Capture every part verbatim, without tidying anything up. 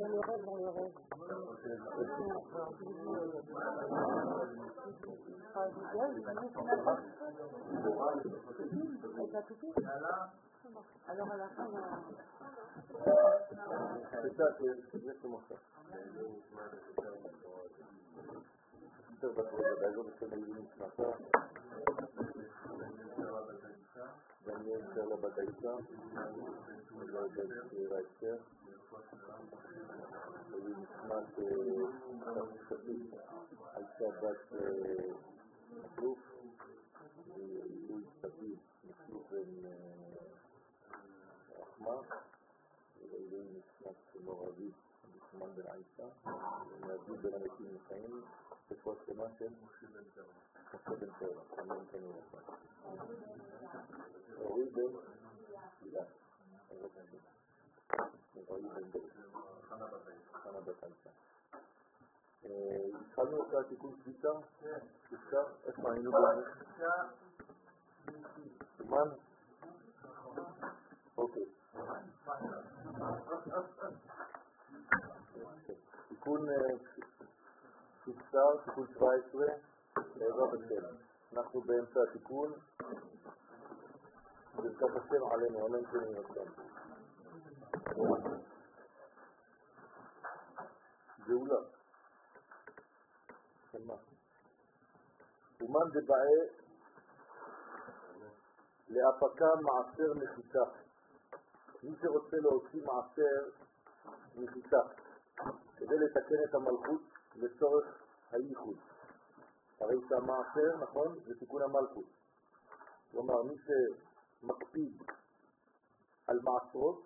On yoroz, on yoroz. Ah, idéal, il fallait qu'on a pas. Elle va couper. Alors à la fin, on a... C'est ça, c'est exactement ça. טוב, בעזור בשם היהודים נשמתה, גם יהיה אפשר לבת האישה, לא יודע שתהיה האפשר, והיא נשמת שפית, האישה בת מחלוף, והיא שפית מחלוף בין רחמה, והיא נשמת מורבית, נשמן בין האישה, ונעדיד בין המתים לחיים, שפה שמה של משה בן תורה. משה בן תורה, אמן כן ירחם. אורי בן גלעד. אורי בן דוד. חנה בת האישה. התחלנו את התיקון שביתה? כן. שביתה? איפה היינו בנו? שביתה. סימן? אוקיי. תיקון שביתה, תיקון שבע עשרה, בעזרת השם. אנחנו באמצע התיקון, ברכת השם עלינו, אמן כן ירחם. גאולה. מה? אומן דבעי להפקה מעשר מחיתה. מי שרוצה להוציא מעשר מחיתה כדי לתקן את המלכות לצורך הייחוד. הרי שהמעשר, נכון, זה תיקון המלכות. כלומר, מי שמקפיד על מעשרות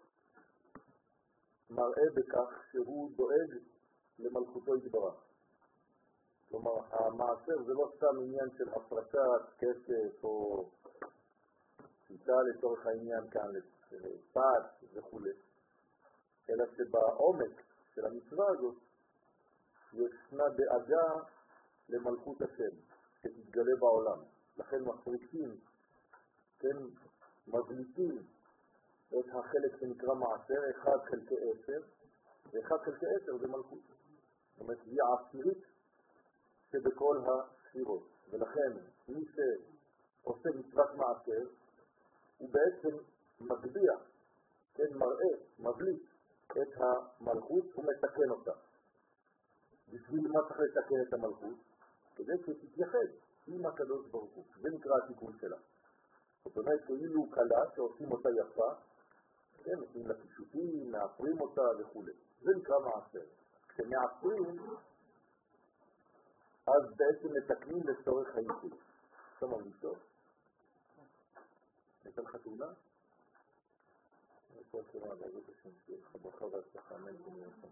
מראה בכך שהוא דואג למלכותו יתברך. כלומר, המעשר זה לא סתם עניין של הפרטת כסף או שיטה לצורך העניין כאן, לפת וכו', אלא שבעומק של המצווה הזאת ישנה דאגה למלכות השם שתתגלה בעולם. לכן מפריקים, כן, מבליטים את החלק שנקרא מעשר, אחד חלקי עשר, ואחד חלקי עשר זה מלכות. זאת אומרת, היא העשירית שבכל הספירות. ולכן מי שעושה מצוות מעשר הוא בעצם מגביה, כן, מראה, מבליט את המלכות ומתקן אותה. בשביל מה צריך לתקן את המלכות? כדי שתתייחד עם הקדוש ברוך הוא. זה נקרא התיקון שלה. זאת אומרת, כאילו קלה שעושים אותה יפה, כן, עושים לה קישוטים, מעפרים אותה וכו'. זה נקרא מעשר. כשמעפרים, אז בעצם מתקנים לצורך הייחוד. אתה מרגיש טוב? ניתן לך תאונה? כל שמה, בעזרת השם, שיהיה לך ברכה והצלחה, אמן כן ירחם.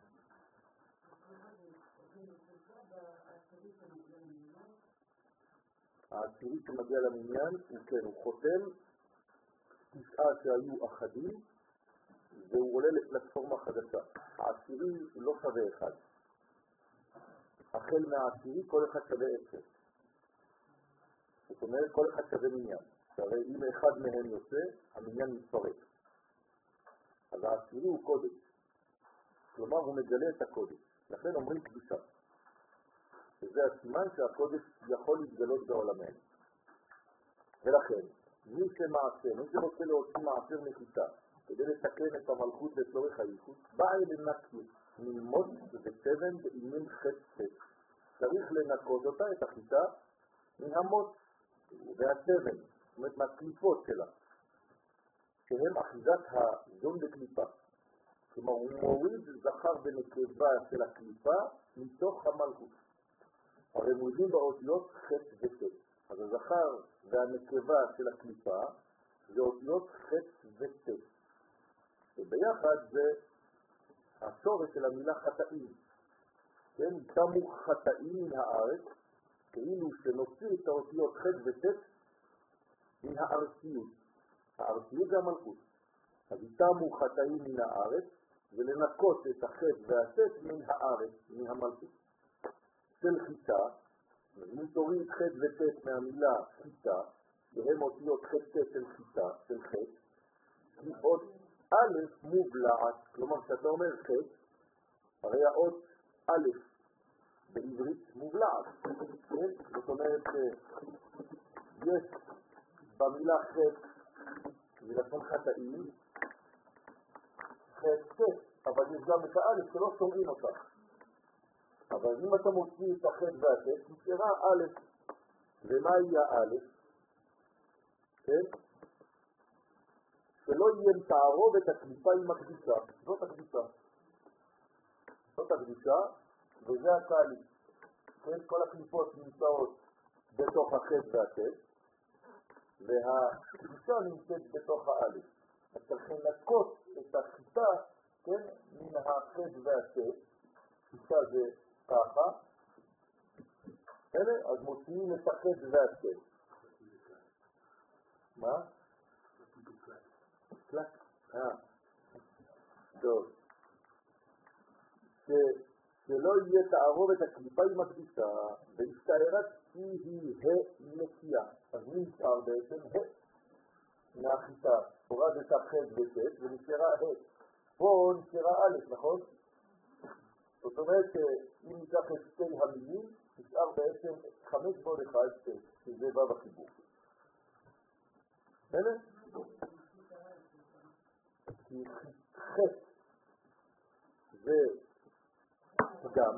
העשירי שמגיע למניין, הוא כן, הוא חותם תשעה שהיו אחדים, והוא עולה לפלטפורמה חדשה. העשירי לא שווה אחד. החל מהעשירי כל אחד שווה עשר. זאת אומרת, כל אחד שווה מניין. שהרי אם אחד מהם יוצא, המניין מתפרק. אז העשירי הוא קודש. כלומר, הוא מגלה את הקודש. לכן אומרים קדושה. וזה הסימן שהקודש יכול להתגלות בעולמנו. ולכן, מי שמעשה, מי שרוצה להוציא מעשר מחיתה, כדי לתקן את המלכות לצורך הייחוד, בא אל לנקי מלמוד ותבן באימין חצת. צריך לנקות אותה, את החיטה, מהמוץ והתבן, זאת אומרת מהקליפות שלה, שהם אחיזת הזון בקליפה. כלומר, הוא מוריד זכר ונקבה של הקליפה מתוך המלכות. הרמוזים באותיות חץ וחץ. אז הזכר והנקבה של הקליפה זה אותיות חץ וחץ. וביחד זה השורש של המילה חטאים. כן, קמו חטאים מן הארץ, כאילו שנוציא את האותיות חץ וחץ מן הארציות. הארציות זה המלכות. אז תמו חטאים מן הארץ, ולנקות את החץ והחץ מן הארץ, מן המלכות. של חיטה, אם תוריד חץ וחץ מהמילה חיטה, והם אותיות חץ של חיטה, של חץ, כי עוד א' מובלעת, כלומר שאתה אומר חץ, הרי האות א' בעברית מובלעת, כן? זאת אומרת שיש במילה חטא, מלשון חטאים, חטא, אבל יש גם את האלף שלא שומעים אותה. אבל אם אתה מוציא את החטא והטט, נשארה א', ומה יהיה האלף? כן? שלא יהיה תערובת הקליפה עם הקדישה, זאת הקדישה. זאת הקדישה, וזה התהליך. כן, כל הקליפות נמצאות בתוך החטא והטט, והקדישה נמצאת בתוך האלף. אז צריך לנקות את החיטה, כן, מן החטא והטט. חיטה זה ככה, אלה, אז מוציאים את החטא והטט. מה? קלק. אה. טוב. שלא יהיה תערובת הקליפה עם הקדישה, והסתערת כי היא הנקייה. אז מי נשאר בעצם? ה. מהחיטה. הורד את החטא וטט ונשארה ה. פה נשארה א', נכון? זאת אומרת שאם ניקח את שתי המילים, נשאר בעצם חמש ועוד אחד שתי, שזה בא בחיבור. בסדר? כי חטא וגם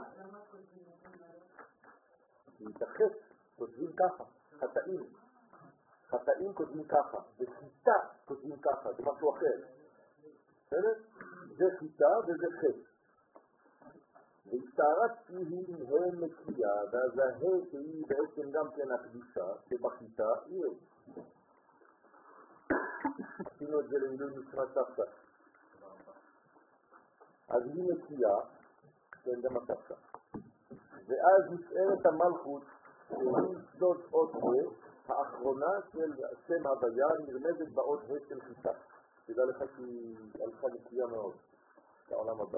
כי את החטא כותבים ככה, חטאים. חטאים כותבים ככה, וחיטה כותבים ככה, זה משהו אחר. בסדר? זה חיטה וזה חטא. והסתערת היא הנקייה, ואז ההא שהיא בעצם גם כן הקדישה, שבחיטה היא. עשינו את זה לעילוי נשמת סבתא. אז היא נקייה, כן, גם הסבתא. ואז נשארת המלכות, שהיא סוד אות ה' האחרונה של שם הוויה, נרמזת באות ה' של חיטה. תדע לך שהיא הלכה נקייה מאוד, לעולם הבא.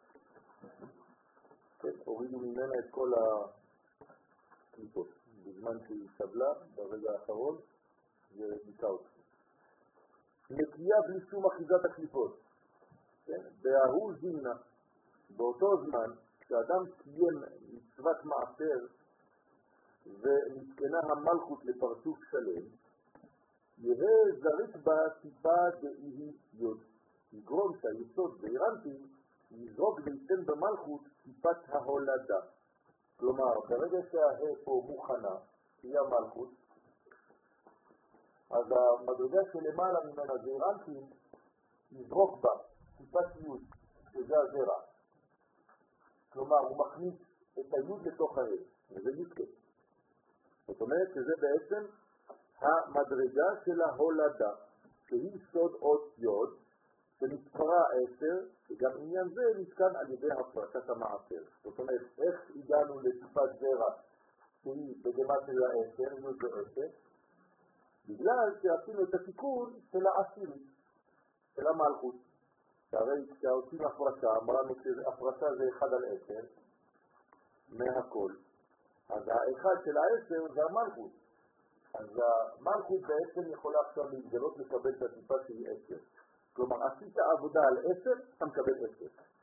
כן, הורידו ממנה את כל הקליפות. בזמן שהיא סבלה, ברגע האחרון, זה ניקה אותה. נקייה בלי שום אחיזת הקליפות. כן? בהוא זימנה, באותו זמן, כשאדם קיים מצוות מעשר ונתקנה המלכות לפרצוף שלם, יהיה זריק בה טיפה דאי יוד. יגרום שהיסוד באירנטי יזרוק וייתן במלכות טיפת ההולדה. כלומר, ברגע שהה פה מוכנה, תהיה המלכות, אז המדרגה שלמעלה ממנה זה אירנטי, יזרוק בה טיפת יוד, שזה הזרע. כלומר, הוא מכניס את היוד לתוך הה, וזה ידקה. זאת אומרת שזה בעצם המדרגה של ההולדה, שהיא סוד אות יוד, שנתפרה עשר, וגם עניין זה נתקן על ידי הפרשת המעשר. זאת אומרת, איך הגענו לטיפת זרע שהיא בגמטריה עשר, יוד ועשר? בגלל שעשינו את התיקון של העשירית, של המלכות. שהרי כשעושים הפרשה, אמרנו שהפרשה זה אחד על עשר, מהכל. אז האחד של העשר זה המלכות. אז המלכות בעצם יכולה עכשיו להתגלות לקבל את הטיפה שהיא עשר. כלומר, עשית עבודה על עשר, אתה מקבל עשר.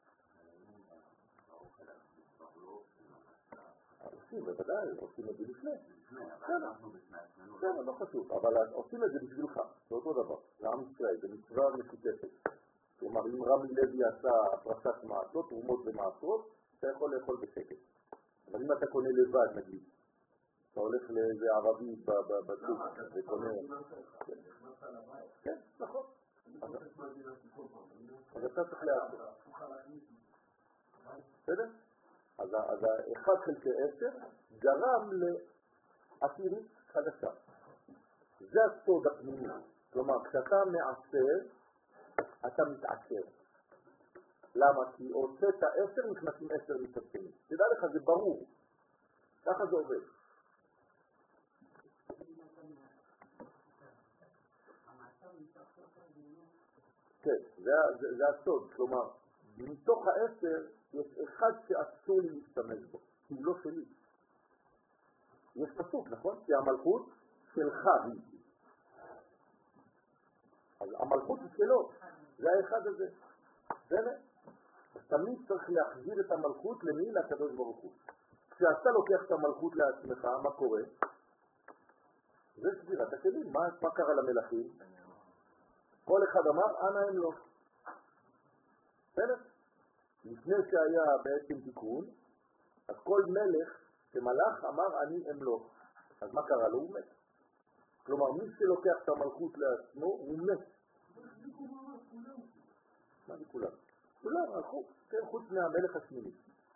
עושים, בוודאי, עושים את זה לפני. בסדר, לא חשוב, אבל עושים את זה בשבילך, זה אותו דבר. לעם ישראל, זה מצווה משותפת. כלומר, אם רמי לוי עשה הפרשת מעשות, תרומות ומעשרות, אתה יכול לאכול בשקט. אבל אם אתה קונה לבד, נגיד, אתה הולך לאיזה ערבי בצוק וקונה... כן, נכון. אז אתה צריך לעשות. בסדר? אז האחד חלקי עשר גרם לעשירית חדשה. זה הסוד הפנימי. כלומר, כשאתה מעשר, אתה מתעשר. למה? כי הוצאת עשר, נכנסים עשר מצטפים. תדע לך, זה ברור. ככה זה עובד. כן, זה, זה, זה הסוד. כלומר, מתוך העשר יש אחד שאסור לי להשתמש בו, כי הוא לא שלי. יש פסוק, נכון? כי המלכות שלך היא. אז המלכות היא שלו. זה האחד הזה. זה אז תמיד צריך להחזיר את המלכות למי? לקדוש ברוך הוא. כשאתה לוקח את המלכות לעצמך, מה קורה? זה סבירת הכלים. מה, מה קרה למלכים? כל אחד אמר, אנא אמלוך. בסדר? לפני שהיה בעצם תיקון, אז כל מלך שמלך אמר, אני אמלוך. אז מה קרה לו? הוא מת. כלומר, מי שלוקח את המלכות לעצמו, הוא מת. מה זה כולם? כולם הלכו, כן, חוץ מהמלך השמיני.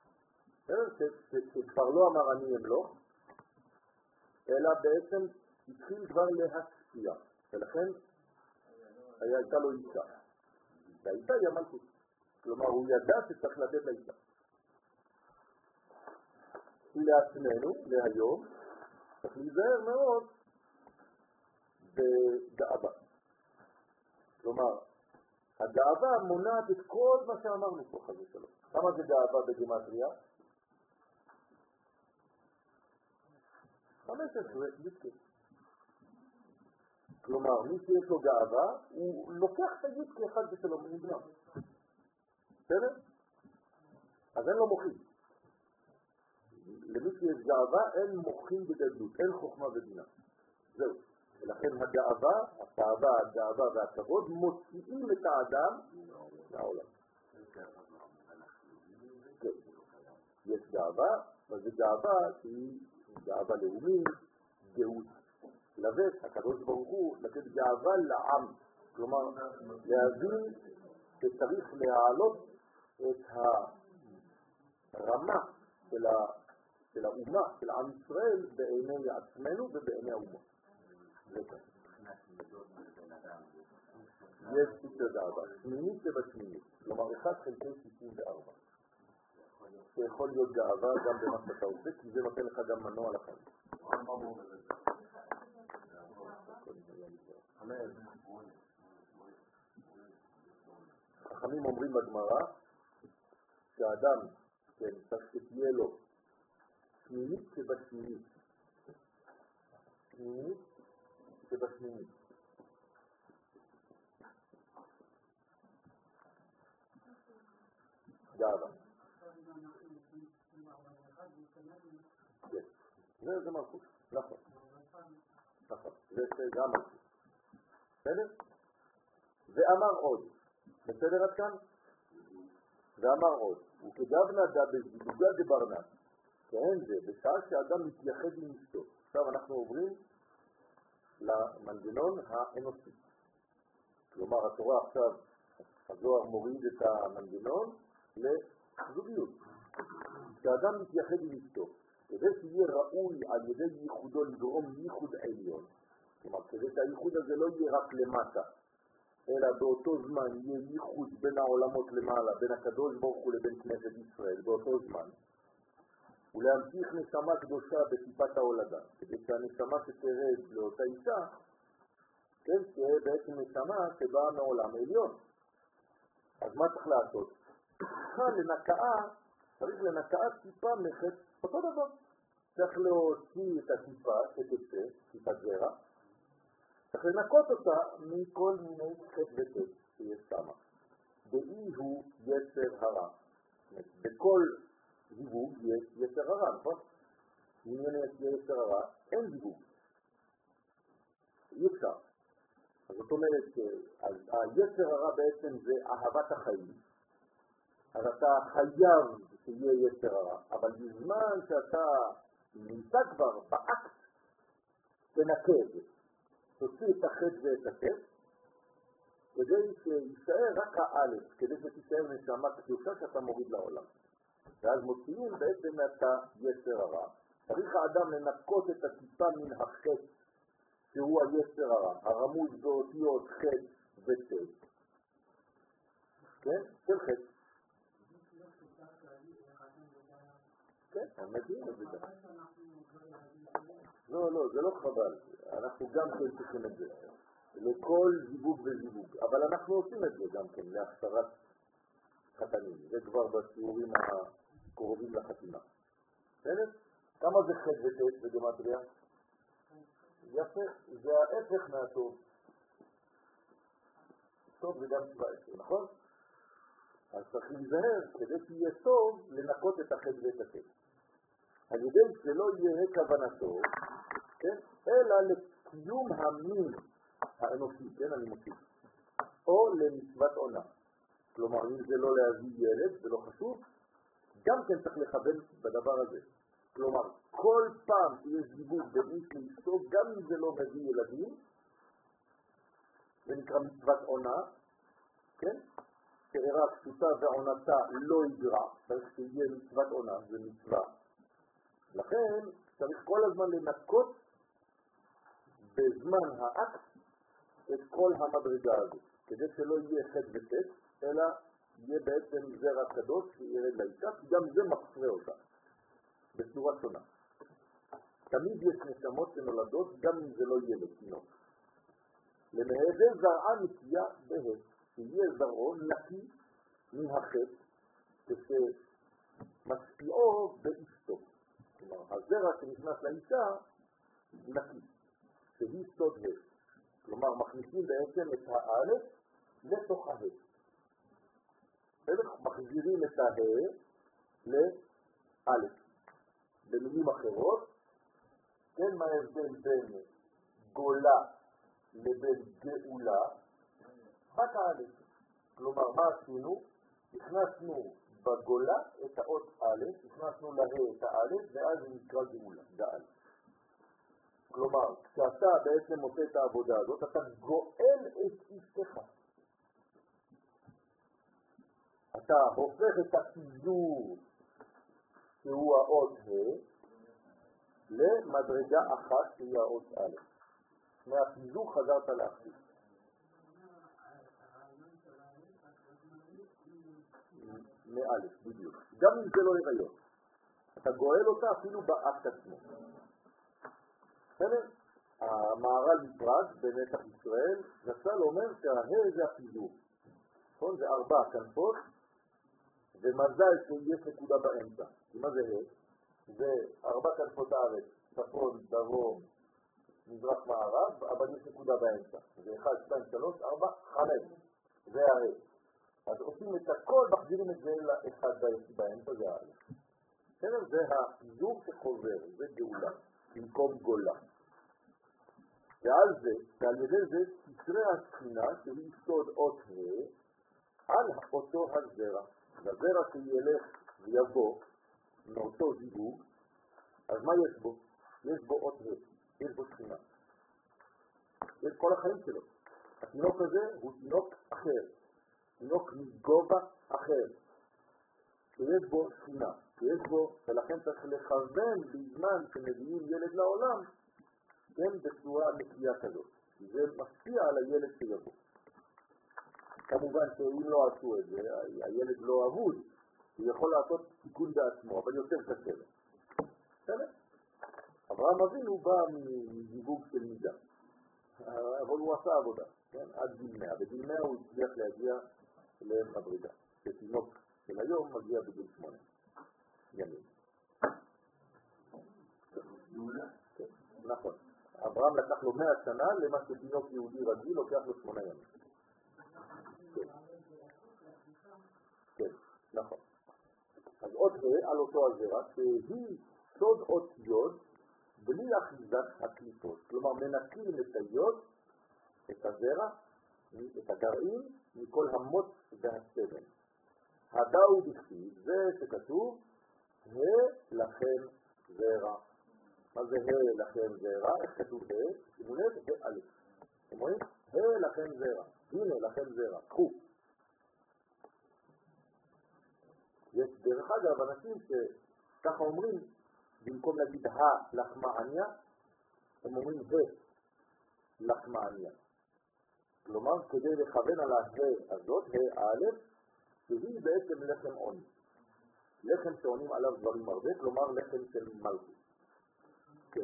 שכבר לא אמר אני אמלוך, אלא בעצם התחיל כבר להשפיע, ולכן הייתה לו אישה. והאישה היא המלכות. כלומר, הוא ידע שצריך לתת לאישה. לעצמנו, להיום, צריך להיזהר מאוד בגאווה. כלומר, הגאווה מונעת את כל מה שאמרנו פה, חזי שלום. כמה זה גאווה בגימטריה? חמש עשרה, ידקה. כלומר, מי שיש לו גאווה, הוא לוקח את הידקה אחד בשלום נבנה. בסדר? אז אין לו מוחים. למי שיש גאווה, אין מוחים בגדלות, אין חוכמה ובינה. זהו. ולכן הגאווה, התאווה, הגאווה והכבוד מוציאים את האדם מהעולם. כן. יש גאווה, אבל זו גאווה שהיא גאווה לאומית, גאות לבש, הקדוש ברוך הוא, לתת גאווה לעם. כלומר, להבין שצריך להעלות את הרמה של, ה, של האומה, של עם ישראל, בעיני עצמנו ובעיני האומה. זה כך. יש ספר גאווה, שמינית שבשמינית, כלומר אחד חלקי שישים וארבע. שיכול להיות גאווה גם במה שאתה עושה, כי זה נותן לך גם מנוע לחיים. החכמים אומרים בגמרא שהאדם, כן, צריך שתהיה לו שמינית שבשמינית. שמינית שבשמינית. גאווה. כן, זה מלכות, נכון. נכון, זה גם מלכות. בסדר? ואמר עוד, בסדר עד כאן? ואמר עוד, וכגבנה דה בזידוגה דברנה, כן זה, בשעה שאדם מתייחד עם אשתו. עכשיו אנחנו עוברים למנגנון האנושי. כלומר, התורה עכשיו, הזוהר מוריד את המנגנון לזוגיות. כשאדם מתייחד עם אשתו, כדי שיהיה ראוי על ידי ייחודו לגרום ייחוד עליון, כלומר, כדי שהייחוד הזה לא יהיה רק למטה, אלא באותו זמן יהיה ייחוד בין העולמות למעלה, בין הקדוש ברוך הוא לבין כנסת ישראל, באותו זמן. ולהמשיך נשמה קדושה בטיפת ההולדה, כדי שהנשמה שתרד לאותה אישה, כן, תהיה בעצם נשמה שבאה מעולם העליון. אז מה צריך לעשות? לנקעה, צריך לנקעה טיפה מחץ, אותו דבר. צריך להוציא את הטיפה שתצא, טיפת זרע, צריך לנקות אותה מכל מיני חטא וחטא שיש שם. באי הוא יצר הרע. בכל זיווג יש יצר הרע, נכון? אם יש יצר הרע, אין זיווג. אי אפשר. אז זאת אומרת שהיצר הרע בעצם זה אהבת החיים. אז אתה חייב שיהיה יצר הרע, אבל בזמן שאתה נמצא כבר באקט, תנקה את זה. תוציא את החטא ואת החטא, כדי שישאר רק האלף, כדי שתישאר נשמה קדושה שאתה מוריד לעולם. ואז מוציאים בעצם את היצר הרע. צריך האדם לנקות את הטיפה מן החטא, שהוא היצר הרע, הרמוז באותיות חטא וטא. כן? של חטא. כן, אני מבין את זה. לא, לא, זה לא חבל. אנחנו גם כן צריכים את זה. לכל זיווג וזיווג. אבל אנחנו עושים את זה גם כן, להכשרת חתנים. זה כבר בשיעורים הקרובים לחתימה. בסדר? כמה זה חטא וטא בגימטריה? יפה, זה ההפך מהטוב. טוב זה גם שבע עשרה, נכון? אז צריך להיזהר כדי שיהיה טוב לנקות את החטא ואת הטבע. על ידי שלא יהיה כוונתו, כן? אלא לקיום המין האנושי, כן, אני מוסיף, או למצוות עונה. כלומר, אם זה לא להביא ילד, זה לא חשוב, גם כן צריך לכוון בדבר הזה. כלומר, כל פעם שיש זיווג בין איש לאשתו, גם אם זה לא מביא ילדים, זה נקרא מצוות עונה, כן? תארה פשוטה ועונתה לא יגרע, צריך שיהיה מצוות עונה, זה מצווה. לכן צריך כל הזמן לנקות בזמן האקט את כל המדרגה הזאת, כדי שלא יהיה חטא וטט, אלא יהיה בעצם זרע קדוש שירד לאישה, כי גם זה מפרה אותה בצורה שונה. תמיד יש נשמות שנולדות גם אם זה לא יהיה לתינוק. למהווה זרעה נקייה בהה, שיהיה זרעו נקי מן החטא כשמשפיעו באשתו. כלומר, הזרע שנכנס לאישה נקי, שהיא סוד ה'. כלומר, מכניסים בעצם את האלף לתוך ה'. מחזירים את ה' לאלף. במילים אחרות, כן, מה ההבדל בין גולה לבין גאולה? רק האלף. כלומר, מה עשינו? הכנסנו בגולה את האות א', הכנסנו לה את האלף, ואז זה נקרא גאולה, גאל. כלומר, כשאתה בעצם עושה את העבודה הזאת, אתה גואל את אשתך. אתה הופך את הפיזור שהוא האות ה' למדרגה אחת שהיא האות א'. מהפיזור חזרת להחליט. מאלף, בדיוק. גם אם זה לא הריון. אתה גואל אותה אפילו באקט עצמו. בסדר? המהר"ל מפראג בנצח ישראל, נצ"ל אומר שהה זה הפיזור. נכון? זה ארבע כנפות, ומזל שיש נקודה באמצע. כי מה זה ה? זה ארבע כנפות הארץ, צפון, דרום, מזרח מערב, אבל יש נקודה באמצע. זה אחד, שתיים, שלוש, ארבע, חמש. זה הה. אז עושים את הכל, מחזירים את זה לאחד באמצע, זה האלף. בסדר? זה הפיזור שחוזר, זה גאולה, במקום גולה. ועל זה, ועל ידי זה, תקרה השכינה שהיא סוד אות ה' על אותו הזרע. הזרע שילך ויבוא מאותו זיווג, אז מה יש בו? יש בו אות ה', יש בו שכינה. יש כל החיים שלו. התינוק הזה הוא תינוק אחר. תינוק מגובה אחר, שיש בו שכינה, שיש בו, ולכן צריך לכוון בזמן שמביאים ילד לעולם, כן, בצורה נקייה כזאת. זה משפיע על הילד שיבוא. כמובן שאם לא עשו את זה, הילד לא אבוד, הוא יכול לעשות תיקון בעצמו, אבל יותר קשה לו. בסדר? אברהם אבינו בא מזיווג של מידה, אבל הוא עשה עבודה, כן, עד גיל מאה. בגיל מאה הוא הצליח להגיע למדרגה, שתינוק של היום מגיע בגיל שמונה ימים. נכון. אברהם לקח לו מאה שנה, למה שתינוק יהודי רגיל לוקח לו שמונה ימים. כן, נכון. אז עוד ה' על אותו הזרע, שהיא סוד אות יוד בלי אחיזת הקליפות. כלומר, מנקים את היוד, את הזרע, את הגרעין, מכל המוץ והסבל. הדאו בכתיב, זה שכתוב, ה' לכם זרע. מה זה ה' לכם זרע? איך כתוב ה'? שימו לב, ה' א'. אתם רואים? ה' לכם זרע. הנה לכם זרע. קחו. יש דרך אגב אנשים שככה אומרים, במקום להגיד ה' לחמעניה, הם אומרים ה' לחמעניה. כלומר, כדי לכוון על ה' הזאת, ה' א', שהיא בעצם לחם עוני. לחם שעונים עליו דברים הרבה, כלומר לחם של מלכות. כן.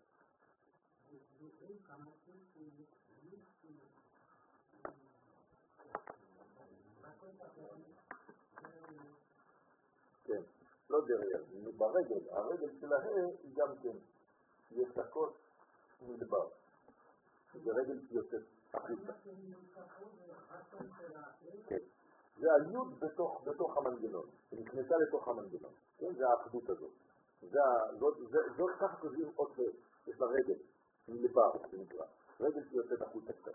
כן, לא דרך, ברגל, הרגל של ה' היא גם כן, יש לקות מדבר. זה רגל שיוצאת החוצה. כן. זה היוד בתוך, בתוך המנגנון, שנכנסה לתוך המנגנון, כן? זה האחדות הזאת. זה, זאת, זה, זאת ככה כותבים עוד יש לה רגל, מלבר, זה נקרא, רגל שיוצאת החוצה קצת.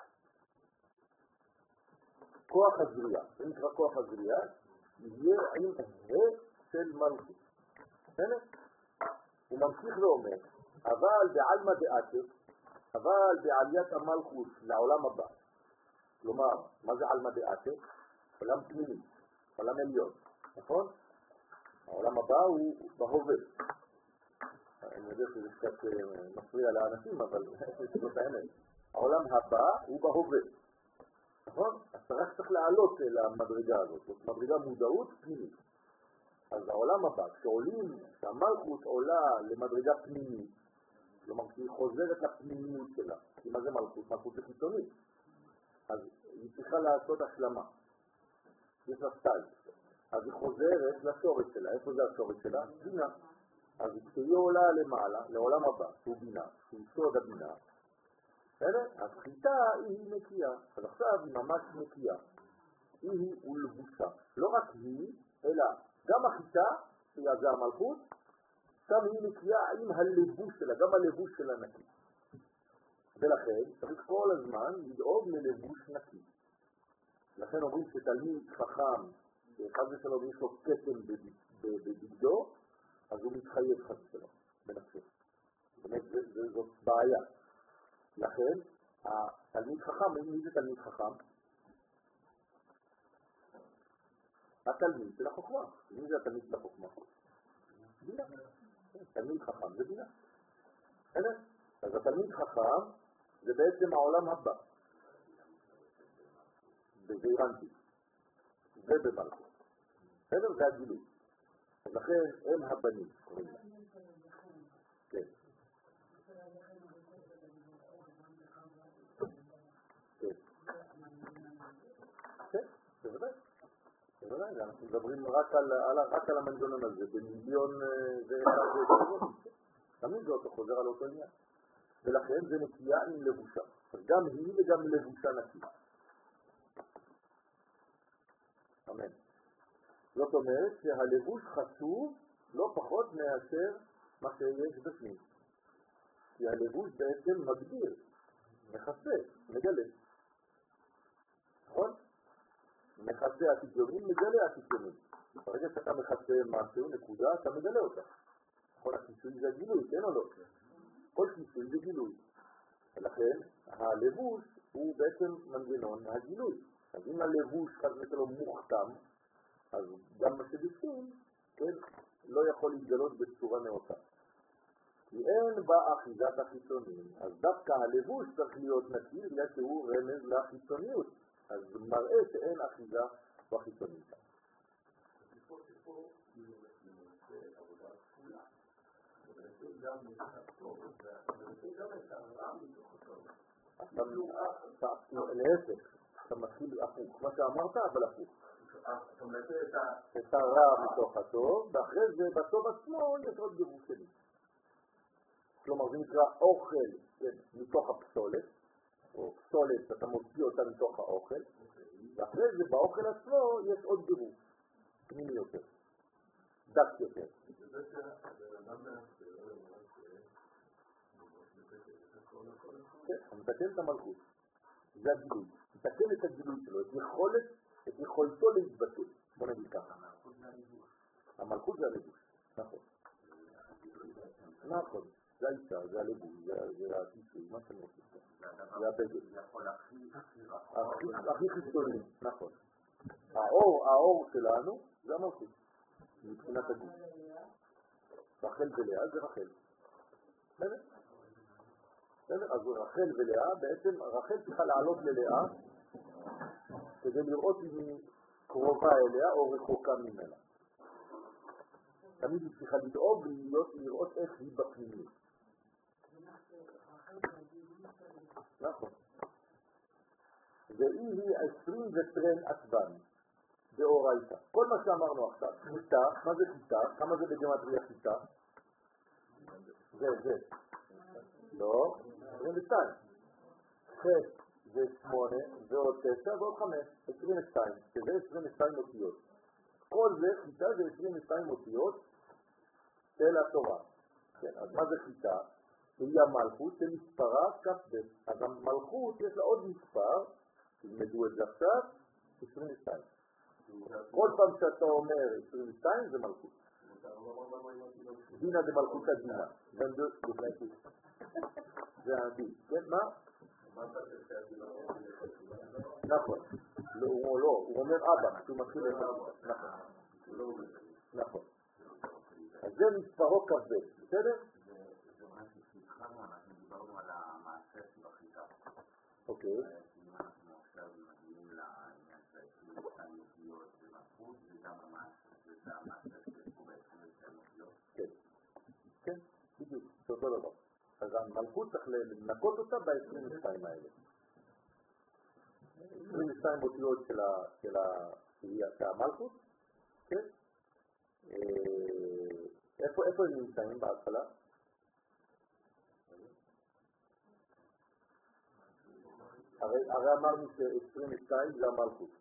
כוח הזריעה, זה נקרא כוח הזריעה, יהיה עם ה' של מלכות. בסדר? הוא ממשיך ואומר, אבל בעלמא דעתך, אבל בעליית המלכות לעולם הבא. כלומר, מה זה עלמא דעתך? עולם פנימי, עולם עליון, נכון? העולם הבא הוא בהווה. אני יודע שזה קצת מפריע לאנשים, אבל זאת האמת. העולם הבא הוא בהווה. נכון? אז רק צריך לעלות אל המדרגה הזאת, זאת מדרגה מודעות פנימית. אז העולם הבא, כשעולים, כשהמלכות עולה למדרגה פנימית, כלומר שהיא חוזרת לפנימיות שלה, כי מה זה מלכות? מלכות זה חיצונית. אז היא צריכה לעשות השלמה. יש לה סטייל. אז היא חוזרת לשורש שלה. איפה זה השורש שלה? בינה. אז כשהיא עולה למעלה, לעולם הבא, שהוא בינה, שהוא סוד הבינה, אז חיטה היא נקייה. אז עכשיו היא ממש נקייה. היא ולבושה. לא רק היא, אלא גם החיטה, שזה המלכות, שם היא נקייה עם הלבוש שלה, גם הלבוש שלה נקי. ולכן צריך כל הזמן לדאוג ללבוש נקי. לכן אומרים שתלמיד חכם, אחד ושלום יש לו קטן בבגדו, אז הוא מתחייב חד ושלום בנפשו. באמת זאת בעיה. לכן, התלמיד חכם, מי זה תלמיד חכם? התלמיד של החוכמה. מי זה התלמיד של החוכמה? בינה. תלמיד חכם זה בינה. אז התלמיד חכם זה בעצם העולם הבא. בזעירנטי. זה במלכות. בסדר? זה הגילוי. אז לכן הם הבנים. כן. כן, בוודאי. בוודאי, אנחנו מדברים רק על המנגנון הזה, במיליון ואחד, תמיד זה אותו חוזר על אותו עניין. ולכן זה נקייה עם לבושה. גם היא וגם לבושה נקייה. אמן. זאת אומרת שהלבוש חשוב לא פחות מאשר מה שיש בפנים. כי הלבוש בעצם מגדיר, מכסה, מגלה. נכון? מכסה עתידיונים, מגלה עתידיונים. ברגע שאתה מכסה משהו, נקודה, אתה מגלה אותה. נכון, הכיסוי זה הגילוי, כן או לא? כל כיסוי זה גילוי. ולכן הלבוש הוא בעצם מנגנון הגילוי. אז אם הלבוש חד ושלום מוכתם, אז גם מה שבפנים, כן, לא יכול להתגלות בצורה נאותה. כי אין בה אחיזת החיצוניים, אז דווקא הלבוש צריך להיות נקי, בגלל שהוא רמז לחיצוניות, אז מראה שאין אחיזה בחיצוניות. להפך, אתה מתחיל הפוך, מה שאמרת אבל הפוך. את הרע מתוך הטוב, ואחרי זה בטוב עצמו יש עוד גירוש שני. כלומר זה נקרא אוכל מתוך הפסולת, או פסולת אתה מוציא אותה מתוך האוכל, ואחרי זה באוכל עצמו יש עוד גירוש, פנימי יותר, דק יותר. כן, הוא מתקן את המלכות, זה הגילוי, מתקן את הגילוי שלו, את יכולת, את יכולתו להתבטא, בוא נגיד ככה. המלכות זה הלבוש, נכון. נכון, זה האישה, זה הלבוש, זה הכיסוי, מה שאתם רוצים. זה הבגד. הכי חיצוני, נכון. האור, האור שלנו זה המלכות, מבחינת הגוף. רחל ולאה זה רחל. בסדר? בסדר? אז רחל ולאה, בעצם רחל צריכה לעלות ללאה כדי לראות אם היא קרובה אליה או רחוקה ממנה. תמיד היא צריכה לדאוג לראות איך היא בפנימית. נכון. והיא עשרים וטרן עצבן באורייתא. כל מה שאמרנו עכשיו, חיטה, מה זה חיטה? כמה זה בגימטריה חיטה? זה, זה. לא, עשרים ושתיים. חטא זה שמונה ועוד תשע ועוד חמש, עשרים ושתיים, שזה עשרים ושתיים אותיות. כל זה חיטה זה עשרים ושתיים אותיות של התורה. כן, אז מה זה חיטה? היא המלכות שמספרה כ"ב. אז המלכות יש לה עוד מספר, תלמדו את זה עכשיו, עשרים ושתיים. כל פעם שאתה אומר עשרים ושתיים זה מלכות. דינה זה מלכות הדינה. זה הדין. כן, מה? נכון. הוא לא, הוא אומר אבא, שהוא מתחיל למלכות. נכון. נכון. אז זה מספרו כ"ב, בסדר? זה אומר שכשהתחלנו אנחנו דיברנו על המעשה שבחיטה. אוקיי. אם אנחנו עכשיו מגיעים לעניין של עשרים ושתיים אותיות במלכות, זה גם המעשה שיש פה ב-עשרים ושתיים אותיות. כן, כן, בדיוק, זה אותו דבר. אז המלכות צריך לנקות אותה ב-עשרים ושתיים האלה. עשרים ושתיים אותיות של המלכות, כן? איפה איפה הם נמצאים בהתחלה? הרי אמרנו ש-עשרים ושתיים זה המלכות.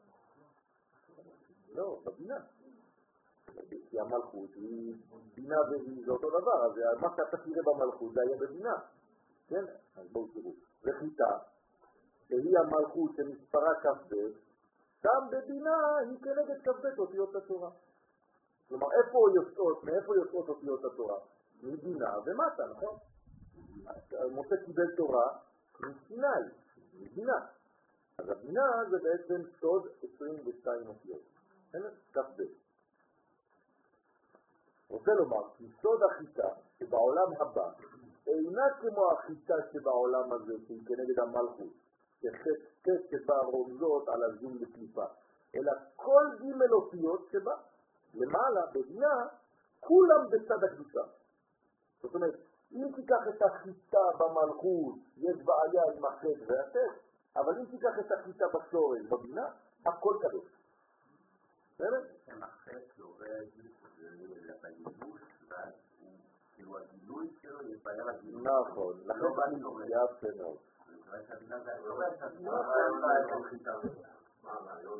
לא, בבינה. כי המלכות היא בינה וזה אותו דבר, אז מה שאתה תראה במלכות זה היה בבינה. כן? אז בואו תראו. וחיטה, שהיא המלכות שמספרה כ"ב, שם בבינה היא כנגד כ"ב אותיות התורה. כלומר, איפה יוצאות, מאיפה יוצאות אותיות התורה? מבינה ומטה, נכון? משה קיבל תורה מסיני, מבינה. אז הבינה זה בעצם סוד עשרים ושתיים אותיות. כ"ב. רוצה לומר, כי סוד החיטה שבעולם הבא אינה כמו החיטה שבעולם הזה, שהיא כנגד המלכות, שחטא שבה רומזות על הזום לקליפה, אלא כל ג' אותיות שבה, למעלה, בבינה, כולם בצד הקדושה. זאת אומרת, אם תיקח את החיטה במלכות, יש בעיה עם החטא והטט, אבל אם תיקח את החיטה בשורש, בבינה, הכל קדוש. בסדר? החטא עובר לגילוי, ואז כאילו הגילוי שלו יש בעיה לגילוי. נכון, לכן אני יפה מאוד. מכיוון שהבינה זה השורש, אז לא חיטה. מה הרעיון?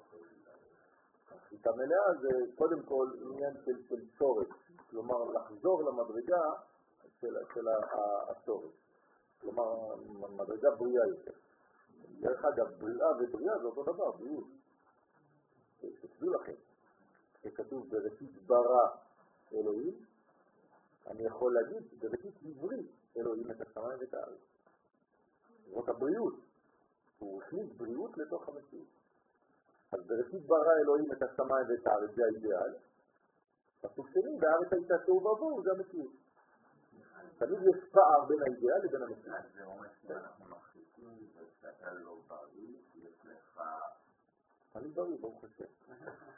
החיטה מלאה זה קודם כל עניין של, של שורש, כלומר לחזור למדרגה של, של השורש, כלומר מדרגה בריאה יותר. דרך אגב, בריאה ובריאה זה אותו דבר, בריאות. תשדו לכם, שכתוב בראשית ברא אלוהים, אני יכול להגיד בראשית עברי אלוהים את השמיים ואת הארץ. זאת הבריאות, הוא הכניס בריאות לתוך המציאות. אז בראשית ברא אלוהים את השמיים ואת הארץ, זה האידאל. פסוק שני, והארץ הייתה תוהו ובוהו, זה המציאות. תמיד יש פער בין האידאל לבין המציאות. אז זה אומר שאנחנו מחליטים ושאתה לא בריא, יש לך... אני בריא, ברוך השם.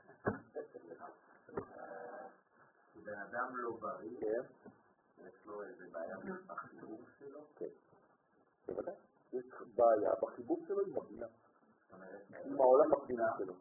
בן אדם לא בריא, יש לו איזה בעיה בחיבור שלו? כן. בוודאי. יש בעיה בחיבור שלו עם הבינה. עם העולם הפנימי שלו.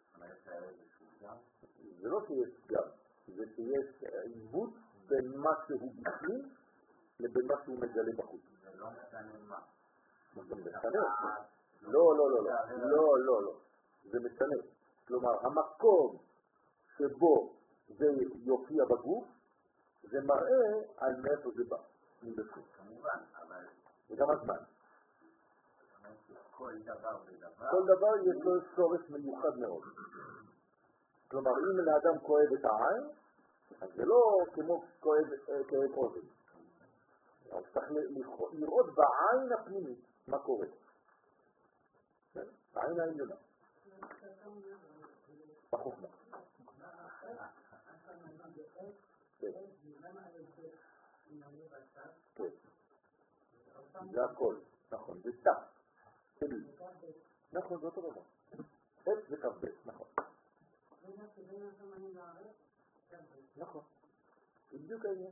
זה לא שיש גם, זה שיש עיוות בין מה שהוא בפנים לבין מה שהוא מגלה בחוץ. זה לא משנה מה. זה משנה. לא, לא, לא, לא, לא, לא. זה משנה. כלומר, המקום שבו זה יופיע בגוף, זה מראה על מאיפה זה בא. מבפנים. כמובן, אבל... זה גם הזמן. כל דבר ודבר. כל דבר יש לו שורש מיוחד מאוד. כלומר, אם לאדם כואב את העין, אז זה לא כמו כואב אוזן. אז צריך לראות בעין הפנימית מה קורה. בעין העליונה. בחוכמה. כן. כן. זה הכל. נכון, זה תא. נכון, זה אותו דבר. עץ זה כ"ב, נכון. נכון. בדיוק העניין.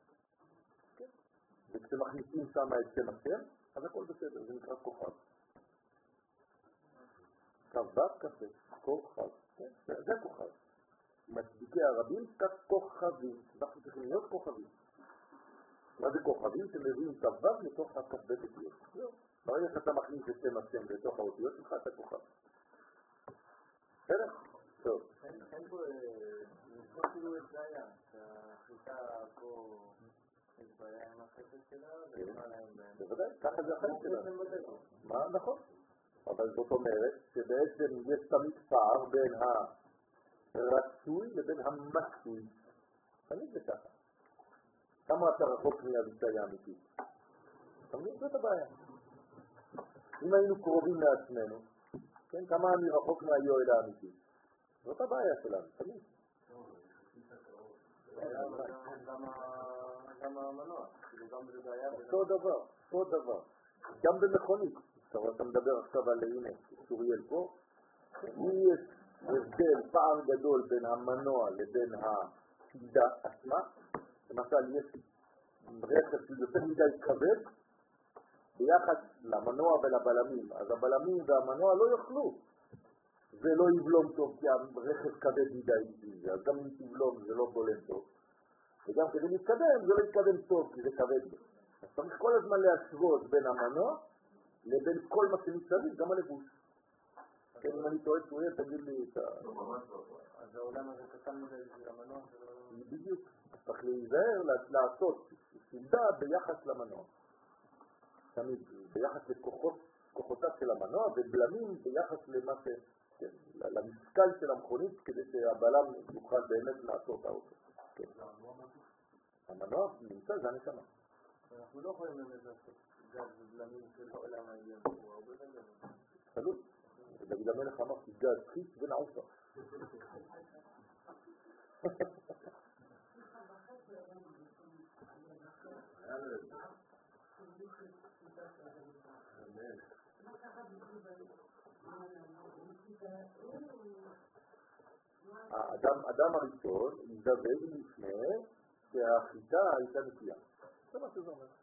וכשמכניסים שם את שם השם, אז הכל בסדר, זה נקרא כוכב. כ"ב, כ"ב, כוכב. זה הכוכב. מצדיקי הרבים ככוכבים. אנחנו צריכים להיות כוכבים. מה זה כוכבים שמביאים כ"ב לתוך הכ"ב אותיות? ברגע שאתה מכניס את שם השם בתוך האותיות שלך, אתה כוכב. בסדר? טוב. אין פה, נשמע כאילו את בעיה, שהחיטה פה יש בעיה עם החטא שלה, ולמעלה הם בהם. בוודאי, ככה זה החטא שלה. מה? נכון. אבל זאת אומרת שבעצם יש תמיד פער בין הרצוי לבין המצוי. תמיד זה ככה. כמה אתה רחוק מהביטוי האמיתי? תמיד זאת הבעיה. אם היינו קרובים לעצמנו, כן, כמה אני רחוק מהיועד האמיתי? זאת הבעיה שלנו, תמיד. גם המנוע, גם זה בעיה. אותו דבר, אותו דבר. גם במכונית. אתה מדבר עכשיו על הנה, סוריאל פה. יש הבדל, פער גדול בין המנוע לבין הפקידה עצמה. למשל, יש רכב שהוא יותר מדי כבד ביחד למנוע ולבלמים. אז הבלמים והמנוע לא יוכלו. זה לא יבלום טוב כי הרכב כבד מדי. אז גם אם תבלום זה לא בולם טוב. וגם כדי להתקדם זה לא יתקדם טוב כי זה כבד. אז צריך כל הזמן להשוות בין המנוע לבין כל מה שמסביב, גם הלבוש. כן, אם אני טועה טועה, תגיד לי את ה... אז העולם הזה קטן מדי בשביל המנוע? בדיוק. צריך להיזהר לעשות סעודה ביחס למנוע. תמיד ביחס לכוחותיו של המנוע ובלמים ביחס למה ש... למשקל של המכונית כדי שהבלם יוכל באמת לעשות האוטו. כן. המנוע נמצא, זה הנשמה. אנחנו לא יכולים באמת לעשות גז ובלמים של העולם העליון, הוא הרבה גדול. תלוי. דוד המלך אמר גז, חיץ ונעופה. האדם הראשון יזדווג לפני שהחיטה הייתה נקייה. זה מה שזה אומר.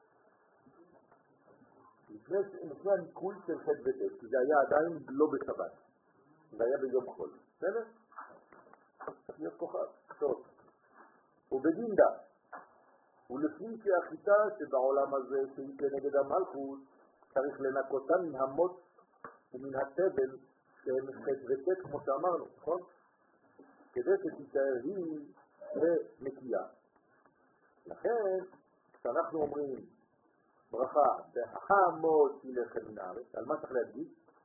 לפני הניקוי של חטא וטט, כי זה היה עדיין לא בשבת. זה היה ביום חול. בסדר? צריך להיות כוכב. טוב. ובדינדה, ולפני שהחיטה שבעולם הזה שהיא כנגד המלכות, צריך לנקותה מן המוץ ומן התבל שהם חטא וטט כמו שאמרנו, נכון? כדי שתישאר היא ונקייה. לכן, כשאנחנו אומרים ברכה, והמוציא לחם מן הארץ, על מה צריך להגיד?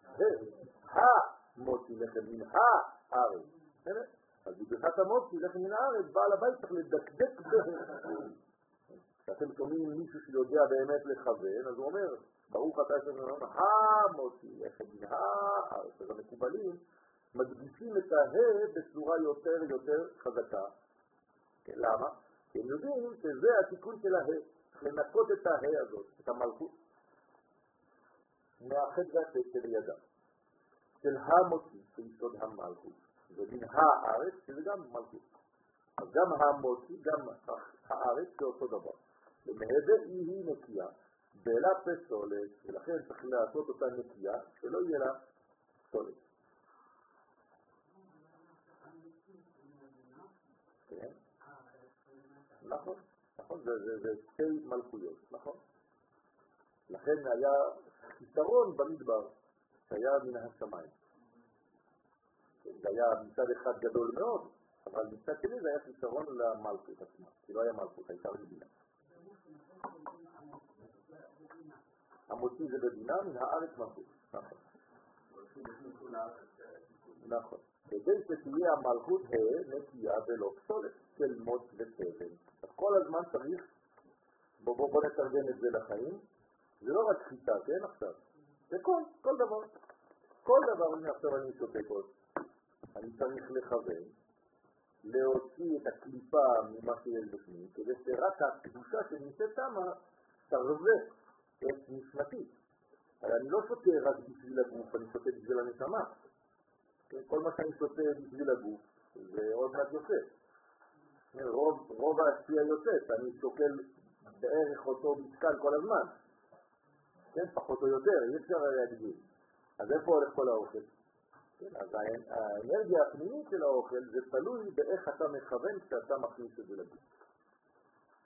המוציא לחם מן הארץ. אז בברכת המוציא לחם מן הארץ, בעל הבית צריך לדקדק בהם. כשאתם שומעים מישהו שיודע באמת לכוון, אז הוא אומר, ברוך אתה השם ונאמר, המוציא לחם מן הארץ. אז המקובלים מדגישים את ההא בצורה יותר יותר חזקה. למה? כי הם יודעים שזה התיקון של ההא. לנקות את ההא הזאת, את המלכות, מהחטא והטט של ידה, של המוציא, שיסוד המלכות, ומן הארץ, שזה גם מלכות. אז גם המוציא, גם הארץ, זה אותו דבר. ומהזה היא נקייה, בלה פסולת, ולכן צריך לעשות אותה נקייה, שלא יהיה לה פסולת. כן? נכון. נכון, זה, זה, זה שתי מלכויות, נכון? לכן היה חיסרון במדבר שהיה מן השמיים. זה היה מצד אחד גדול מאוד, אבל מצד שני זה היה חיסרון למלכות עצמה, כי לא היה מלכות, הייתה בדינה. המוציא זה בדינה, מן הארץ מלכות, נכון. נכון. כדי שתהיה המלכות ה' נקייה ולא פסולת של מוץ ותבן. אז כל הזמן צריך, בוא, בוא, בוא נתרגם את זה לחיים, זה לא רק חיטה, כן עכשיו? זה כל, כל דבר. כל דבר, הנה עכשיו אני שותה כל. אני צריך לכוון, להוציא את הקליפה ממה שיש בפנים, כדי שרק הקדושה שנמצאת שמה תרווה את נשמתי. אבל אני לא שותה רק בשביל הגוף, אני שותה בשביל הנשמה. כל מה שאני שותה בשביל הגוף, זה עוד מעט יוצא. רוב, רוב העשייה יוצאת, אני שוקל בערך אותו משקל כל הזמן. כן, פחות או יותר, אי אפשר להגדיל. אז איפה הולך כל האוכל? כן, אז האנרגיה הפנימית של האוכל זה תלוי באיך אתה מכוון כשאתה מכניס את זה לגוף.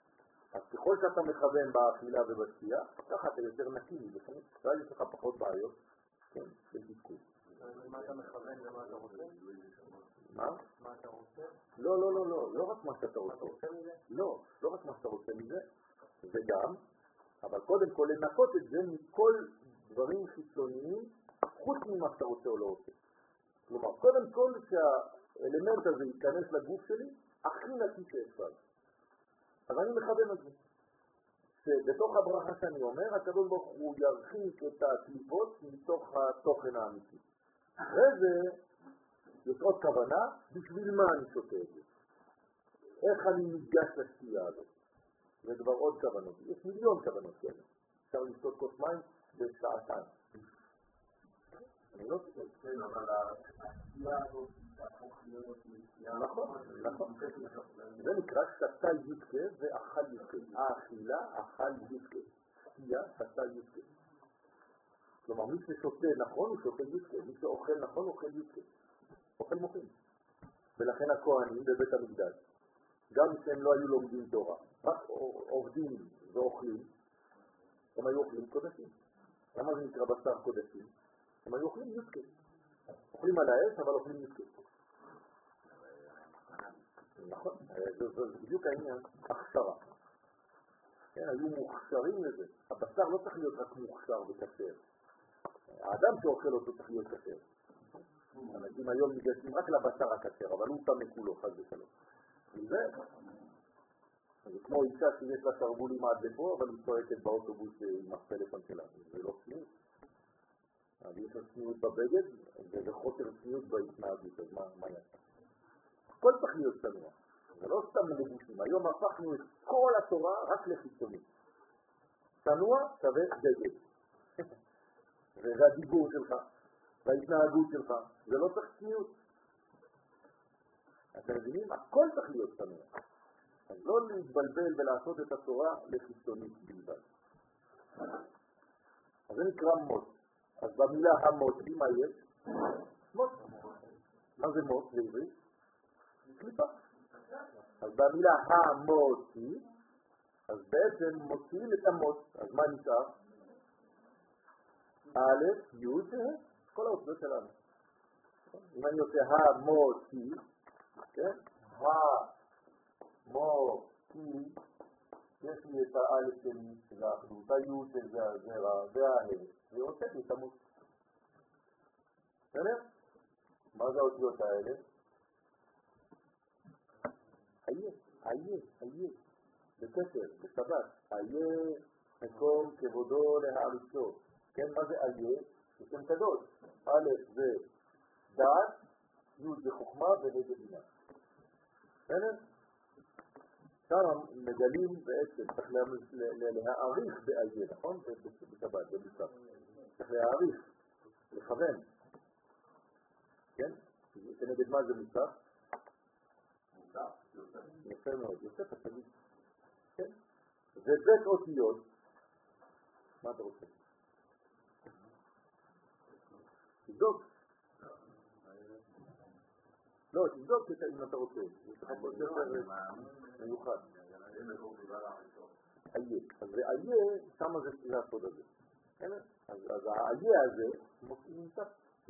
אז ככל שאתה מכוון באכילה ובשתייה, ככה אתה יותר נקי מבפנים, ואז יש לך פחות בעיות, כן, של תפקוד. מה אתה מכוון ומה אתה רוצה? מה? מה אתה רוצה? לא, לא, לא, לא, לא רק מה שאתה מה אתה רוצה. רוצה מזה? לא, לא רק מה שאתה רוצה מזה, זה גם, אבל קודם כל לנקות את זה מכל דברים חיצוניים, חוץ ממה שאתה רוצה או לא רוצה. כלומר, קודם כל שהאלמנט הזה ייכנס לגוף שלי, הכי נקי שאפשר. אז אני מכוון את זה. שבתוך הברכה שאני אומר, הקדוש ברוך הוא ירחיק את הקליפות מתוך התוכן האמיתי. וזה, יש עוד כוונה, בשביל מה אני שותה את זה? איך אני ניגש לשתייה הזאת? זה כבר עוד כוונות. יש מיליון כוונות כאלה. אפשר לשתות כוס מים בשעתיים. אני לא חושב, אבל השתייה הזאת תהפוך להיות לשתייה. נכון, נכון. זה נקרא שתה י"ק ואכל י"ק. האכילה, אכל י"ק. שתייה, שתה י"ק. כלומר, מי ששותה נכון הוא שותה י"ק. מי שאוכל נכון הוא אוכל י"ק. אוכל מוחים. ולכן הכהנים בבית המקדש, גם שהם לא היו לומדים תורה, רק עובדים ואוכלים, הם היו אוכלים קודשים. למה זה נקרא בשר קודשים? הם היו אוכלים י"ק. אוכלים על האש, אבל אוכלים י"ק. נכון, זה בדיוק העניין, הכשרה. כן, היו מוכשרים לזה. הבשר לא צריך להיות רק מוכשר וכשר. האדם שאוכל אותו צריך להיות כשר. אנשים היום ניגשים רק לבשר הכשר, אבל הוא טמא כולו, חס ושלום. זה זה כמו אישה שיש לה שרוולים עד לפה, אבל היא צועקת באוטובוס עם הפלאפון שלה. זה לא צניעות. אז יש לה צניעות בבגד, וזה חוסר צניעות בהתנהגות, אז מה יעשה? הכל צריך להיות צנוע. זה לא סתם לבושים. היום הפכנו את כל התורה רק לחיצוני. צנוע שווה דגל. וזה הדיבור שלך, וההתנהגות שלך. זה לא צריך צניעות. אתם מבינים? הכל צריך להיות צנוע. אז לא להתבלבל ולעשות את התורה לחיצונית בלבד. אז זה נקרא מות. אז במילה המות, מה יש? מות. מה זה מות בעברית? קליפה. אז במילה המותי, אז בעצם מוציאים את המות. אז מה נשאר? א', י', כל האותיות שלנו. אם אני עושה המותי, כן? המותי, יש לי את האלף שלי, של האחדות, היוד של זה הזרע, וההל, והוצאתי את המות. בסדר? מה זה האותיות האלה? איה, איה, איה, בקשר, בשבת, איה מקום כבודו להעריצו. כן, מה זה איה? זה שם קדוש. א' זה דעת, י' זה חוכמה וה' זה בינה. בסדר? שם מגלים בעצם, צריך להעריך באיה, נכון? בשבת, במשחק. צריך להעריך, לכוון. כן? כנגד מה זה משחק? יפה מאוד, יוסף הצדיק. כן? זה בית אותיות. מה אתה רוצה? תבדוק. לא, תבדוק אם אתה רוצה. יש לך פה ספר מיוחד. איה. אז זה איה, שם זה הסוד הזה. אז האיה הזה נמצא.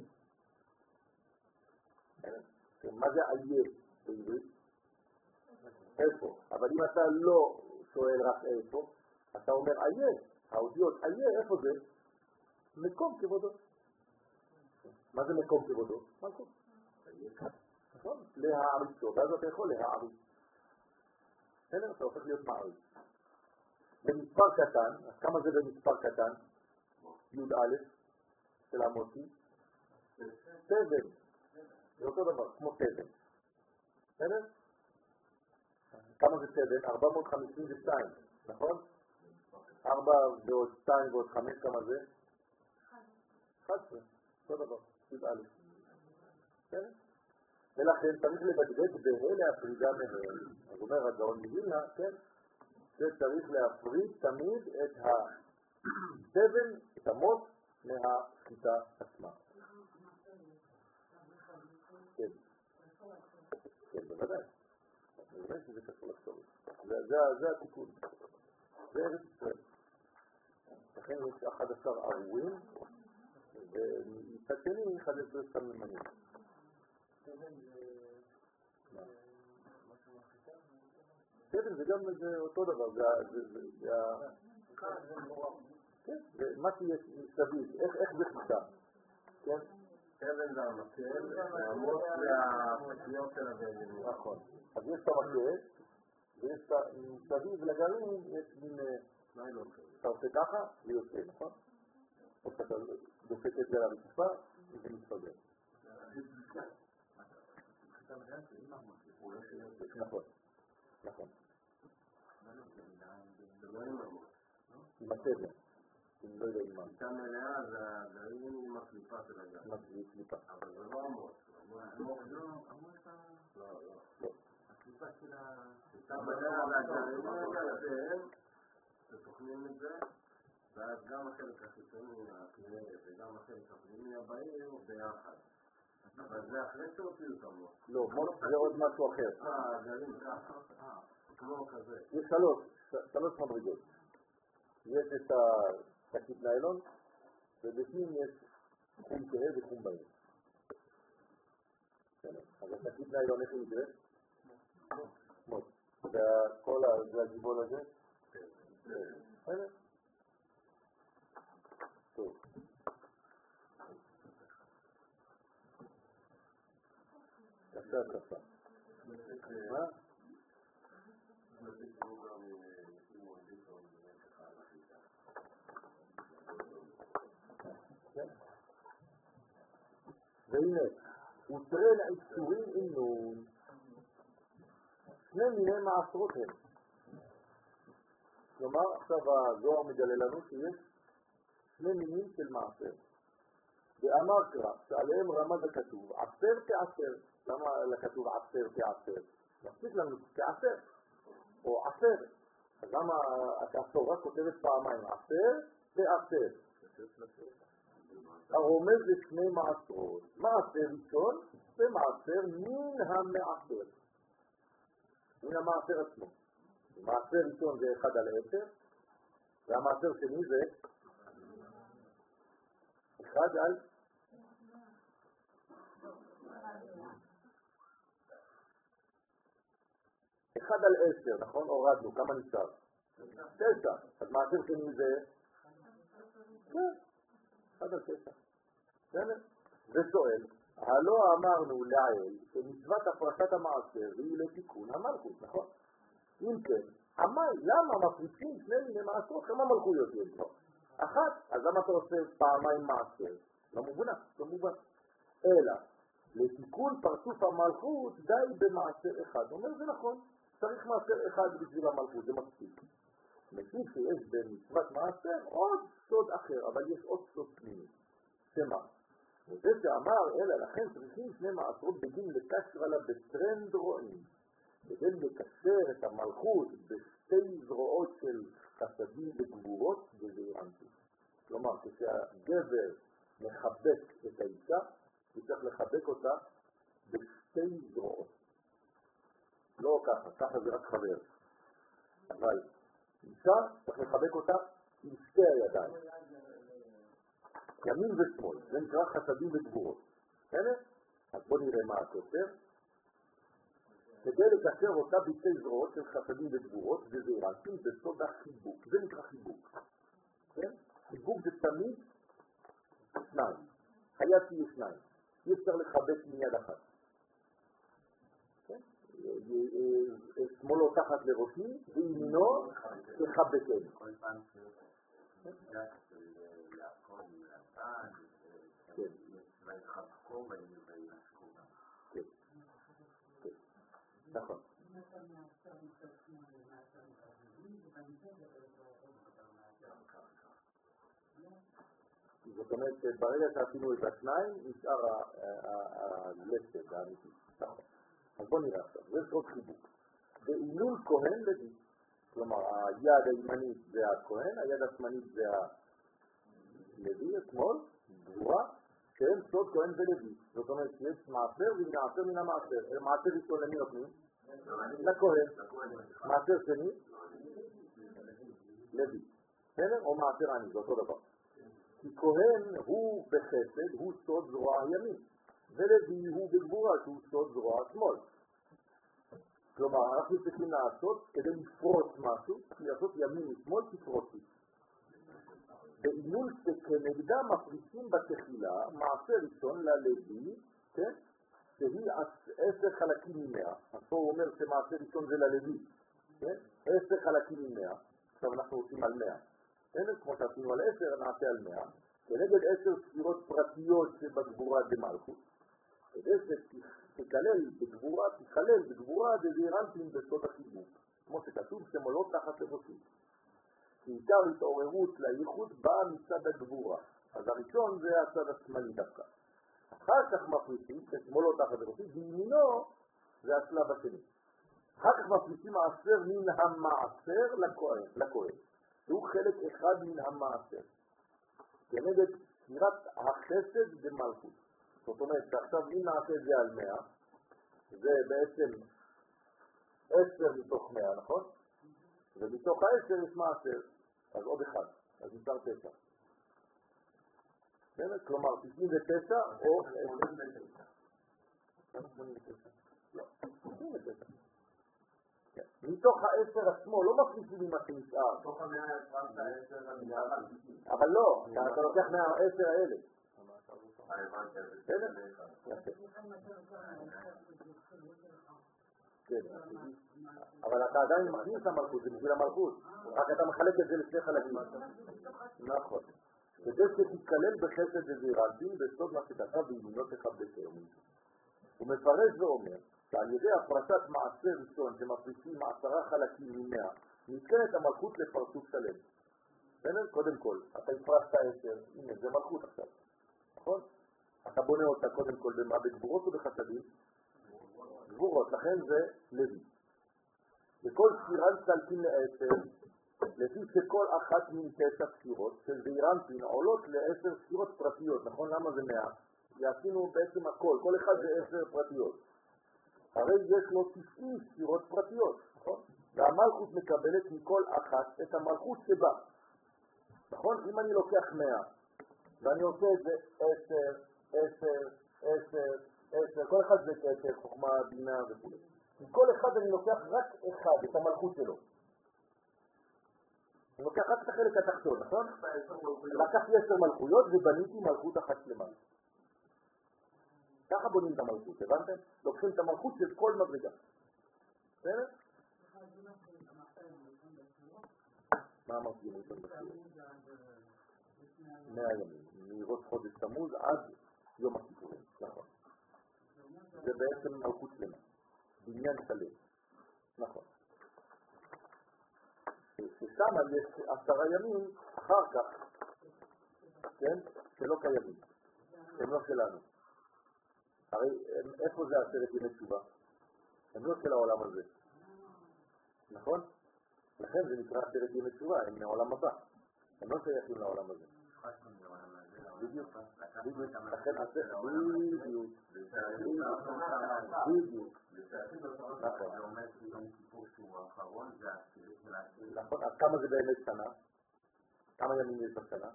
מה זה איה בעברית? איפה? אבל אם אתה לא שואל רק איפה, אתה אומר איה. האותיות איה, איפה זה? מקום כבודו. מה זה מקום כבודו? מלכות. נכון? להעריצו, ואז אתה יכול להעריץ. בסדר? אתה הופך להיות מעריץ. במספר קטן, אז כמה זה במספר קטן? י"א של המותי. תבן. זה אותו דבר, כמו תבן. בסדר? כמה זה תבן? ארבע מאות חמישים ושתיים, נכון? ארבע ועוד שתיים ועוד חמש, כמה זה? אחת עשרה. אותו דבר, י"א. בסדר? ולכן צריך לדקדק בהה להפרידה מהם. אז אומר הגאון מווילנה, כן? שצריך להפריד תמיד את התבן, את המות, מהחיטה עצמה. כן. כן, בוודאי. אני אומר שזה קשור לסורת. זה התיקון. זה ארץ ישראל. לכן יש אחד עשר ארורים, ומצד שני אחד עשר סממנים. תבן זה גם אותו דבר, זה מה שיש מסביב, איך זה חיטה, כן? תבן זה המקל, והמוץ זה הפתיות של הגרעין. נכון, אז יש את המקל, ויש מסביב לגרעין, יש מין ניילון כזה. אתה עושה ככה, ויוצא, נכון? או שאתה דופק את זה לרצפה, וזה מתפגר. נכון, נכון. עם התבן, אם לא יודע עם מה. איתה מלאה זה הגרעין עם הקליפה של הגרעין. הקליפה. אבל זה לא עמוס. עמוס לא, עמוס לא, לא. הקליפה של ה... איתה מלאה והגרעין הגרעין, שתוכנים את זה, ואז גם החלק החיצוני הפנימי וגם החלק הפנימי הבעיר ביחד. אבל זה אחרי שהוציאו את המוץ. לא, מוץ זה עוד משהו אחר. אה, הגרעין ככה. כמו כזה. יש שלוש, שלוש מדרגות. יש את השקית ניילון, ובפנים יש חום כהה וחום בהיר. אז השקית ניילון איך היא נקראת? מוץ. וכל הגיבול הזה? בסדר? טוב. קשה קשה. מה? והנה, ותרן איסורים עם נון, שני מיני מעשרות הם. כלומר, עכשיו הזוהר מגלה לנו שיש שני מינים של מעשר. ואמר קרא, שעליהם רמז הכתוב, עשר כעשר. למה לכתוב עשר כעשר? מספיק לנו כעשר, או עשר. אז למה התורה כותבת פעמיים, עשר כעשר? הרומז לשני מעשרות. מעשר ראשון ומעשר מן המעשר. מן המעשר עצמו. מעשר ראשון זה אחד על עשר, והמעשר שני זה אחד על אחד על עשר, נכון? הורדנו, כמה נשאר? תשע. אז מעשר שני זה? כן, אחד על תשע. ושואל, הלא אמרנו לעיל שמצוות הפרשת המעשר היא לתיקון המלכות, נכון? אם כן, המי, למה מפרישים שני מיני מעשרות? כמה מלכויות יש לו? אחת, אז למה אתה עושה פעמיים מעשר? לא מובנה, לא מובן. אלא, לתיקון פרצוף המלכות די במעשר אחד. הוא אומר, זה נכון, צריך מעשר אחד בשביל המלכות, זה מספיק. משיב שיש במצוות מעשר עוד סוד אחר, אבל יש עוד סוד פנימי. שמה? וזה שאמר, אלא לכן צריכים שני מעשרות בגין לקשר עליו בטרנד רואים. כדי לקשר את המלכות בשתי זרועות של חסדים וגבורות וזעירנטים. כלומר, כשהגבר מחבק את האישה, הוא צריך לחבק אותה בשתי זרועות. לא ככה, ככה זה רק חבר. אבל אישה צריך לחבק אותה עם שתי הידיים. ימין ושמאל, זה נקרא חסדים וגבורות. בסדר? אז בוא נראה מה הכותר. כדי לקשר אותה בשתי זרועות של חסדים וגבורות וזעירנטים בסוד החיבוק. זה נקרא חיבוק. כן? חיבוק זה תמיד שניים. חייב תהיה שניים. אי אפשר לחבק מיד אחת. כן? שמאלו תחת לראשי וימינו תחבקני. כל פעם שיודעת של יעקב ולאתן, ויחבקו וינשקו גם. כן. נכון. זאת אומרת שברגע שעשינו את השניים נשאר הלסת האמיתי. נכון. אז בוא נראה עכשיו, זה סוד חיבוק. ואילול כהן לוי. כלומר, היד הימנית זה הכהן, היד השמאלית זה הלוי, השמאל, גבורה, שהם סוד כהן ולוי. זאת אומרת שיש מעשר ומעשר מן המעשר. מעשר ראשון למי נותנים? לכהן. מעשר שני? לוי. בסדר? או מעשר עני, זה אותו דבר. כי כהן הוא בחסד, הוא סוד זרוע ימין, ולוי הוא בגבורה, שהוא סוד זרוע שמאל. כלומר, אנחנו צריכים לעשות, כדי לפרוץ משהו, לעשות ימין ושמאל תפרוצי. בעינול שכנגדה מפריסים בתחילה, מעשה ראשון ללוי, כן? שהיא עשר חלקים ממאה. אז פה הוא אומר שמעשה ראשון זה ללוי, כן? עשר חלקים ממאה. עכשיו אנחנו עושים על מאה. כן? כמו שעשינו על עשר, נעשה על מאה. כנגד עשר ספירות פרטיות שבגבורה דמלכות. כדי שתכלל בגבורה, תכלל בגבורה דזעירנטין בסוד החיבור. כמו שכתוב, שמולות תחת לבוסים. כי עיקר התעוררות לייחוד באה מצד הגבורה. אז הראשון זה הצד השמאלי דווקא. אחר כך מפריסים, כשמאלות תחת לבוסים, וימינו זה השלב השני. אחר כך מפריסים מעשר מן המעשר לכהן. שהוא חלק אחד מן המעשר. כנגד ספירת החסד במלכות. זאת אומרת שעכשיו אם נעשה את זה על מאה, זה בעצם עשר מתוך מאה, נכון? ומתוך העשר יש מעשר, אז עוד אחד, אז נשאר תשע. כלומר, תשעים ותשע או שמונים ותשע. לא, תשעים ותשע. מתוך העשר עצמו, לא מפריסים עם מה שנשאר. מתוך המאה הפרסת העשר המאה. אבל לא, אתה לוקח מהעשר האלה. אבל אתה עדיין מכניס המלכות, זה בשביל המלכות, רק אתה מחלק את זה לשני חלקים. נכון. כדי שתתכלל בחסד וזעירנטין בסוד מה שכתב וימינו תכבד היום. הוא מפרש ואומר שעל ידי הפרשת מעשר ראשון שמפריסים עשרה חלקים ממאה, נתקנת המלכות לפרצות שלם. קודם כל, אתה הפרשת עשר, הנה זה מלכות עכשיו. נכון? אתה בונה אותה קודם כל במה? בגבורות או בחסדים? גבורות, לכן זה לוי. וכל ספירן צלפים לעשר, לפי שכל אחת מן תשע ספירות של זעירנטין עולות לעשר ספירות פרטיות, נכון? למה זה מאה? יעשינו בעצם הכל, כל אחד זה עשר פרטיות. הרי יש לו תשעים ספירות פרטיות, נכון? והמלכות מקבלת מכל אחת את המלכות שבה. נכון? אם אני לוקח מאה, ואני עושה את זה עשר, עשר, עשר, עשר, כל אחד זה עשר, חוכמה, בינה וכו'. מכל אחד אני לוקח רק אחד, את המלכות שלו. אני לוקח רק את החלק התחתון, נכון? לקחתי עשר מלכויות ובניתי מלכות אחת שלמה. ככה בונים את המלכות, הבנתם? לוקחים את המלכות של כל מדרגה. בסדר? מה אמרתי ימים כאן בשיעור? מאה ימים, מראש חודש תמוז עד יום הכיפורים, נכון. זה בעצם מלכות שלמה, בניין שלם, נכון. ששם יש עשרה ימים אחר כך, כן, שלא קיימים, הם לא שלנו. הרי איפה זה עשרת ימי תשובה? הם לא של העולם הזה, נכון? לכן זה נקרא עשרת ימי תשובה, הם מהעולם הבא, הם לא שייכים לעולם הזה. בדיוק, בדיוק, לכן עשרת, בדיוק, בדיוק, נכון, אז כמה זה באמת שנה? כמה ימים יש בשנה?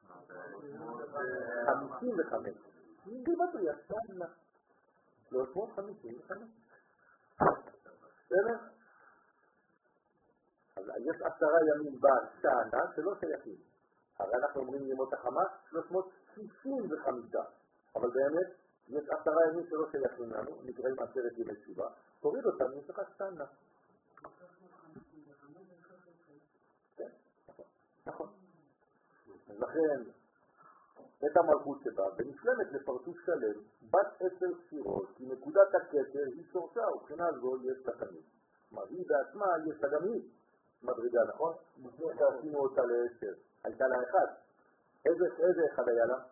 חמישים וחמש. גימטריה, שנה. שלוש מאות חמישים וחמש. בסדר? אז יש עשרה ימים בשנה שלא שייכים. הרי אנחנו אומרים ימות החמה שלוש מאות שישים וחמש. אבל באמת יש עשרה ימים שלא שייכים לנו, נקראים עשרת ימי תשובה. תוריד אותם, יש לך שנה. כן, נכון. נכון. אז לכן את המלכות שבה ונשלמת לפרצות שלם בת עשר ספירות, כי נקודת הכתר היא שורשה, ובחינה זו יש לה תמיד. כלומר, היא בעצמה יש לה גם היא מדרגה, נכון? לפני שעשינו אותה לעשר, הייתה לה אחד. איזה, איזה אחד היה לה?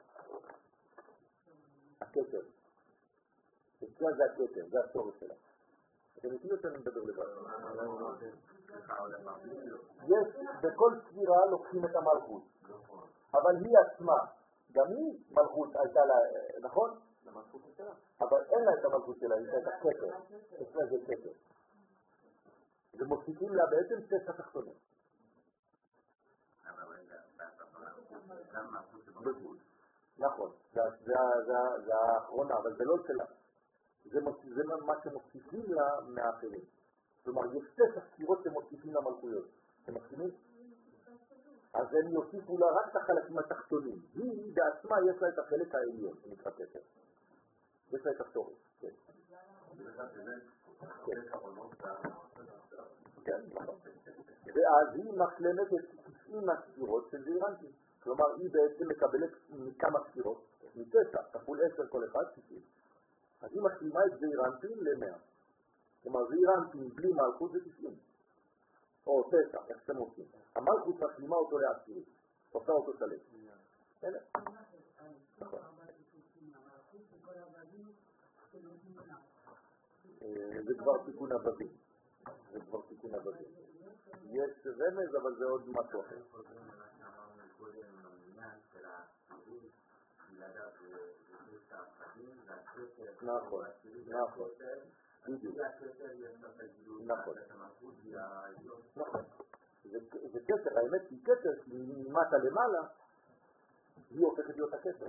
הכתר. אצלה זה הכתר, זה השורש שלה. אתם מכירים אותנו מדבר לבד. יש, בכל ספירה לוקחים את המלכות, אבל היא עצמה, גם היא מלכות הייתה לה, נכון? אבל אין לה את המלכות שלה, היא הייתה כתר, אצלה זה כתר. ומוסיפים לה בעצם תשע תחתונים. נכון, זה האחרונה, אבל זה לא שלה. זה מה שמוסיפים לה מהאחרים. כלומר, יש תשע ספירות שמוסיפים למלכויות. אתם מסכימים? אז הם יוסיפו לה רק את החלקים התחתונים. היא בעצמה יש לה את החלק העליון, שנקרא תשע. יש לה את השורש, כן. כן, נכון. ואז היא משלמת את תשעים הספירות של זעירנטים. כלומר, היא בעצם מקבלת מכמה ספירות, מתשע, כפול עשר כל אחד, תשעים. אז היא משלימה את זעירנטים למאה. כלומר, זעירנטים בלי מלכות זה תשעים. או תשע, איך שאתם עושים. המלכות משלימה אותו לעשירית. עושה אותו שלם. הנה. נכון. זה כבר תיקון הבבים. זה כבר תיקון הבבים. יש רמז, אבל זה עוד משהו אחר. נכון, נכון. בדיוק. נכון. נכון. זה כתר, האמת היא כתר, ממטה למעלה, היא הופכת להיות הכתר.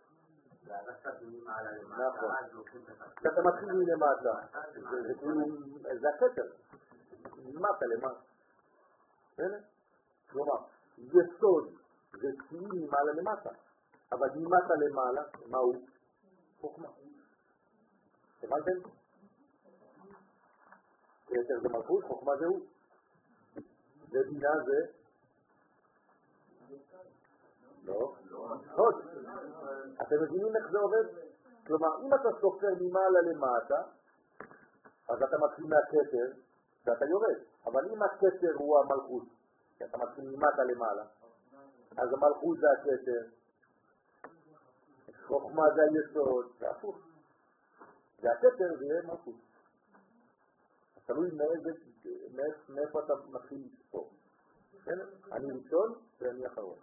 נכון. כשאתה מתחיל מלמטה, זה כאילו, זה הכתר. ממטה למעלה. הנה? כלומר, יסוד זה כאילו ממעלה למטה. אבל ממטה למעלה, מה הוא? חוכמה. הבנתם? כתר זה מלכות, חוכמה זה הוא. ובינה זה? לא. עוד. אתם מבינים איך זה עובד? כלומר, אם אתה סופר ממעלה למטה, אז אתה מתחיל מהכתר ואתה יורד. אבל אם הכתר הוא המלכות, כי אתה מתחיל ממטה למעלה, אז המלכות זה הכתר, חוכמה זה היסוד, זה הפוך. והכתר זה יהיה מלכות. תלוי מאיפה אתה מתחיל לספור. אני ראשון ואני אחרון.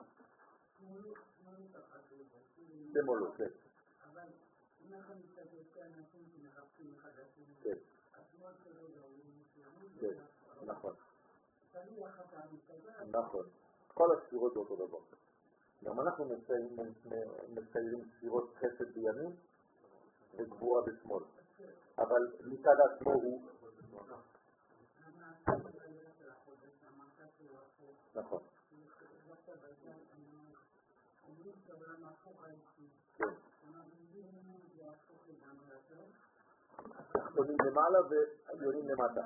זה מולו, כן. אבל אם אנחנו מסתכל שתי אנשים שמחפשים אחד לשני, כן. השמאל שלו גאולים מסוימים, כן, נכון. תלוי איך אתה מסתכל. נכון. כל הספירות זה אותו דבר. גם אנחנו מציירים ספירות חסד בימין וגבורה בשמאל. אבל מצד עצמו הוא... נכון. תחתונים למעלה ועליונים למטה.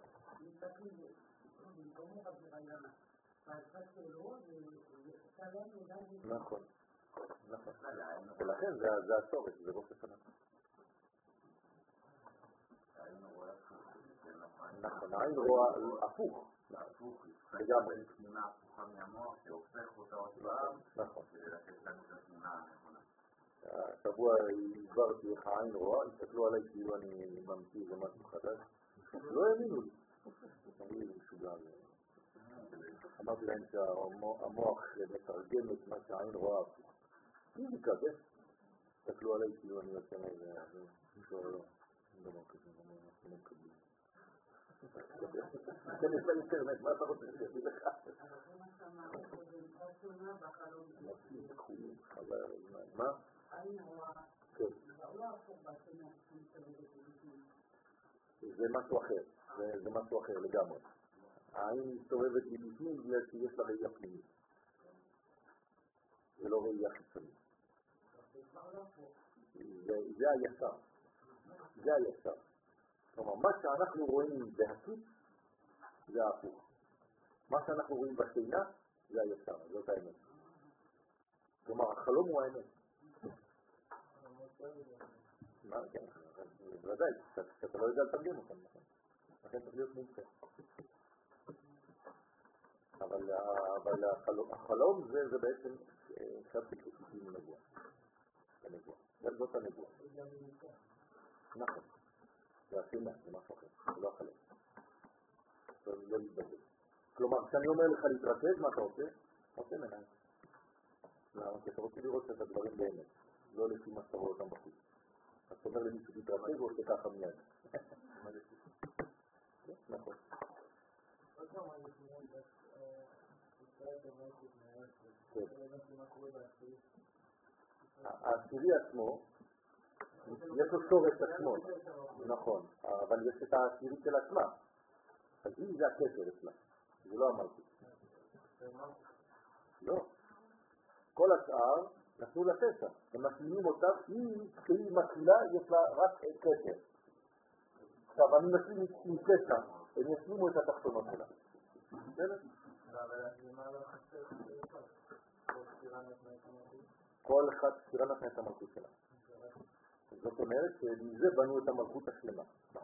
נכון. נכון. ולכן זה הצורך, זה לא ספנה. נכון, העין רואה הפוך. הפוך, לגמרי. תמונה הפוכה מהמוח שהופך אותה עוד פעם, נכון. כדי לתת לנו את התמונה הנכונה. השבוע הסברתי איך העין רואה, הסתכלו עליי כאילו אני ממציא איזה משהו חדש. לא האמינו לי. אמרו לי משוגע. אמרתי להם שהמוח מתרגם את מה שהעין רואה הפוך. פיזיקה, כן? הסתכלו עליי כאילו אני יוצא איזה... לא, לא, דבר כזה, אנחנו לא מקבלים. כן, יש לאינטרנט, מה אתה רוצה שיגיד לך? מה? זה משהו אחר, זה משהו אחר לגמרי. העין מסתובבת מבפנים בגלל שיש לה ראייה פנימית. זה לא ראייה חיצונית. זה הישר. זה הישר. כלומר, מה שאנחנו רואים בהקיץ זה ההפוך. מה שאנחנו רואים בשינה זה הישר, זאת האמת. כלומר, החלום הוא האמת. מה? כן, בוודאי, שאתה לא יודע לתרגם אותם, נכון? לכן צריך להיות מומחה. אבל החלום זה בעצם אחד שכתובים לנבואה. הנבואה. זאת הנבואה. נכון. זה השינה, זה משהו אחר, זה לא החלום. זה לא להתבדל. כלומר, כשאני אומר לך להתרכז, מה אתה עושה? עושה מנהל. למה? כי אתה רוצה לראות את הדברים באמת, לא לפי מה שאתה רואה אותם בחוץ. אז אתה אומר למישהו להתרכז, הוא עושה ככה מיד. נכון. העשירי עצמו, יש לו שורש עצמו, נכון, אבל יש את העשירית של עצמה, אז היא זה הקשר אצלה, זה לא המלכות. לא, כל השאר נתנו לה תשע, הם משלימים אותה, היא, כשהיא מתחילה, יש לה רק קשר. עכשיו, אני משלים עם תשע, הם ישלימו את התחתונות שלה. בסדר? כל אחד ספירה נתנה את המלכות שלה. זאת אומרת שמזה בנו את המלכות השלמה.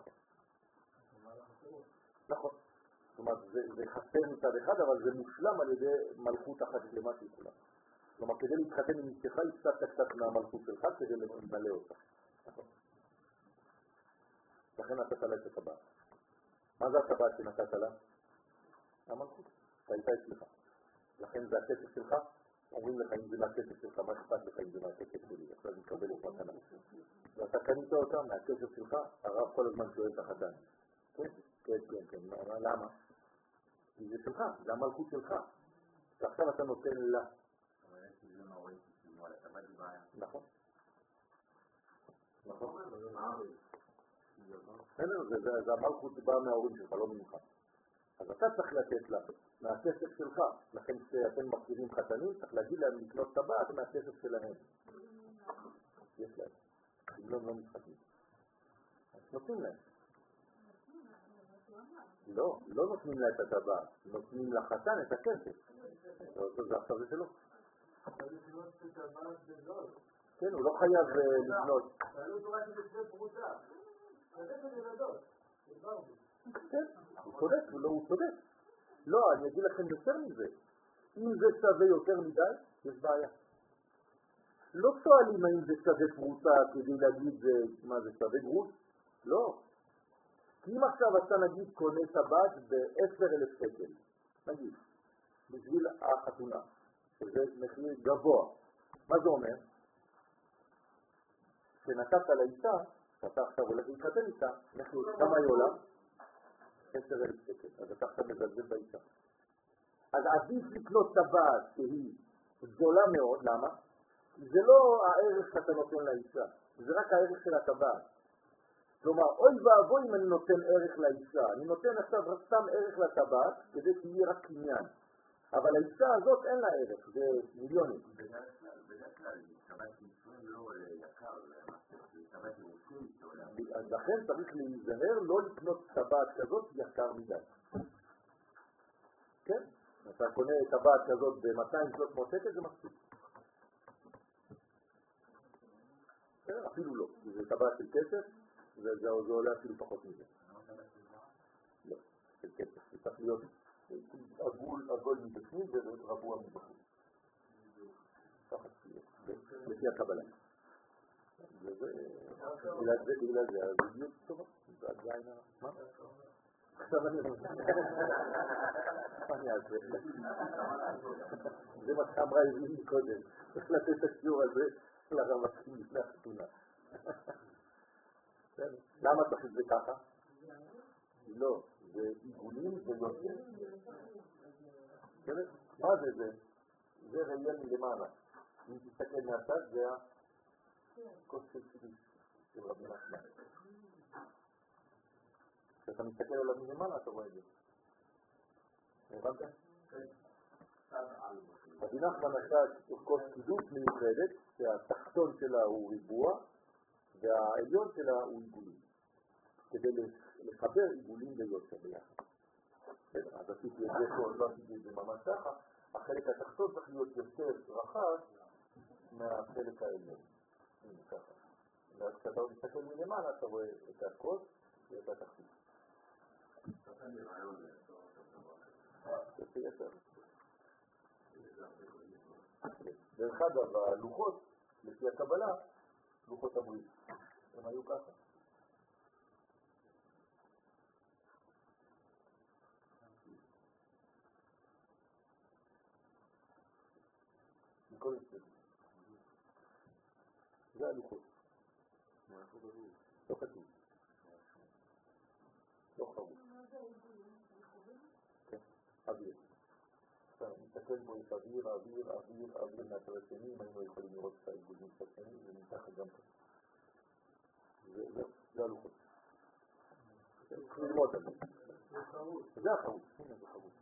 נכון. זאת אומרת, זה חסר מצד אחד, אבל זה מושלם על ידי מלכות אחת שלמה של כולם. כלומר, כדי להתחתן עם אשתך, הפסדת קצת מהמלכות שלך כדי למלא אותה. נכון. לכן נתת לה את הטבעת. מה זה הטבעת שנתת לה? המלכות. אתה הייתה אצלך. לכן זה הכסף שלך. אומרים לך אם זה מהכסף שלך, מה אכפת לך אם זה מהכסף שלי? עכשיו אני מקבל את מתנה. ואתה קנית אותה מהכסף שלך, הרב כל הזמן שואל את החתן. כן, כן, כן, כן. למה? כי זה שלך, זה המלכות שלך. ועכשיו אתה נותן לה. נכון. נכון. זה המלכות שבאה מההורים שלך, לא ממך. אז אתה צריך לתת לה מהכסף שלך. לכן כשאתם מחזירים חתנים, צריך להגיד להם לקנות טבעת מהכסף שלהם. יש להם. אם לא, הם לא מתחתנים. אז נותנים להם. לא, לא נותנים לה את הטבעת. נותנים לחתן את הכסף. זה עכשיו זה שלו. כן, הוא לא חייב לקנות. שאלו אותו רק בשביל פרוטה. זה זה ילדות. כן, הוא צודק, הוא צודק. לא, אני אגיד לכם יותר מזה. אם זה שווה יותר מדי, יש בעיה. לא שואלים האם זה שווה פרוטה כדי להגיד מה זה שווה גרוש. לא. כי אם עכשיו אתה נגיד קונה טבעת ב-עשרת אלפים שקל, נגיד, בשביל החתונה, שזה מחיר גבוה. מה זה אומר? שנתת לאישה, שאתה עכשיו הולך להתחתן איתה, מחיר כמה היא עולה? עשרת אלפים שקל. אז אתה עכשיו מזלזל באישה. אז עדיף לקנות טבעת שהיא גדולה מאוד, למה? זה לא הערך שאתה נותן לאישה, זה רק הערך של הטבעת. כלומר, אוי ואבוי אם אני נותן ערך לאישה, אני נותן עכשיו סתם ערך לטבעת כדי שיהיה רק קניין. אבל האישה הזאת אין לה ערך, זה מיליונים. בדרך כלל, טבעת נישואים לא עולה יקר, טבעת נישואים שעולה. אז לכן צריך להיזהר לא לקנות טבעת כזאת יקר מדי. כן? אתה קונה טבעת כזאת ב-מאתיים שלוש מאות שקל, זה מספיק. אפילו לא, זה טבעת של כסף, וזה עולה אפילו פחות מזה. לא, של כסף. זה צריך להיות עגול מבפנים ורבוע מבפנים. ככה צריך, לפי הקבלה. בגלל זה, הזוגיות טובה. זה עדיין, מה? עכשיו אני לא... מה אני אעשה? זה מה שאמרה איזים קודם. צריך לתת את השיעור הזה לרווקים לפני החתונה. למה צריך את זה ככה? לא, זה עיגולים ויותר. מה זה זה? זה ראייה מלמעלה. אם תסתכל מהצד זה הכוס של סיביס של רבי נחמן. כשאתה מסתכל עליו מלמעלה אתה רואה את זה. הבנת? רבי נחמן עשה כוס קידוש מיוחדת שהתחתון שלה הוא ריבוע והעליון שלה הוא עיגולים. כדי לחבר עיגולים ויותר ביחד. אז עשיתי את זה פה, לא עשיתי את זה ממש ככה. החלק התחתון צריך להיות יותר רחב מהחלק העליון. הנה ככה. ואז כשאתה מסתכל מלמעלה אתה רואה את הכוס ואת התחתון. זה יותר. דרך אגב, הלוחות, לפי הקבלה, לוחות הברית, הם היו ככה. מכל הסתכל. זה הלוחות. לא כתוב. לא חרוץ. כן. אוכל בו את אוויר, אוויר, אוויר, אוויר מהצד השני, אם היינו יכולים לראות את העיגולים של השני, ומתחת גם כן. זה הלוחות. צריך ללמוד על זה. זה החרוץ, הנה זה חרוץ.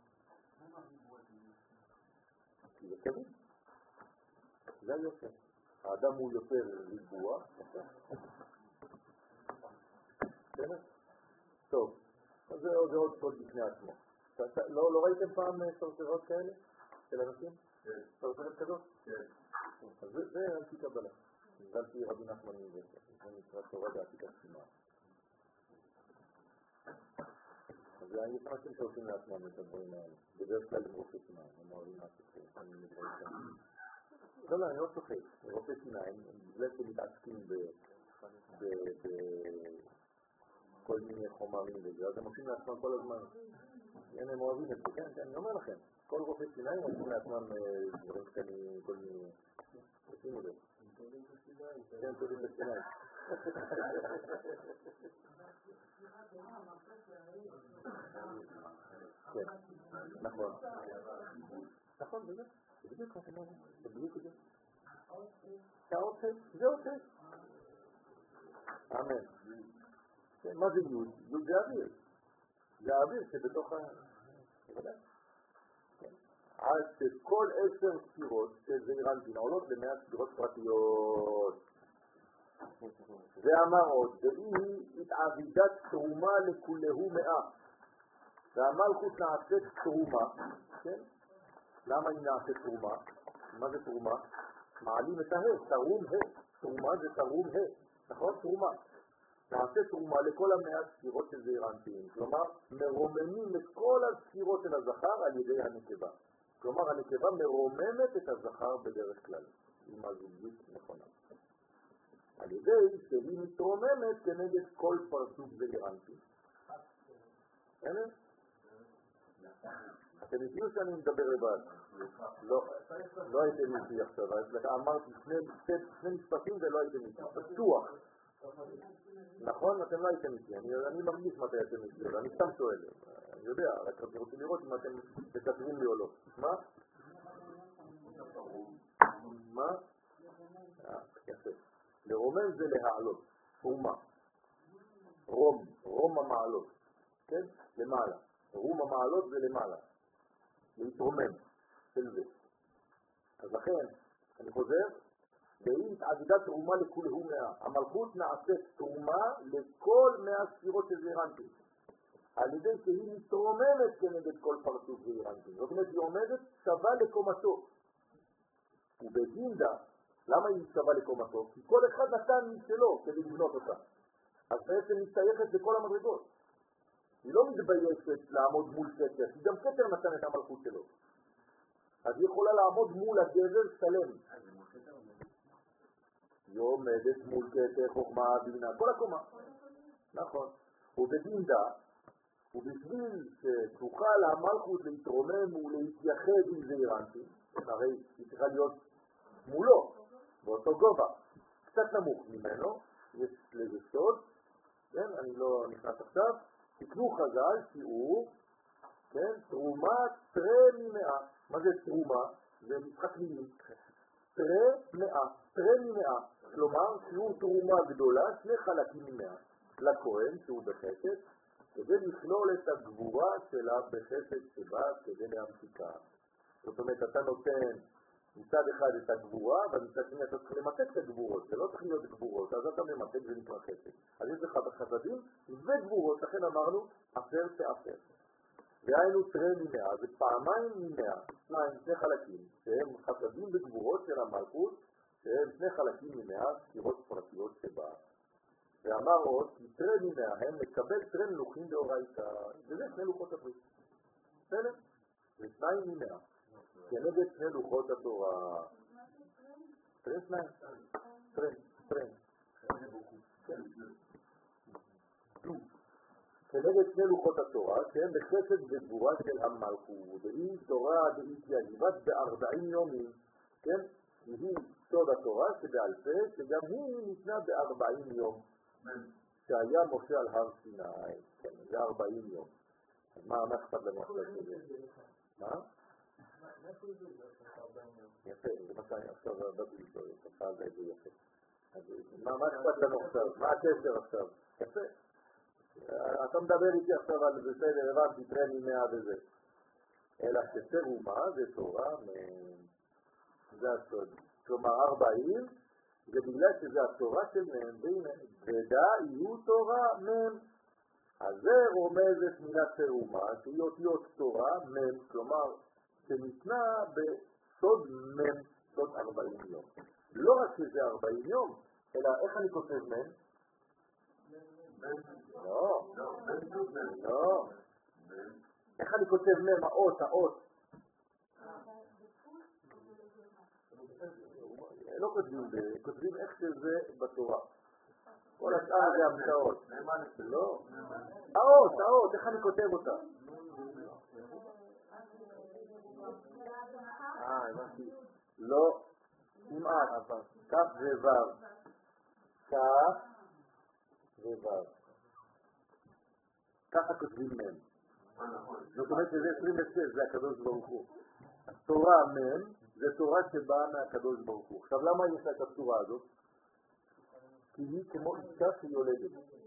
כי זה כבוד. זה היותר. האדם הוא יותר ריבוע. טוב, אז זה עוד סוד בפני עצמו. לא ראיתם פעם סרסרות כאלה? של אנשים? כן. סרסרת כזאת? כן. אז זה אנטי קבלה. נזלתי רבי נחמן מזה. זה נקרא תורה בעתיקת סימן. אז יש אנשים שעושים לעצמם את הדברים האלה. בדרך כלל עם רופא סימן. הם אוהבים לעשות. לא, לא, אני לא צוחק. רופא סימן, בגלל שמתעסקים בכל מיני חומרים וזה, אז הם עושים לעצמם כל הזמן. הם אוהבים את זה, כן, כן, אני אומר לכם. כל רופא סיני עושים לעצמם דברים קטנים, כל מיני... עושים את זה. כן, טובים בסיני. כן, נכון. נכון, זה זה. זה בדיוק מה שאתם אומרים. זה בדיוק זה. זה עושה, זה עושה. אמן. מה זה יוד? יוד זה אוויר. זה האוויר שבתוך ה... עד שכל עשר ספירות של זעיר אנפין עולות למאה ספירות פרטיות. ואמר עוד, והיא התעבידת תרומה לכולהו מאה. והמלכות נעשית תרומה, כן? למה היא נעשית תרומה? מה זה תרומה? מעלים את הה, תרום ה. תרומה זה תרום ה, נכון? תרומה. נעשה תרומה לכל המאה ספירות של זעיר אנפין. כלומר, מרוממים את כל הספירות של הזכר על ידי הנקבה. כלומר, הנקבה מרוממת את הזכר בדרך כלל, עם הזוגיות נכונה. על ידי שהיא מתרוממת כנגד כל פרצוף זעיר אנפין. אין? אתם איתי או שאני מדבר לבד? לא, לא הייתם איתי עכשיו. אמרתי שני משפטים ולא הייתם איתי. פתוח. נכון? אתם לא הייתם איתי. אני מרגיש מתי אתם איתי. אני סתם שואל. אני יודע, רק אני רוצה לראות אם אתם מתקשרים לי או לא. מה? מה? יפה. לרומם זה להעלות. תרומה. רום. רום המעלות. כן? למעלה. רום המעלות זה למעלה. להתרומם של זה. אז לכן, אני חוזר, והיא התעבידת תרומה לכולהו מאה. המלכות נעשית תרומה לכל מאה ספירות של זעיר אנפין. על ידי שהיא מתרוממת כנגד כל פרצוף זעיר אנפין. זאת אומרת, היא עומדת שווה לקומתו. ובגינדה, למה היא שווה לקומתו? כי כל אחד נתן משלו כדי לבנות אותה. אז בעצם היא שייכת לכל המדרגות. היא לא מתביישת לעמוד מול כתר, היא גם כתר נתן את המלכות שלו. אז היא יכולה לעמוד מול הגבר שלם. היא עומדת מול כתר, חוכמה, בינה, כל הקומה. נכון. ובגינדה, ובשביל שתוכל המלכות להתרומם ולהתייחד עם זעיר אנפין, הרי היא צריכה להיות מולו, באותו גובה, קצת נמוך ממנו, יש לזה סוד, כן, אני לא נכנס עכשיו, תקנו חז"ל, שיעור, כן, תרומה תרי ממאה. מה זה תרומה? זה משחק מילים. תרי מאה, תרי ממאה. כלומר, שיעור תרומה גדולה, שני חלקים ממאה. לכהן, שהוא בחסד, כדי לכלול את הגבורה שלה בחסד שבה, כדי להמתיקה. זאת אומרת, אתה נותן מצד אחד את הגבורה, ומצד שני אתה צריך למתק את הגבורות. זה לא צריך להיות גבורות, אז אתה ממתק ונקרא חסד. אז יש לך בחסדים וגבורות, לכן אמרנו, אפר שאפר. והיינו תרי ממאה, זה פעמיים ממאה, שניים, שני חלקים, שהם חסדים וגבורות של המלכות, שהם שני חלקים ממאה, ספירות פרטיות שבה. ואמר עוד, כי תרי ממאה הם מקבל תרי מלוכים באורייתא, וזה שני לוחות הברית. בסדר? זה שניים ממאה. כנגד שני לוחות התורה. תרי שניים. תרי, תרי. כנגד שני לוחות התורה, שהם בחסד וגבורה של המלכות. והיא תורה דאיתיאליבת בארבעים יומים, כן? היא סוד התורה שבעל פה, שגם היא ניתנה בארבעים יום. שהיה משה על הר סיני, כן, זה ארבעים יום. אז מה אכפת לנו עכשיו? מה? מה אכפת לנו עכשיו? מה הקשר עכשיו? יפה. אתה מדבר איתי עכשיו על בסדר, הבנתי, תראה ממאה וזה. אלא שתרומה זה תורה, זה הסוד. כלומר, ארבעים, זה בגלל שזה התורה של מהם, והנה, ודע יהיו תורה מהם. אז זה רומזת מילה תרומה, שהיא אותיות תורה, מהם, כלומר, שניתנה בסוד מהם, סוד ארבעים יום. לא רק שזה ארבעים יום, אלא איך אני כותב מהם? לא, לא. איך אני כותב מהם, האות, האות? לא כותבים, כותבים איך שזה בתורה. כל השאר זה המצאות. לא. האות, האות, איך אני כותב אותה? אה, הבנתי. לא. כמעט. כך ווו. כך ווו. ככה כותבים מהם. זאת אומרת שזה עשרים ושש, זה הקדוש ברוך הוא. התורה מהם זה תורה שבאה מהקדוש ברוך הוא. עכשיו למה יש לה את הצורה הזאת? כי היא כמו אישה שיולדת.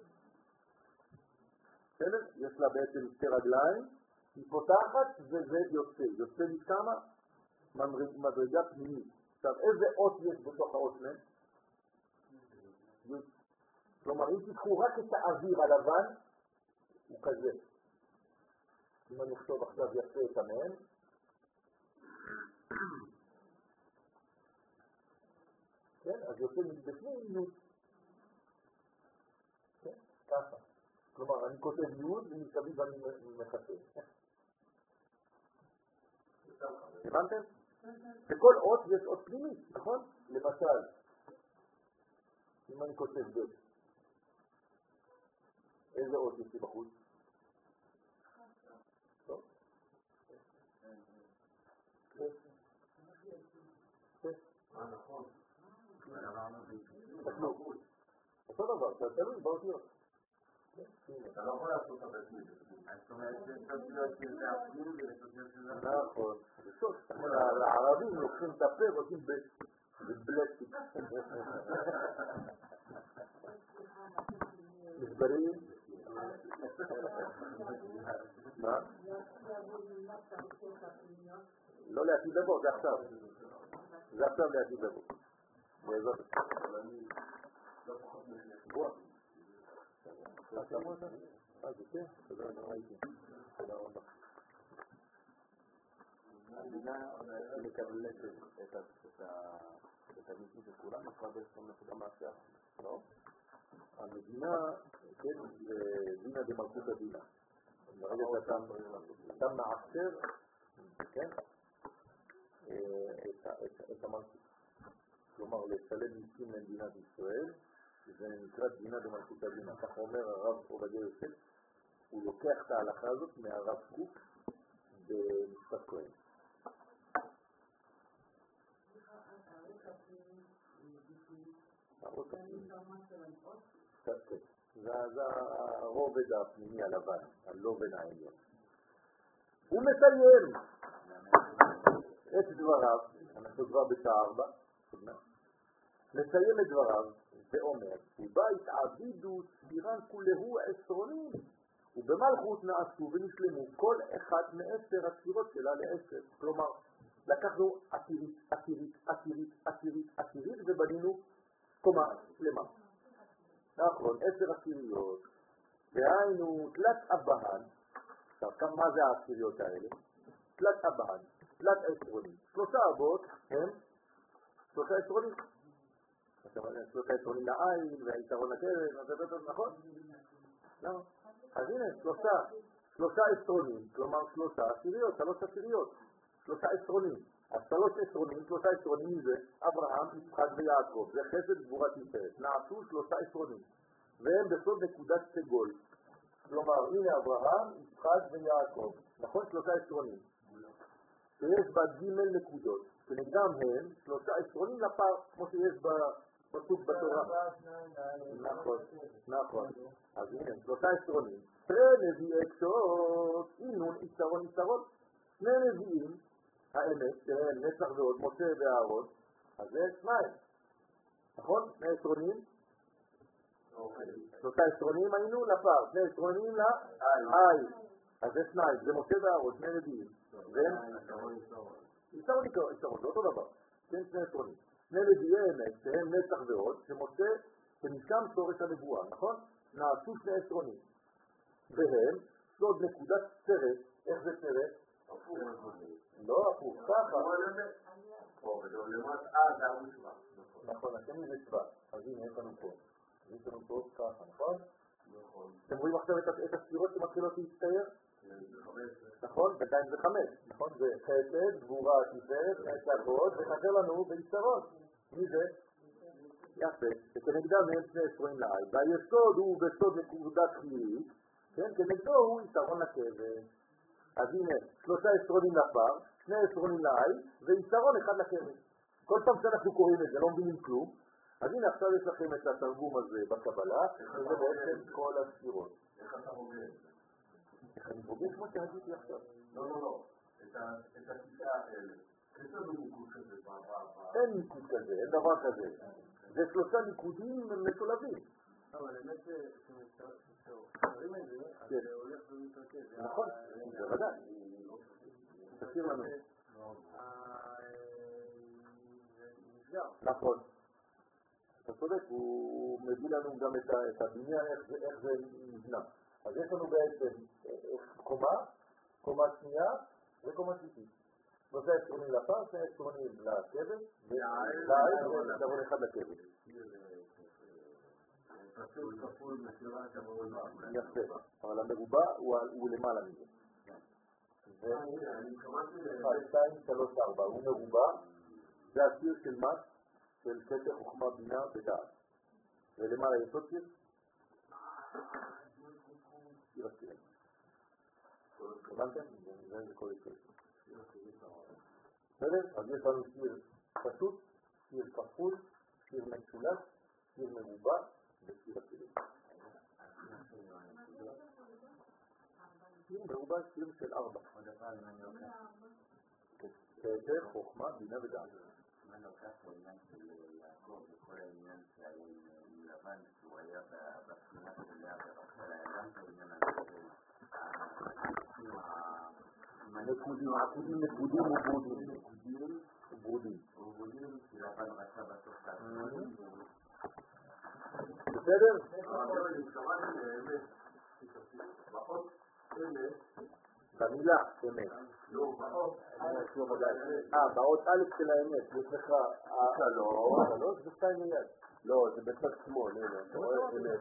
בסדר? יש לה בעצם שתי רגליים, היא פותחת וזה יוצא. יוצא מכמה מדרגה פנימית. עכשיו איזה אות יש בתוך האות מהם? כלומר אם תיקחו רק את האוויר הלבן, הוא כזה. אם אני אכתוב עכשיו יפה את המהם, כן, אז יוצא מבפנים יוד. כן, ככה. כלומר, אני כותב יוד ומסביב אני מחסה. הבנתם? בכל אות יש אות פנימית, נכון? למשל, אם אני כותב ב', איזה אות יש לי בחוץ? טוב. מה נכון? אותו דבר, אתה תלוי באותיות. אתה לא יכול לעשות את הבית. זאת אומרת, יש אותיות שזה הפנים ויש אותיות שזה הפנים. נכון. הערבים לוקחים את הפה ועושים בבלסטיק. מסברים? מה? לא לעתיד לבוא, זה עכשיו. זה עכשיו לעתיד לבוא. בעזרת בוא. אה, זה כן? תודה, אני ראיתי. תודה רבה. המדינה מקבלת את המיסים של כולם, אחר כך גם מעשה. לא? המדינה, כן, זה דינה דמלכות הדינה. ברגע שאתה מעשר, כן, את המלכות. כלומר, לשלם מיסים למדינת ישראל, זה נקרא דינה דמלכות הדינה. כך אומר הרב עובדיה יוסף, הוא לוקח את ההלכה הזאת מהרב קוק במשפט כהן. זה הרובד הפנימי הלבן, הלובן העליון. הוא מסיים את דבריו, אנחנו כבר בשעה ארבע, מסיים את דבריו ואומר, ובית עבידו ספירן כולהו עשרונים, ובמלכות נעשו ונשלמו כל אחד מעשר הספירות שלה לעשר. כלומר, לקחנו עשירית, עשירית, עשירית, עשירית, עשירית, ובנינו קומה שלמה. נכון, עשר עשיריות, והיינו תלת אבהן. עכשיו, מה זה העשיריות האלה? תלת אבהן, תלת עשרונים. שלושה אבות הם שלושה עשרונים. שלושה עשרונים לעין, והיתרון לקרן, נכון? לא. אז הנה, שלושה, שלושה עשרונים, כלומר שלושה עשיריות, שלוש עשיריות, שלושה עשרונים. אז שלוש עשרונים, שלושה עשרונים זה אברהם, יצחק ויעקב, זה חסד גבורת תפארת. נעשו שלושה עשרונים, והם בסוד נקודת סגול. כלומר, הנה אברהם, יצחק ויעקב, נכון? שלושה עשרונים. שיש בה ג' נקודות, שנגדם הם שלושה עשרונים לפר, כמו שיש בפסוק בתורה. נכון, נכון. אז הנה, שלושה עשרונים. שני נביאי קשות, אינון, יצרון, יצרון. שני נביאים, האמת, שהם נצח ועוד, משה ואהרון, אז זה שניים. נכון? שני עשרונים, שלושה עשרונים היינו לפר, שני עשרונים לעי. אז זה שניים, זה משה ואהרון, שני נביאים. עשרון עשרון, זה אותו דבר. כן, שני עשרונים. שני נביאי אמת, שהם נצח ועוד, שמשה, שמשם שורש הנבואה, נכון? נעשו שני עשרונים. והם, סוד נקודת סרט, איך זה סרט? לא, הפוך, ככה. נכון, השני זה צבא. אז הנה, יש לנו פה. יש לנו פה ככה, נכון? אתם רואים עכשיו את הספירות שמתחילות להצטייר? נכון, בינתיים זה חמש. נכון, זה חסד, גבורה, תפארת, נצח, וחסר לנו ביצרון. מי זה? יפה. וכנגדם הם שני עשרונים לעי. והיסוד הוא בסוד נקודת חירית, כן? כנגדו הוא יתרון לקבר. אז הנה, שלושה עשרונים לפר, שני עשרונים לעי, ויתרון אחד לקבר. כל פעם שאנחנו קוראים את זה, לא מבינים כלום. אז הנה, עכשיו יש לכם את התרגום הזה בקבלה, וזה בעצם כל הספירות. איך אתה מוביל את זה? איך אני מוביל כמו שהגיתי עכשיו? לא, לא, לא. את התשעה האלה. יש לנו ניקוד כזה בעבר. אין ניקוד כזה, אין דבר כזה. זה שלושה ניקודים משולבים. אבל האמת שכשמתארים את זה, אז זה הולך ומתרכז. נכון, זה ודאי. תשאיר לנו. נסגר. נכון. אתה צודק, הוא מביא לנו גם את הבניין, איך זה נבנה. אז יש לנו בעצם קומה, קומה שנייה וקומה שלישית. שלושה עשרונים לפר, שני עשרונים לקבר, ולעי ודבר אחד לקבר. יפה, אבל המרובע הוא למעלה מזה. שתיים, שלוש, ארבע, הוא מרובע, זה הסיר של מה? של כתר חוכמה בינה ודעת. ולמעלה יש עוד סיר? סיר הסירים. הבנתם? זה כל הסיר. בסדר? אז יש לנו סיר פשוט, סיר כפול, סיר משולש, סיר מרובע וסיר הסירים. סיר מרובע סיר של ארבע. כתר חוכמה בינה ודעת. מה לוקח העניין של יעקב וכל העניין שהיה עם לבן שהוא היה בספינה של לאה ורחל, היה גם את העניין הזה נקודים, עקודים, נקודים וברודים. נקודים וברודים. וברודים שלבן רצה בסוף כעצמם. בסדר? אבל אני שמעתי באמת, באות אלה, במילה, אמת. לא, באות, אה, באות א' של האמת, יש לך שלוש, שלוש ושתיים מיד. לא, זה בצד שמאל, הנה, אתה רואה אמת.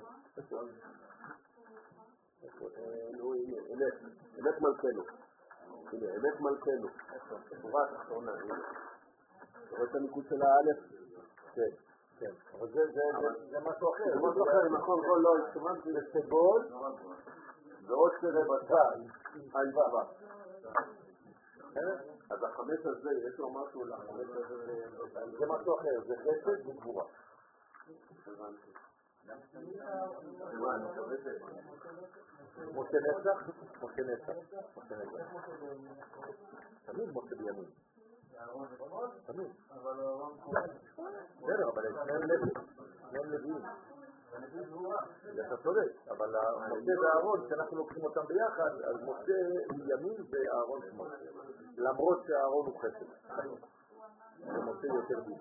אמת, אמת מלכנו. הנה, אמת מלכנו. שורה התחתונה, הנה. אתה רואה את הניקוד של האלף? כן, כן. אבל זה משהו אחר. זה משהו אחר, נכון, לא, התכוונתי לסבול. ועוד שרבצה, היווה. אז החמש הזה, יש לו משהו לחמש הזה, זה משהו אחר, זה חסד וגבורה. משה נצח? משה נצח. משה נצח. תמיד משה בימין. תמיד. בסדר, אבל שניהם לוויים. אתה צודק, אבל משה ואהרון, כשאנחנו לוקחים אותם ביחד, אז משה הוא ימין ואהרון שמאל. למרות שאהרון הוא חסד. ומשה יותר דיוק.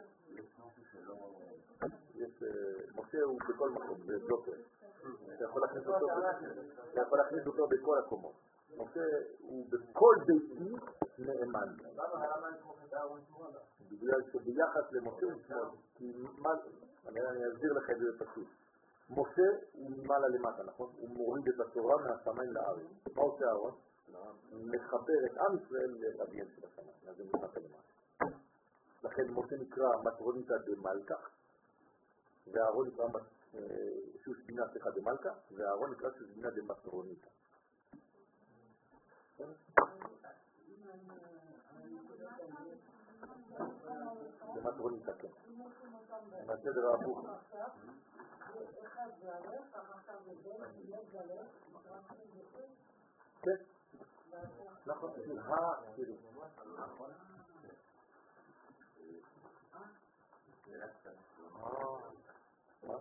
משה הוא בכל מקום, זה זוכר. אתה יכול להכניס אותו בכל הקומות. משה הוא בכל ביתי נאמן. בגלל שביחס למשה הוא שמאל. אני אסביר לך את זה פשוט. משה הוא ממעלה למטה, נכון? הוא מוריד את התורה מהשמיים לארץ. מה עושה אהרון? מחבר את עם ישראל לאביהם של השמיים. אז זה ממטה למטה. לכן משה נקרא מטרוניתא דמלכה, ואהרון נקרא שושבינה סליחה דמלכה, ואהרון נקרא שושבינה דמטרוניתא. דמטרוניתא, כן. מהסדר ההפוך. אחד זה הלך, אחר זה דרך, יד גלך, כן. נכון, הסירים. נכון? מה?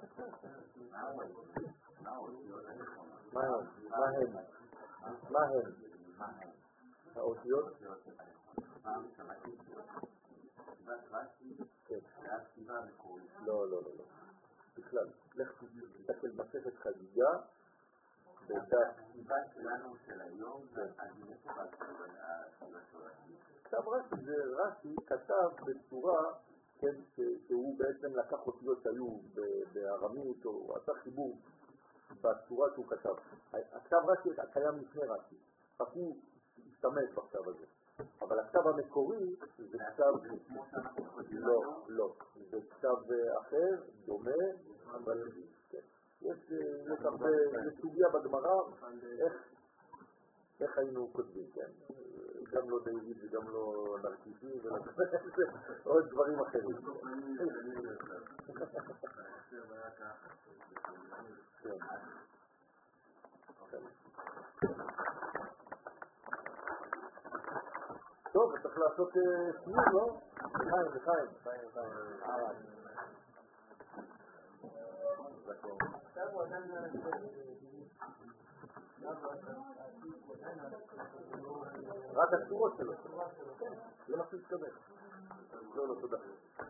מה האותיות הנכונות? מה הם? מה הם? מה הם? האותיות? פעם שמעתי כתיבת רש"י, זה הכתיבה המקורית. לא, לא, לא, לא. בכלל, לך תסתכל מסכת חגיגה, הכתיבה שלנו של היום, אז מאיפה הכתיבה של רש"י? כתב רש"י, זה רש"י כתב בצורה, כן, שהוא בעצם לקח אותיות שהיו בארמית, או עשה חיבור בצורה שהוא כתב. הכתב רש"י קיים לפני רש"י, רק הוא השתמש בכתב הזה. אבל הכתב המקורי זה כתב... לא, לא. זה כתב אחר, דומה, אבל... יש הרבה... יש סוגיה בגמרא, איך היינו כותבים, כן? גם לא דיוויד וגם לא נרקיסי, ועוד דברים אחרים. טוב, צריך לעשות סיום, לא? לחיים, לחיים, לחיים, לחיים. רק הצורות שלו. זה מה שתתקבל. לא, לא, תודה.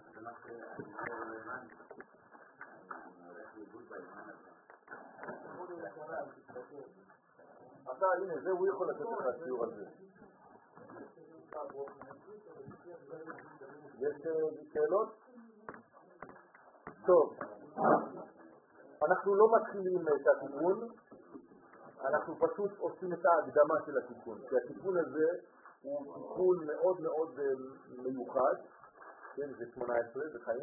אתה, הנה, זה הוא יכול לתת לך הציור הזה. יש שאלות? טוב, אנחנו לא מתחילים את התיקון, אנחנו פשוט עושים את ההקדמה של התיקון, כי התיקון הזה הוא תיקון מאוד מאוד מיוחד, כן, זה שמונה עשרה, זה חיים,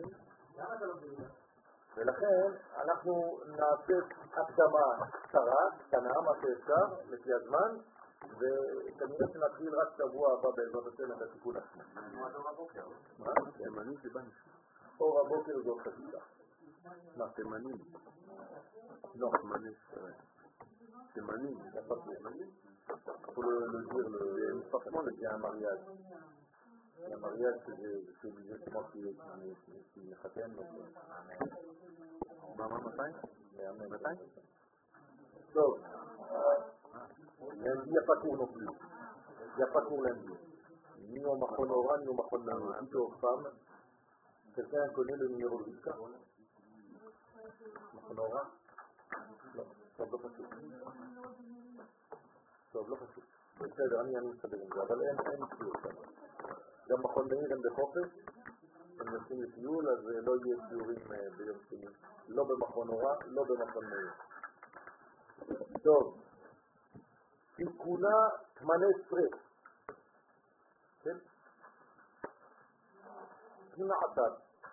ולכן אנחנו נעשה הקדמה קצרה, קטנה, מה שאפשר, לפי הזמן, וכנראה שנתחיל רק שבוע הבא בעזרת השם את התיקון עצמו. מה? תימני זה בנש. אור הבוקר זאת חשיבה. מה, תימנים? לא. תימני ישראל. תימנים. Pour le, le dire, le, franchement, il y a un mariage. Il y a un mariage que c'est justement qui est Khatem. Maman, matin? Matin? Donc, lundi, il n'y a pas cours non plus. Il n'y a pas cours lundi. Ni au Mahon Oran, ni au Mahon Nano. Plutôt aux femmes. Quelqu'un connaît le numéro de Vika? Mahon Oran? Non, ça ne doit pas être. טוב, לא חשוב. בסדר, אני אני מסתדר עם זה, אבל אין, אין ציור כאן. גם מכון מאיר הם בחופש, הם יוצאים לטיול, אז לא יהיה ציורים ביום שני. לא במכון אורה, לא במכון מאיר. טוב, תיקונה שמונה עשרה. כן? תקינה עשר.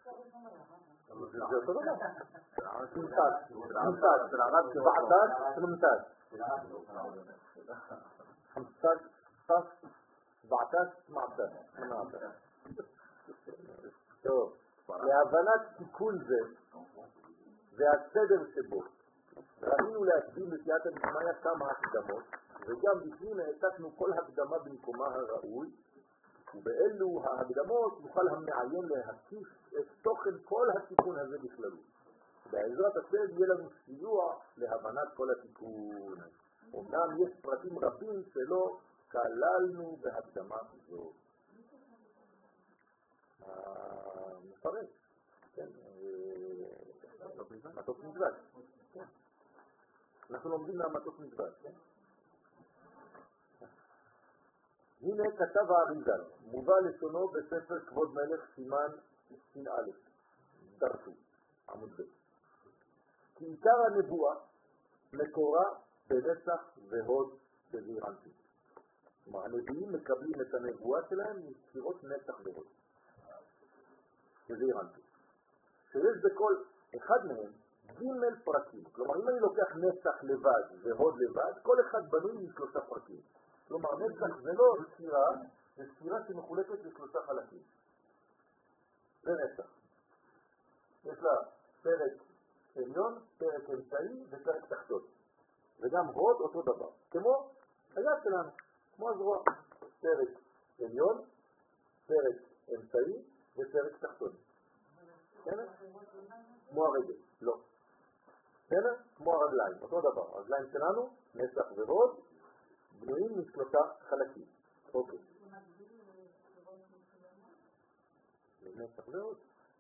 זה אותו דבר. תמתת, תמתת, בעתת, תמתת. חמסת, סף, בעתת, מעתת, מעתת. טוב, להבנת תיקון זה והסדר שבו ראינו להקדים בסייעתא דשמיא כמה הקדמות, וגם בפנים העתקנו כל הקדמה במקומה הראוי, ובאלו ההקדמות נוכל המעיין להקיף את תוכן כל התיקון הזה בכללות. בעזרת השם יהיה לנו סיוע להבנת כל התיקון. אמנם יש פרטים רבים שלא כללנו בהקדמה זו. מפרש, כן, מטוס מזוות. אנחנו לומדים מהמטוס מזוות. הנה כתב האריזל, מובא לשונו בספר כבוד מלך סימן סין א', דרשו, עמוד ב'. כי עיקר הנבואה מקורה בנצח והוד בזעירנטי. כלומר, הנביאים מקבלים את הנבואה שלהם מספירות נצח והוד בזעירנטי. שיש בכל אחד מהם ג' פרקים. כלומר, אם אני לוקח נצח לבד והוד לבד, כל אחד בנוי משלושה פרקים. כלומר, נצח זה לא ספירה, זה ספירה שמחולקת לשלושה חלקים. זה נצח. יש לה פרק עליון, פרק אמצעי ופרק תחתון. וגם הוד אותו דבר. כמו היד שלנו, כמו הזרוע. פרק עליון, פרק אמצעי ופרק תחתון. כמו הרגל. לא. בסדר? כמו הרגליים, אותו דבר. הרגליים שלנו, נצח ועוד, בנויים משלושה חלקים. אוקיי. נצח ועוד?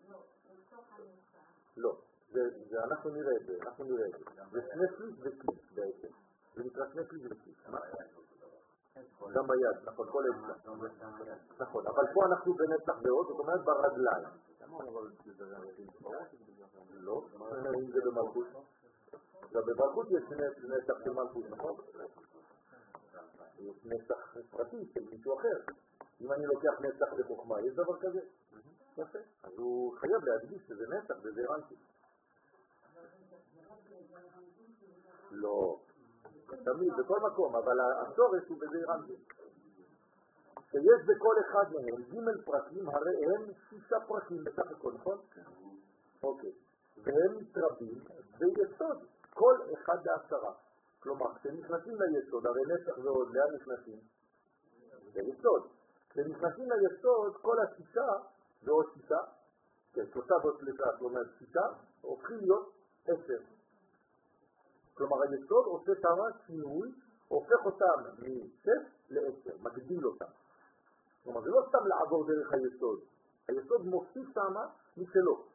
לא. זה אנחנו נראה את זה, אנחנו נראה את זה. זה שני שליש וכליש בעצם. זה נקרא שני שליש וכליש. גם ביד, נכון, כל אצבע. נכון, אבל פה אנחנו בנצח ועוד, זאת אומרת ברגליים. לא, אם זה במלכות. במלכות יש נצח של מלכות, נכון? יש נצח פרטי של מישהו אחר. אם אני לוקח נצח בחוכמה, יש דבר כזה? יפה. אז הוא חייב להדגיש שזה נצח וזה רנטי. לא, תמיד, בכל מקום, אבל השורש הוא בזה רנטי. שיש בכל אחד מהם ג' פרקים, הרי הם שישה פרקים בסך הכל, נכון? אוקיי. והם מתרבים ביסוד, כל אחד בעשרה. כלומר, כשנכנסים ליסוד, הרי נצח ועוד, לאן נכנסים? ליסוד. כשנכנסים ליסוד, כל השישה ועוד שישה, כן, שלושה ועוד שלושה, כלומר שישה, הופכים להיות עשר. כלומר, היסוד עושה כמה שינוי, הופך אותם משש לעשר, מגדיל אותם. כלומר, זה לא סתם לעבור דרך היסוד. היסוד מוסיף שמה משלו.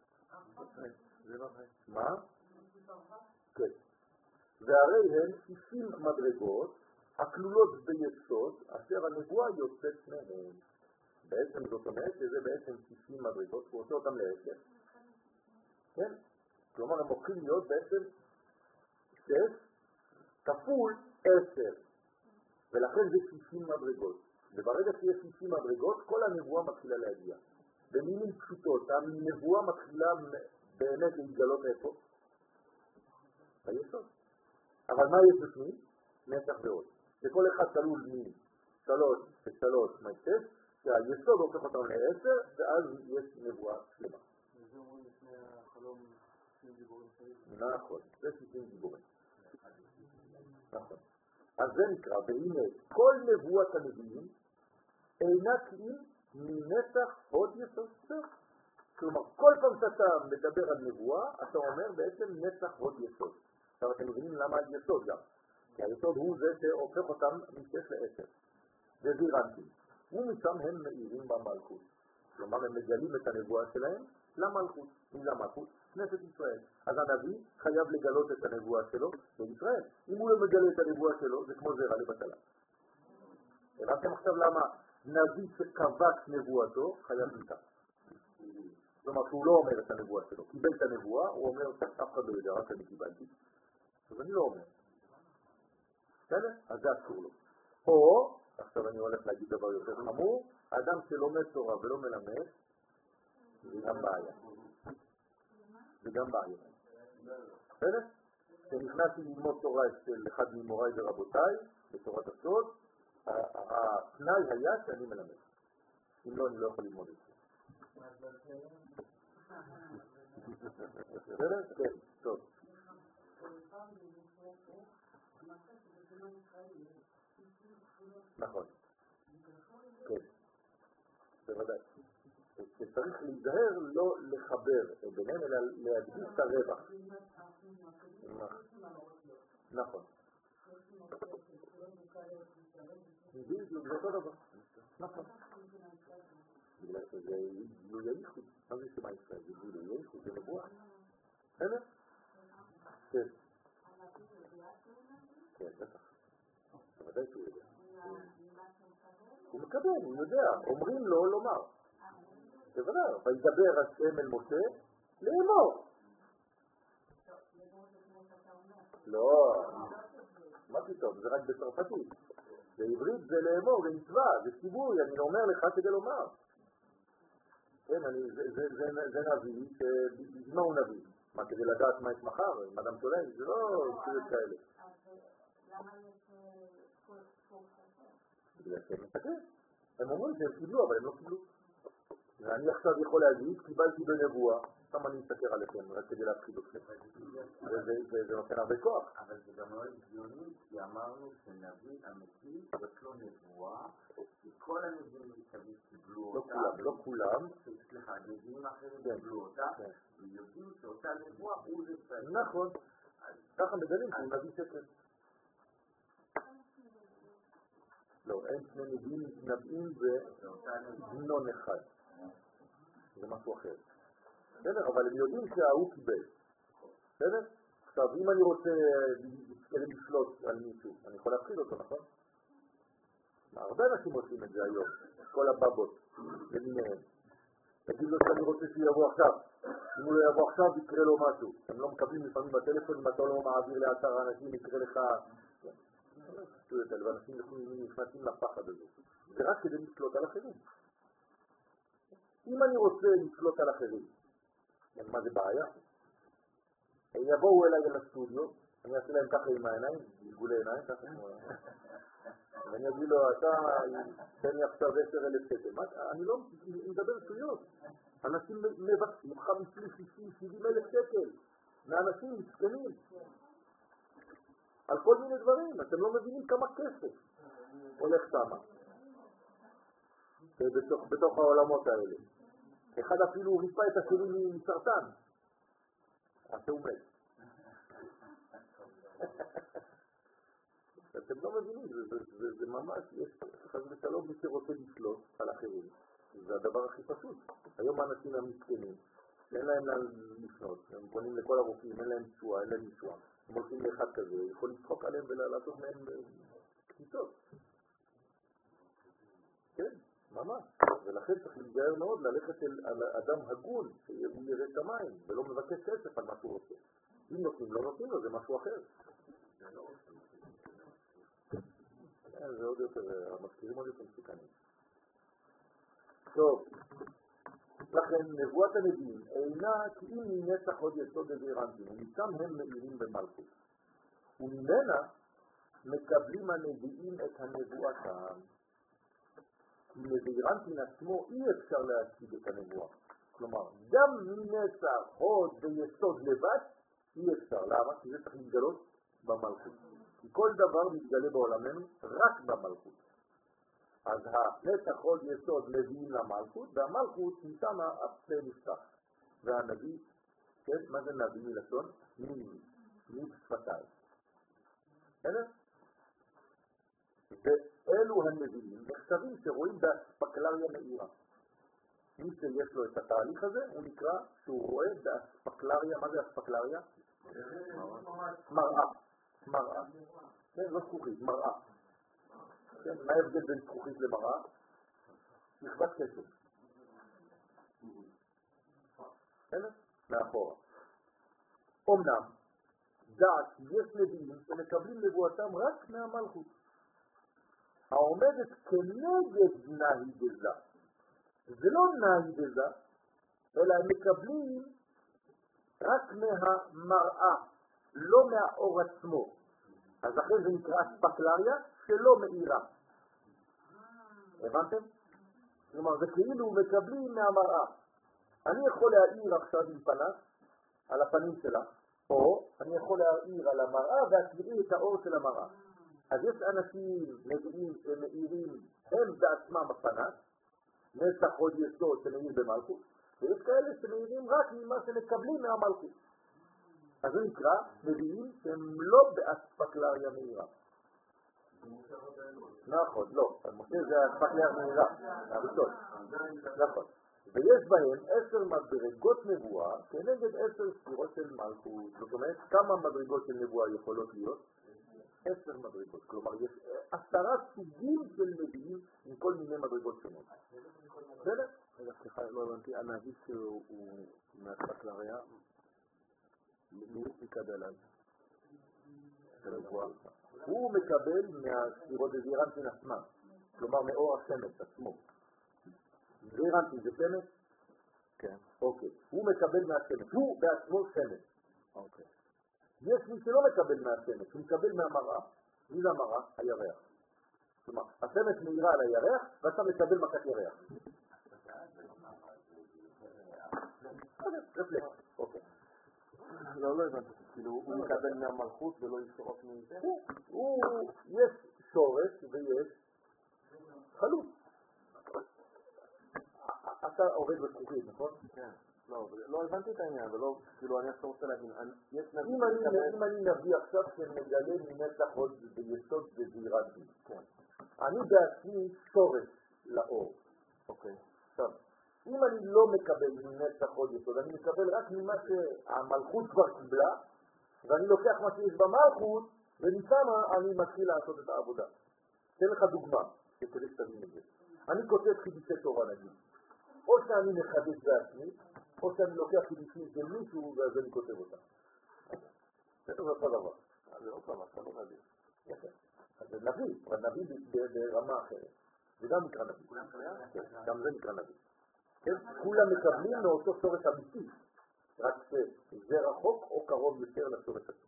מה? כן. והרי הן שישים מדרגות הכלולות ביסוד אשר הנבואה יוצאת מהן. בעצם זאת אומרת שזה בעצם שישים מדרגות, הוא עושה אותם לעשר. כן? כלומר, הם הופכים להיות בעצם שש כפול עשר. ולכן זה שישים מדרגות. וברגע שיש שישים מדרגות, כל הנבואה מתחילה להגיע. במילים פשוטות, הנבואה מתחילה באמת להתגלות איפה? ביסוד. אבל מה יש בפנים? נצח ועוד. וכל אחד תלול משלוש ושלוש משש, שהיסוד הופך אותם לעשר, ואז יש נבואה שלמה. וזה אומרים לפני החלום שישים גיבורים שלי? נכון, זה שישים גיבורים. נכון. אז זה נקרא, והנה, כל נבואת הנביאים אינה כלי מנצח עוד יסוד. כלומר, כל פעם שאתה מדבר על נבואה, אתה אומר בעצם נצח עוד יסוד. עכשיו אתם מבינים למה על יסוד גם. כי היסוד הוא זה שהופך אותם משש לעשר. זה זירנטים. ומשם הם מאירים במלכות. כלומר, הם מגלים את הנבואה שלהם למלכות. מי למלכות? כנסת ישראל. אז הנביא חייב לגלות את הנבואה שלו לישראל. אם הוא לא מגלה את הנבואה שלו, זה כמו זרע לבטלה. הבנתם עכשיו למה נביא שכבש נבואתו חייב מיתה. כלומר, שהוא לא אומר את הנבואה שלו. קיבל את הנבואה, הוא אומר, אף אחד לא יודע, רק אני קיבלתי. אז אני לא אומר. בסדר? אז זה אסור לו. או, עכשיו אני הולך להגיד דבר יותר חמור, האדם שלומד תורה ולא מלמד, זה גם בעיה. זה גם בעיה. בסדר? כשנכנסתי ללמוד תורה של אחד ממוריי ורבותיי, בתורת הסוד, התנאי היה שאני מלמד. אם לא, אני לא יכול ללמוד את זה. בסדר? כן, טוב. נכון. כן. בוודאי. שצריך להיזהר לא לחבר ביניהם, אלא להדגיש את הרווח. נכון. בדיוק, זה אותו דבר. נכון. בגלל שזה גילוי הייחוד. מה זה שמה ישראל? זה גילוי הייחוד, זה נבואה. בסדר? כן. כן, בטח. בוודאי שהוא יודע. הוא מקבל, הוא יודע. אומרים לו לומר. בוודאי. וידבר השם אל משה לאמור. לא. מה פתאום? זה רק בצרפתית. בעברית זה לאמור, זה מצווה, זה ציווי, אני אומר לך כדי לומר. כן, אני, זה, זה, זה, זה נביא, שבזמן הוא נביא. מה, כדי לדעת מה יש מחר? אם אדם תולן, זה לא ציווי כאלה. למה יש כל חסר? בגלל שהם מתקן. הם אומרים שהם קיבלו, אבל הם לא קיבלו. ואני עכשיו יכול להגיד, קיבלתי בנבואה, סתם אני מסתכל עליכם, רק כדי להפחיד אתכם. זה נותן הרבה כוח. אבל זה גם מאוד הגיוני, כי אמרנו שנביא אמיתי, זאת לא נבואה, כי כל הנביאים מסביב קיבלו אותה. לא כולם, סליחה, נביאים אחרים קיבלו אותה, ויודעים שאותה נבואה הוא זה. נכון, ככה מגלים שהוא נביא שקר. לא, אין שני נביאים נביאים ובנון אחד. זה משהו אחר. בסדר, אבל הם יודעים שההוא קיבל. בסדר? עכשיו, אם אני רוצה לשלוט על מישהו, אני יכול להפחיד אותו, נכון? הרבה אנשים עושים את זה היום, כל הבבות, למיניהם. תגיד לו שאני רוצה שיבוא עכשיו. אם הוא לא יבוא עכשיו, יקרה לו משהו. הם לא מקבלים לפעמים בטלפון, אם אתה לא מעביר לאתר האנשים, יקרה לך... ואנשים נכנסים לפחד הזה. זה רק כדי לשלוט על אחרים. אם אני רוצה לשלוט על אחרים, מה זה בעיה? יבואו אליי לסטודיו, אני אעשה להם ככה עם העיניים, גלגולי עיניים, ככה. ואני אגיד לו, אתה תן לי עכשיו עשר אלף שקל. אני לא מדבר שטויות. אנשים מבקשים חמישים, שישים, שבעים אלף שקל. מאנשים מסכנים. על כל מיני דברים. אתם לא מבינים כמה כסף הולך שמה. בתוך, בתוך העולמות האלה. אחד אפילו ריפא את השני מסרטן. אז הוא מת. אתם לא מבינים, זה, זה, זה, זה ממש, יש חס ושלום מי שרוצה לשלוט על אחרים. זה הדבר הכי פשוט. היום האנשים המסכנים, אין להם לאן לפנות, הם פונים לכל הרופאים, אין להם תשואה, אין להם תשואה. הם הולכים לאחד כזה, יכול לצחוק עליהם ולעשות מהם קציצות. כן, ממש. ולכן צריך להיזהר מאוד ללכת אל אדם הגון, שהוא יראה את המים, ולא מבקש כסף על מה שהוא רוצה. אם נותנים, לא נותנים לו, זה משהו אחר. זה עוד יותר, המזכירים עוד יותר מסוכנים. טוב, לכן נבואת הנביאים אינה כי אם מנצח עוד יסוד דזעירנטים, ומשם הם מאירים במלכות. וממנה מקבלים הנביאים את הנבואתם. כי לזעירנטין עצמו אי אפשר להשיג את הנבואה. כלומר, גם מנצח עוד ויסוד לבד אי אפשר. למה? כי זה צריך להתגלות במלכות. כי כל דבר מתגלה בעולמנו רק במלכות. אז הנצח עוד יסוד מביאים למלכות, והמלכות משם הפה נפתח. והנביא, כן, מה זה נביא מלשון? ניב, ניב שפתיים. בסדר? ואלו הנביאים נחשבים שרואים באספקלריה מאירה. מי שיש לו את התהליך הזה, הוא נקרא שהוא רואה באספקלריה. מה זה אספקלריה? מראה. מראה. כן, לא זכוכית, מראה. כן, מה ההבדל בין זכוכית למראה? שכבת קשב. בסדר? מאחורה. אומנם, דעת יש נביאים שמקבלים נבואתם רק מהמלכות. העומדת כנגד נהי דזה. זה לא נהי דזה, אלא הם מקבלים רק מהמראה, לא מהאור עצמו. אז לכן זה נקרא אספקלריה שלא מאירה. הבנתם? כלומר, זה כאילו מקבלים מהמראה. אני יכול להאיר עכשיו עם פנס על הפנים שלה, או אני יכול להאיר על המראה והתראי את האור של המראה. אז יש אנשים נביאים שמאירים הם בעצמם הפנס, נצח עוד יסוד שמאיר במלכות, ויש כאלה שמאירים רק ממה שמקבלים מהמלכות. אז זה נקרא נביאים שהם לא באספקלריה מאירה. נכון, לא. משה זה אספקלריה מאירה, הראשון. נכון. ויש בהם עשר מדרגות נבואה כנגד עשר ספירות של מלכות. זאת אומרת, כמה מדרגות של נבואה יכולות להיות? עשר מדרגות. כלומר, יש עשרה סוגים של נביאים עם כל מיני מדרגות שונות. בסדר? רגע, סליחה, לא הבנתי, הנביא שהוא מאספקלריה, מי מקבל על זה? הוא מקבל מהספירות דזעירנטין עצמם, כלומר מאור השמש עצמו. דזעירנטין זה שמש? כן. אוקיי. הוא מקבל מהשמש, הוא בעצמו שמש. אוקיי. יש מי שלא מקבל מהשמש, הוא מקבל מהמראה. מי זה המראה? הירח. כלומר, השמש מאירה על הירח ואתה מקבל מכת ירח. אוקיי. לא, לא הבנתי, כאילו הוא מקבל מהמלכות ולא ישרות מזה? הוא, יש שורש ויש חלוץ. אתה עובד בזכוכית, נכון? כן. לא, לא הבנתי את העניין, ולא, כאילו אני עכשיו רוצה להבין, יש נביא... אם אני נביא עכשיו שמגלה מנצח עוד ביסוד בזעירת דין. כן. אני בעצמי שורש לאור. אוקיי. עכשיו, אם אני לא מקבל מנצח עוד יסוד, אני מקבל רק ממה שהמלכות כבר קיבלה, ואני לוקח מה שיש במלכות, ומשם אני מתחיל לעשות את העבודה. אתן לך דוגמה, שכדי שתבין את זה. אני כותב חידושי תורה נגיד. או שאני מחדש בעצמי, או שאני לוקח חידושים של מישהו ואז אני כותב אותם. זה אותו דבר. זה לא פעם, אתה לא נביא. יפה. אז זה נביא, אבל נביא ברמה אחרת. זה גם נקרא נביא. גם זה נקרא נביא. כולם מקבלים מאותו שורש אמיתי, רק שזה רחוק או קרוב יותר לשורש הזה.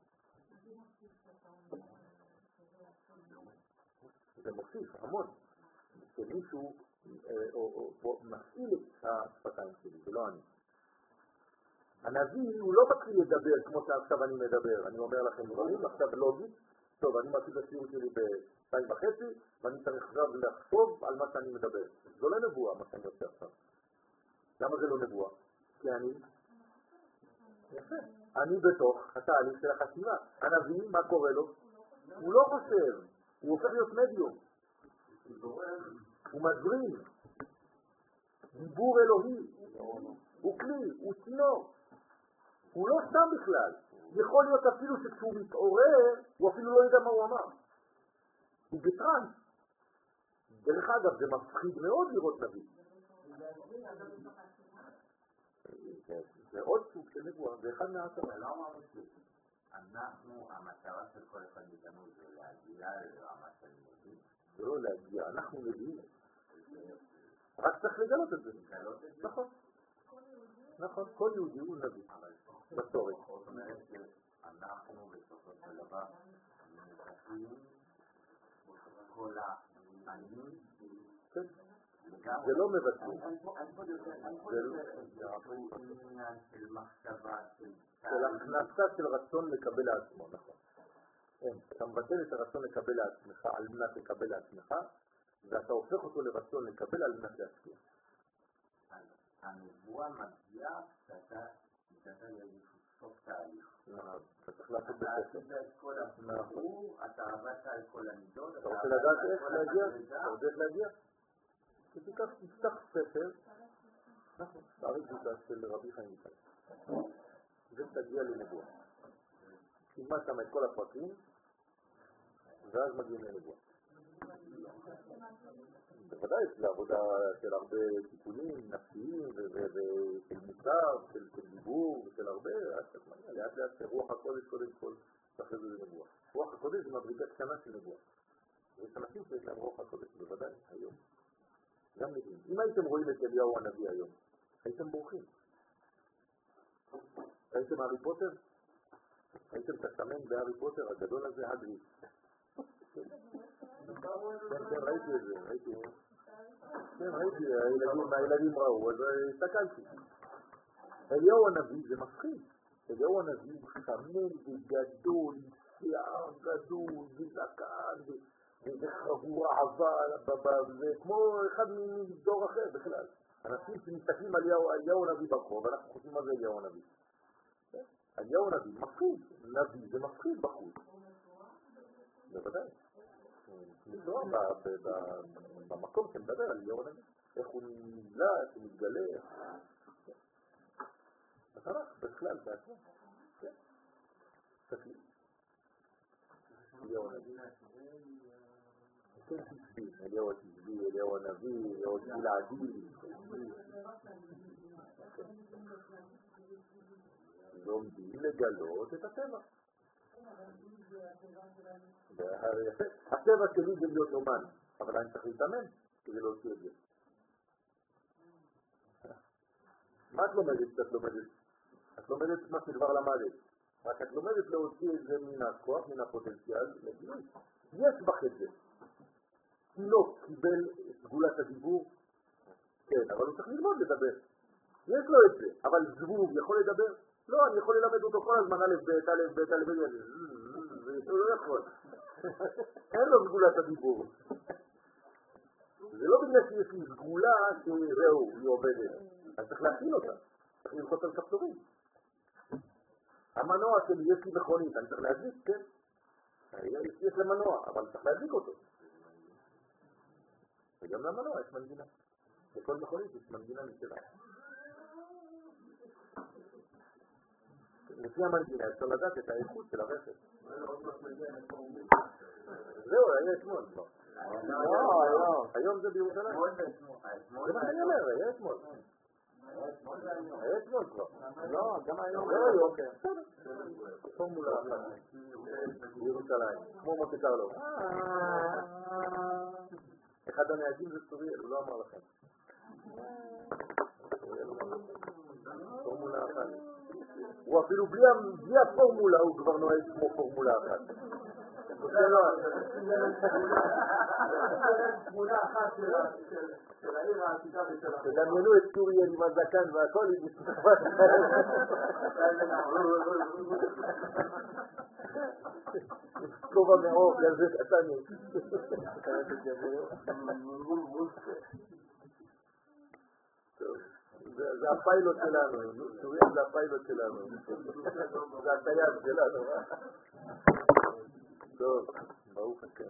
זה מוסיף המון. שמישהו מפעיל את השפתיים שלי, זה לא אני. הנביא הוא לא מתחיל לדבר כמו שעכשיו אני מדבר. אני אומר לכם דברים, עכשיו לוגית, טוב, אני מתחיל את השיעור שלי בשתיים וחצי, ואני צריך עכשיו לחשוב על מה שאני מדבר. זו לא נבואה, מה שאני עושה עכשיו. למה זה לא נבואה? כי אני... יפה. אני בתוך התהליך של החשיבה. הנביא, מה קורה לו? הוא לא חושב, הוא הופך להיות מדיום. הוא מזרים. דיבור אלוהי. הוא כלי, הוא צינור. הוא לא סתם בכלל. יכול להיות אפילו שכשהוא מתעורר, הוא אפילו לא יודע מה הוא אמר. הוא בטרנס. דרך אגב, זה מפחיד מאוד לראות נביא. זה עוד סוג של נבואה, זה אחד מהעשרה. זה לא אמרנו שאנחנו, המטרה של כל אחד מאיתנו זה להגיע לרמה של נביא. זה לא להגיע, אנחנו נביאים. רק צריך לגלות את זה. נכון. נכון, כל יהודי הוא נביא. בסורת. זאת אומרת שאנחנו בסופו של דבר מנסים כל העניינים. זה לא מבטאים. עניין של מחשבה, של הכנסה של רצון לקבל לעצמו, נכון. אתה מבטל את הרצון לקבל לעצמך על מנת לקבל לעצמך, ואתה הופך אותו לרצון לקבל על מנת להשפיע. הנבואה מגיעה שאתה מתעשה לאיזשהו סוף תהליך. אתה צריך לעשות אתה עשית את כל הסיפור, אתה עבדת על כל המידות. אתה רוצה לדעת איך להגיע? אתה רוצה איך להגיע? תיקח, תפתח ספר, נכון, תאריך זוטה של רבי חיים ויטל. ותגיע לנבואה. תלמד שם את כל הפרטים, ואז מגיעים לנבואה. בוודאי, זה עבודה של הרבה תיקונים נפשיים, ושל מוסר, של דיבור, ושל הרבה, לאט לאט רוח הקודש קודם כל, ואחרי זה נבואה. רוח הקודש זה מדרגה קטנה של נבואה. ויש אנשים שיש להם רוח הקודש, בוודאי, היום. גם נביאים. אם הייתם רואים את אליהו הנביא היום, הייתם בורחים. הייתם הארי פוטר? הייתם תסמן בהארי פוטר הגדול הזה, הגריד. כן, כן, ראיתי את זה, ראיתי. כן, ראיתי, הילדים ראו, אז הסתכלתי. אליהו הנביא זה מפחיד. אליהו הנביא הוא שמן וגדול, שיער גדול, וזקן, וזה חבורה עבה, זה כמו אחד מדור אחר בכלל. אנשים שמסתכלים על אליהו הנביא ברחוב, ואנחנו חושבים מה זה אליהו הנביא. אליהו הנביא מפחיד, נביא זה מפחיד בחוץ. בוודאי. נשאר במקום שמדבר על אליהו הנביא. איך הוא נמלה, איך הוא מתגלה. התנ"ך בכלל בעצמו. תסתכלי. אליהו הנביא. כן, תשבי, אליהו תשבי, אליהו הנביא, אליהו גלעדי. לומדים לגלות את הטבע. הטבע שלי זה להיות אומן, אבל אני צריך להתאמן כדי להוציא את זה. מה את לומדת שאת לומדת? את לומדת מה שכבר למדת. רק את לומדת להוציא את זה מן הכוח, מן הפוטנציאל, לגילוי. יש בך את זה. תינוק קיבל סגולת הדיבור, כן, אבל הוא צריך ללמוד לדבר. יש לו את זה, אבל זבוב יכול לדבר? לא, אני יכול ללמד אותו כל הזמן א' ב', א' ב', א' ב', הוא לא יכול. אין לו סגולת הדיבור. זה זה לא בגלל שיש לי סגולה שזהו, היא עובדת. אני צריך להכין אותה. צריך ללחוץ על כפתורים. המנוע שלי, יש לי מכונית, אני צריך להזיק, כן? יש למנוע, אבל צריך להזיק אותו. וגם למנוע יש מנגינה. בכל מכונית יש מנגינה משלה. לפי המנגינה אפשר לדעת את האיכות של הרכב. זהו, היה אתמול כבר. היום זה בירושלים. זה מה שאני אומר, היה אתמול. היה אתמול כבר. לא, גם היום. לא היום, כן. פורמולה אחת. בירושלים. כמו מוטה קרלו. אחד הנהגים זה סוריאל, הוא לא אמר לכם. פורמולה אחת. הוא אפילו בלי הפורמולה הוא כבר נוהג כמו פורמולה אחת. תמונה אחת של העיר העתיקה ושל החיים. תדמיינו את סוריאל עם הזקן והכל עם מספר. כובע מעוף, לזה קטני. זה הפיילוט שלנו, סוריאל זה הפיילוט שלנו. זה הטייס שלנו. טוב, ברוך השם.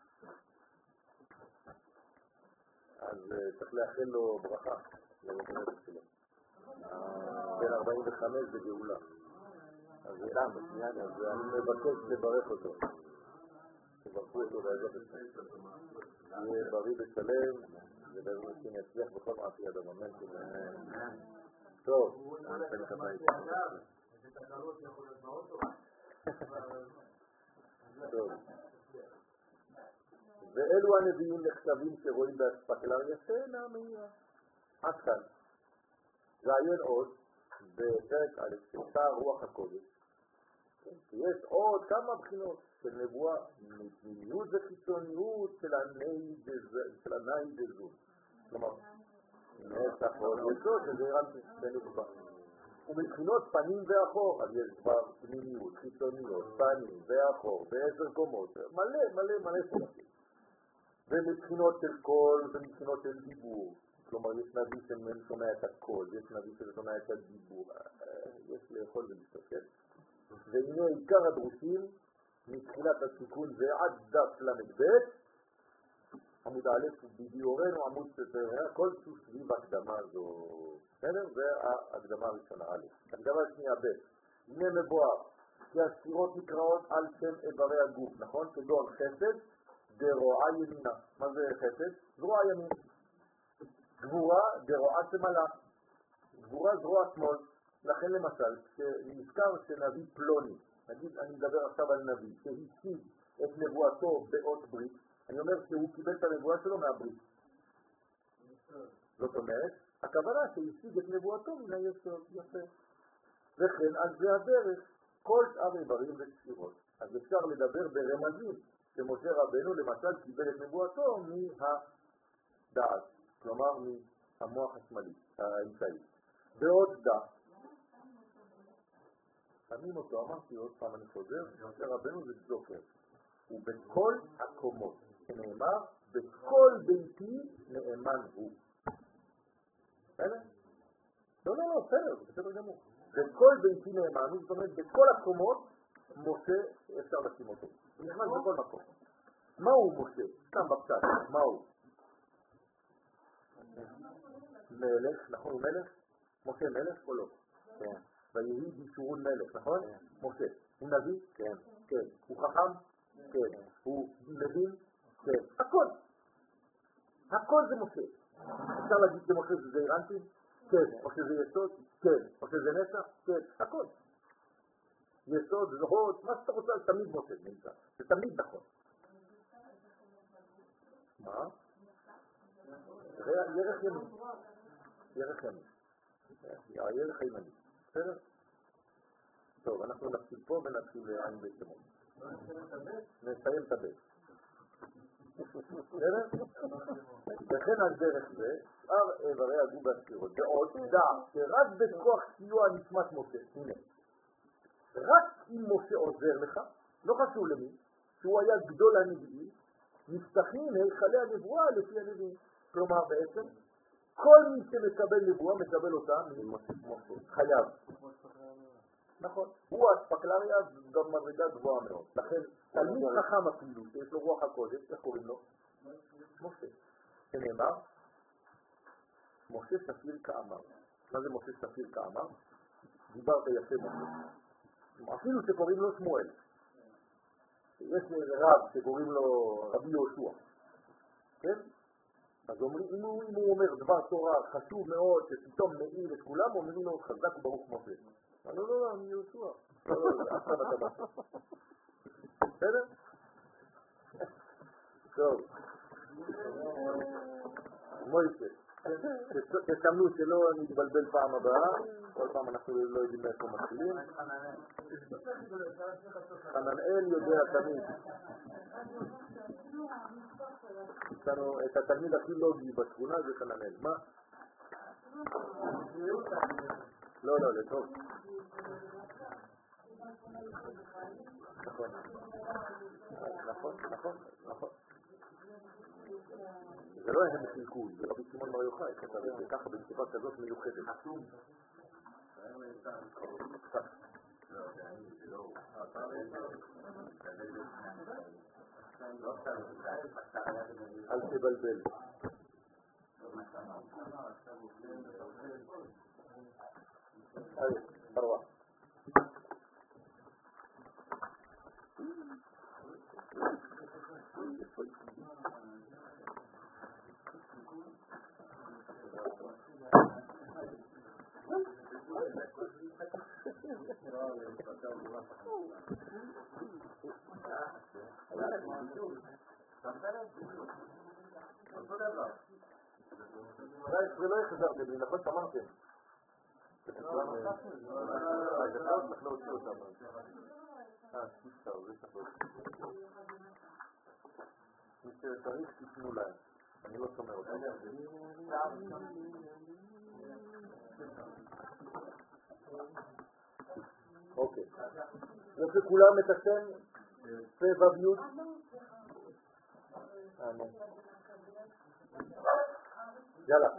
אז צריך לאחל לו ברכה, למקומות שלו. בין ארבעים וחמש זה גאולה. אז אני מבקש לברך אותו. תברכו אותו בעזרת השם. יהיה בריא ושלם, ובעזרת השם יצליח בכל מעשי ידיו. אמן. טוב, אני אתן לך בית. טוב. ואלו הנביאים נחשבים שרואים באספקלריה שאינה מהירה. עד כאן. ועיין עוד בפרק א' של רוח הקודש. כי יש עוד כמה בחינות של נבואה, מפנימיות וחיצוניות של הנאי דזון. כלומר, נצח עוד יסוד שזה הרמתי בנבואה. ומבחינות פנים ואחור, אז יש כבר פנימיות, חיצוניות, פנים ואחור, ועשר קומות, מלא מלא מלא סלפים. ומבחינות של קול ומבחינות של דיבור. כלומר, יש נביא ששומע את הקול, יש נביא ששומע את הדיבור. יש לאכול ולהסתכל. והנה עיקר הדרושים, מתחילת התיקון ועד דף למד ב', עמוד א' בדיורנו, עמוד ספר, כל סוס סביב הקדמה זו. בסדר? זה ההקדמה הראשונה א'. הקדמה השנייה ב'. הנה מבואר, כי הספירות נקראות על שם איברי הגוף, נכון? כגון חסד, דרועה ימינה. מה זה חסד? זרוע ימין. גבורה, דרועה שמאלה. גבורה, זרוע שמאל. לכן למשל, כשנזכר שנביא פלוני, נגיד, אני מדבר עכשיו על נביא, שהשיג את נבואתו באות ברית, אני אומר שהוא קיבל את הנבואה שלו מהברית. זאת אומרת, הכוונה שהשיג את נבואתו מן היסוד, יפה. וכן, אז זה הדרך, כל שאר איברים וספירות. אז אפשר לדבר ברמזים, שמשה רבנו למשל קיבל את נבואתו מהדעת, כלומר מהמוח השמאלי, האמצעי. ועוד דעת, שמים אותו, אמרתי עוד פעם, אני חוזר, שמשה רבנו זה זוכר. ובכל הקומות, שנאמר, בכל ביתי נאמן הוא. בסדר? לא, לא, לא, בסדר, בסדר גמור. בכל ביתי נאמן הוא, זאת אומרת, בכל הקומות, משה אפשר לשים אותו. הוא נכנס בכל מקום. מהו משה? סתם בפשט, מהו? מלך, נכון, הוא מלך? משה מלך או לא? כן. ויהי בישורון מלך, נכון? משה. הוא נביא? כן. כן. הוא חכם? כן. הוא מבין? כן. הכל. הכל זה משה. אפשר להגיד שמשה זה אירנטי? כן. משה זה יסוד? כן. משה זה נצח? כן. הכל. יסוד, זהות, מה שאתה רוצה, תמיד משה נמצא. זה תמיד נכון. מה? ירח ימין. ירח ימין. ירח ימין. בסדר? טוב, אנחנו נתחיל פה ונתחיל לעין בית שמות. נסיים את הבית. בסדר? וכן על דרך זה, שאר איברי הגוף והספירות. ועוד דע שרק בכוח סיוע נשמת משה, הנה, רק אם משה עוזר לך, לא חשוב למי, שהוא היה גדול הנביאים, נפתחים היכלי הנבואה לפי הנביאים. כלומר בעצם, כל מי שמקבל נבואה מקבל אותה ממשה, חייב. נכון, הוא האספקלריה גם מדרגה גבוהה מאוד. לכן, תלמיד חכם אפילו, שיש לו רוח הקודש, איך קוראים לו? משה. שנאמר, משה ספיר כאמר. מה זה משה ספיר כאמר? דיברת יפה משה. אפילו שקוראים לו שמואל. יש רב שקוראים לו רבי יהושע. כן? אז אומרים, אם הוא, אם הוא אומר דבר תורה חשוב מאוד, שפתאום מאיר את כולם, אומרים לו חזק וברוך משה. לא, לא, לא, אני יהושע. לא, לא, לא, עכשיו אתה בא. בסדר? טוב. מוישה. תסמנו שלא נתבלבל פעם הבאה, כל פעם אנחנו לא יודעים מאיפה מתחילים. חננאל יודע תמיד. יש לנו את התלמיד הכי לוגי בשכונה, זה חננאל. מה? לא, לא, לטוב. נכון. נכון, נכון, נכון. זה לא הם חילקו, זה רבי שמעון בר יוחאי, כתב את זה ככה בצורה כזאת מיוחדת. חשוב. אל תבלבל. היי, פרווה. זה לא יחזרתם לי, נכון שאמרתם? זה צריך להוציא אותם. אה, שיסטר, זה צריך להוציא. מי שצריך תשנו להם, אני לא שומע אותם. אוקיי. יש לכולם את השם צבע ביוד? אה, נו. יאללה.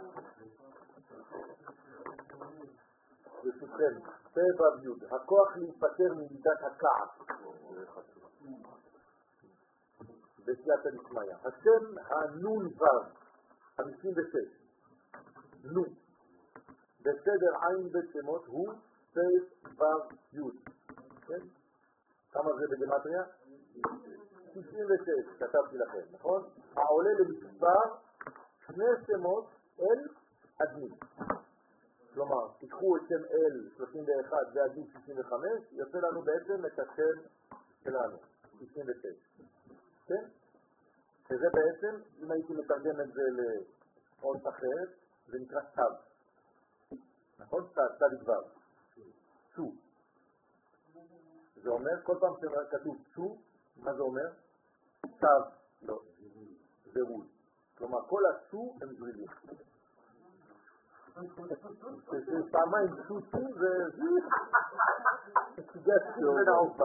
ברשותכם, צבע ביוד. הכוח להיפטר ממידת הכעס. בסייעתא דשמיא. השם הנון וו, חמישים ושש. נו. בסדר עין בשמות הוא צבע ביוד. כן? כמה זה בגמטריה? תשעים ושש, כתבתי לכם, נכון? העולה למספר שני שמות אל אדמין. כלומר, תיקחו את שם אל שלושים ואחת ואדמין שישים וחמש, יוצא לנו בעצם את השם שלנו, תשעים ושש. כן? שזה בעצם, אם הייתי מתרגם את זה לאות אחרת, זה נקרא צו. נכון? צו, צו דבר. צו. זה אומר, כל פעם שכתוב צו, מה זה אומר? צו, לא, זירוז. כלומר, כל הצו הם זרידים. פעמיים צו צו זה... זה צו זה נעופה.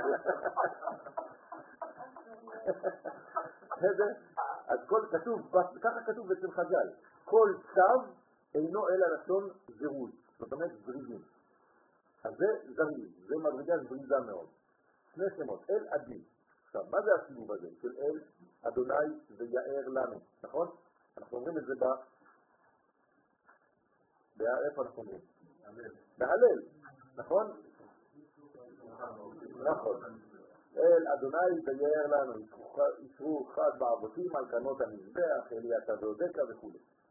אז כתוב, ככה כתוב אצל חז"ל, כל צו אינו אלא לשון זירוז, זאת אומרת זרידים. אז זה זריד, זה מדרגה זרידה מאוד. שני שמות, אל אדמין. עכשיו, מה זה הסיבוב הזה של אל, אדוני ויער לנו, נכון? אנחנו אומרים את זה ב... באיפה אנחנו אומרים? בהלל, נכון? נכון. אל אדוני ויער לנו, ישרו חד בעבותים על קנות המזבח, אליית הדודקה וכו'.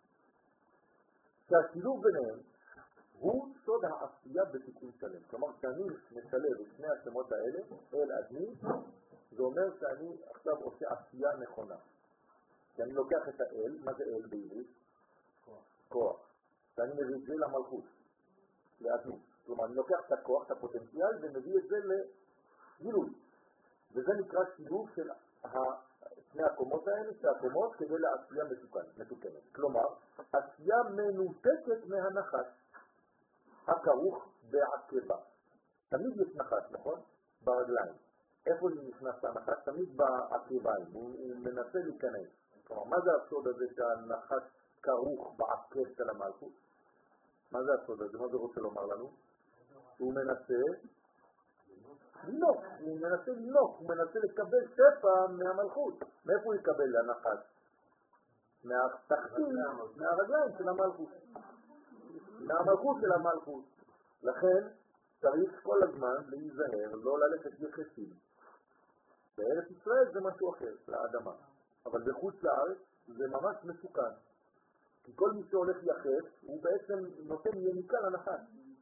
שהשילוב ביניהם הוא סוד העשייה בתיקון שלם. כלומר, כשאני משלב את שני השמות האלה, אל אדמין, זה אומר שאני עכשיו עושה עשייה נכונה. כי אני לוקח את האל, מה זה אל בעברית? כוח. כוח. ואני מביא את זה למלכות, לאדמין. כלומר, אני לוקח את הכוח, את הפוטנציאל, ומביא את זה לגילוי. וזה נקרא שילוב של שני הקומות האלה, שתי הקומות, כדי לעשייה מתוקנת. כלומר, עשייה מנותקת מהנחש, הכרוך בעקבה. תמיד יש נחש, נכון? ברגליים. איפה נכנס הנחש? תמיד בעקביים. הוא מנסה להיכנס. כלומר, מה זה הסוד הזה שהנחש כרוך בעקב של המלכות? מה זה הסוד הזה? מה זה רוצה לומר לנו? הוא מנסה לנוק, הוא מנסה לנוק, הוא מנסה לקבל שפע מהמלכות. מאיפה הוא יקבל לנחש? מהתחתית, מהרגליים של המלכות. מהמלכות של המלכות. לכן צריך כל הזמן להיזהר, לא ללכת יחסים. בארץ ישראל זה משהו אחר, לאדמה. אבל בחוץ לארץ זה ממש מסוכן. כי כל מי שהולך יחס, הוא בעצם נותן יניקה לנחש.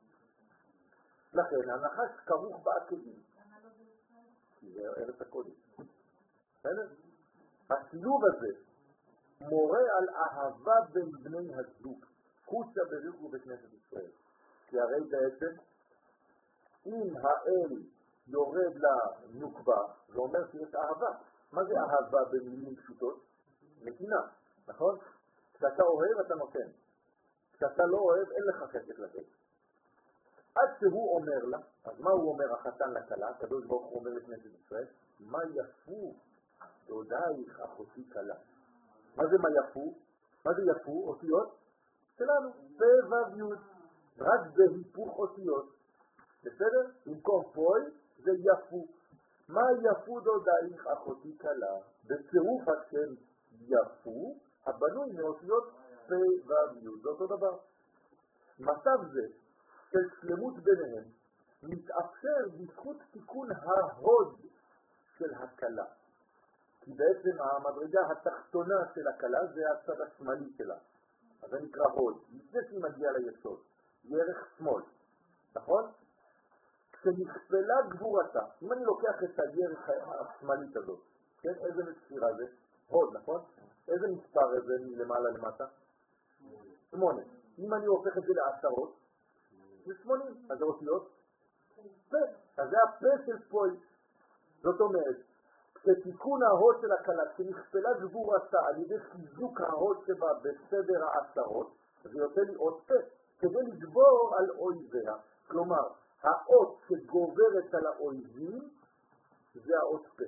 לכן הנחש כרוך בעקבים. כי זה ארץ הקודש. בסדר? השילוב הזה מורה על אהבה בין בני הזוג, חוצה בריחו בכנסת ישראל. כי הרי בעצם, אם האל יורד לנוקבה, זה אומר שיש אהבה. מה זה אהבה במילים פשוטות? נתינה, נכון? כשאתה אוהב אתה נותן. כשאתה לא אוהב אין לך חשק לתת. עד שהוא אומר לה, אז מה הוא אומר החתן לכלה? הקדוש ברוך הוא אומר לכנסת ישראל, מה יפו דודייך אחותי כלה. מה זה מה יפו? מה זה יפו? אותיות שלנו, פה ויוד, רק בהיפוך אותיות. בסדר? במקום פוי זה יפו. מה יפו דודייך אחותי כלה? בצירוף השם יפו, הבנוי מאותיות פה ויוד. זה אותו דבר. מצב זה של שלמות ביניהם מתאפשר בזכות תיקון ההוד של הכלה. כי בעצם המדרגה התחתונה של הכלה זה הצד השמאלי שלה. אז זה נקרא הוד. לפני שהיא מגיעה ליסוד. ירך שמאל. נכון? כשנכפלה גבורתה, אם אני לוקח את הירך השמאלית הזאת, כן? איזה מספירה זה? הוד, נכון? איזה מספר זה מלמעלה למטה? שמונה. אם אני הופך את זה לעשרות, זה שמונים. אז זה אותיות? פה. אז זה הפה של פוי. זאת אומרת, כשתיקון ההוד של הכלה, כשנכפלה גבורתה על ידי חיזוק ההוד שבה בסדר העשרות, זה יוצא לי עוד פה, כדי לגבור על אויביה. כלומר, האות שגוברת על האויבים זה האות פה.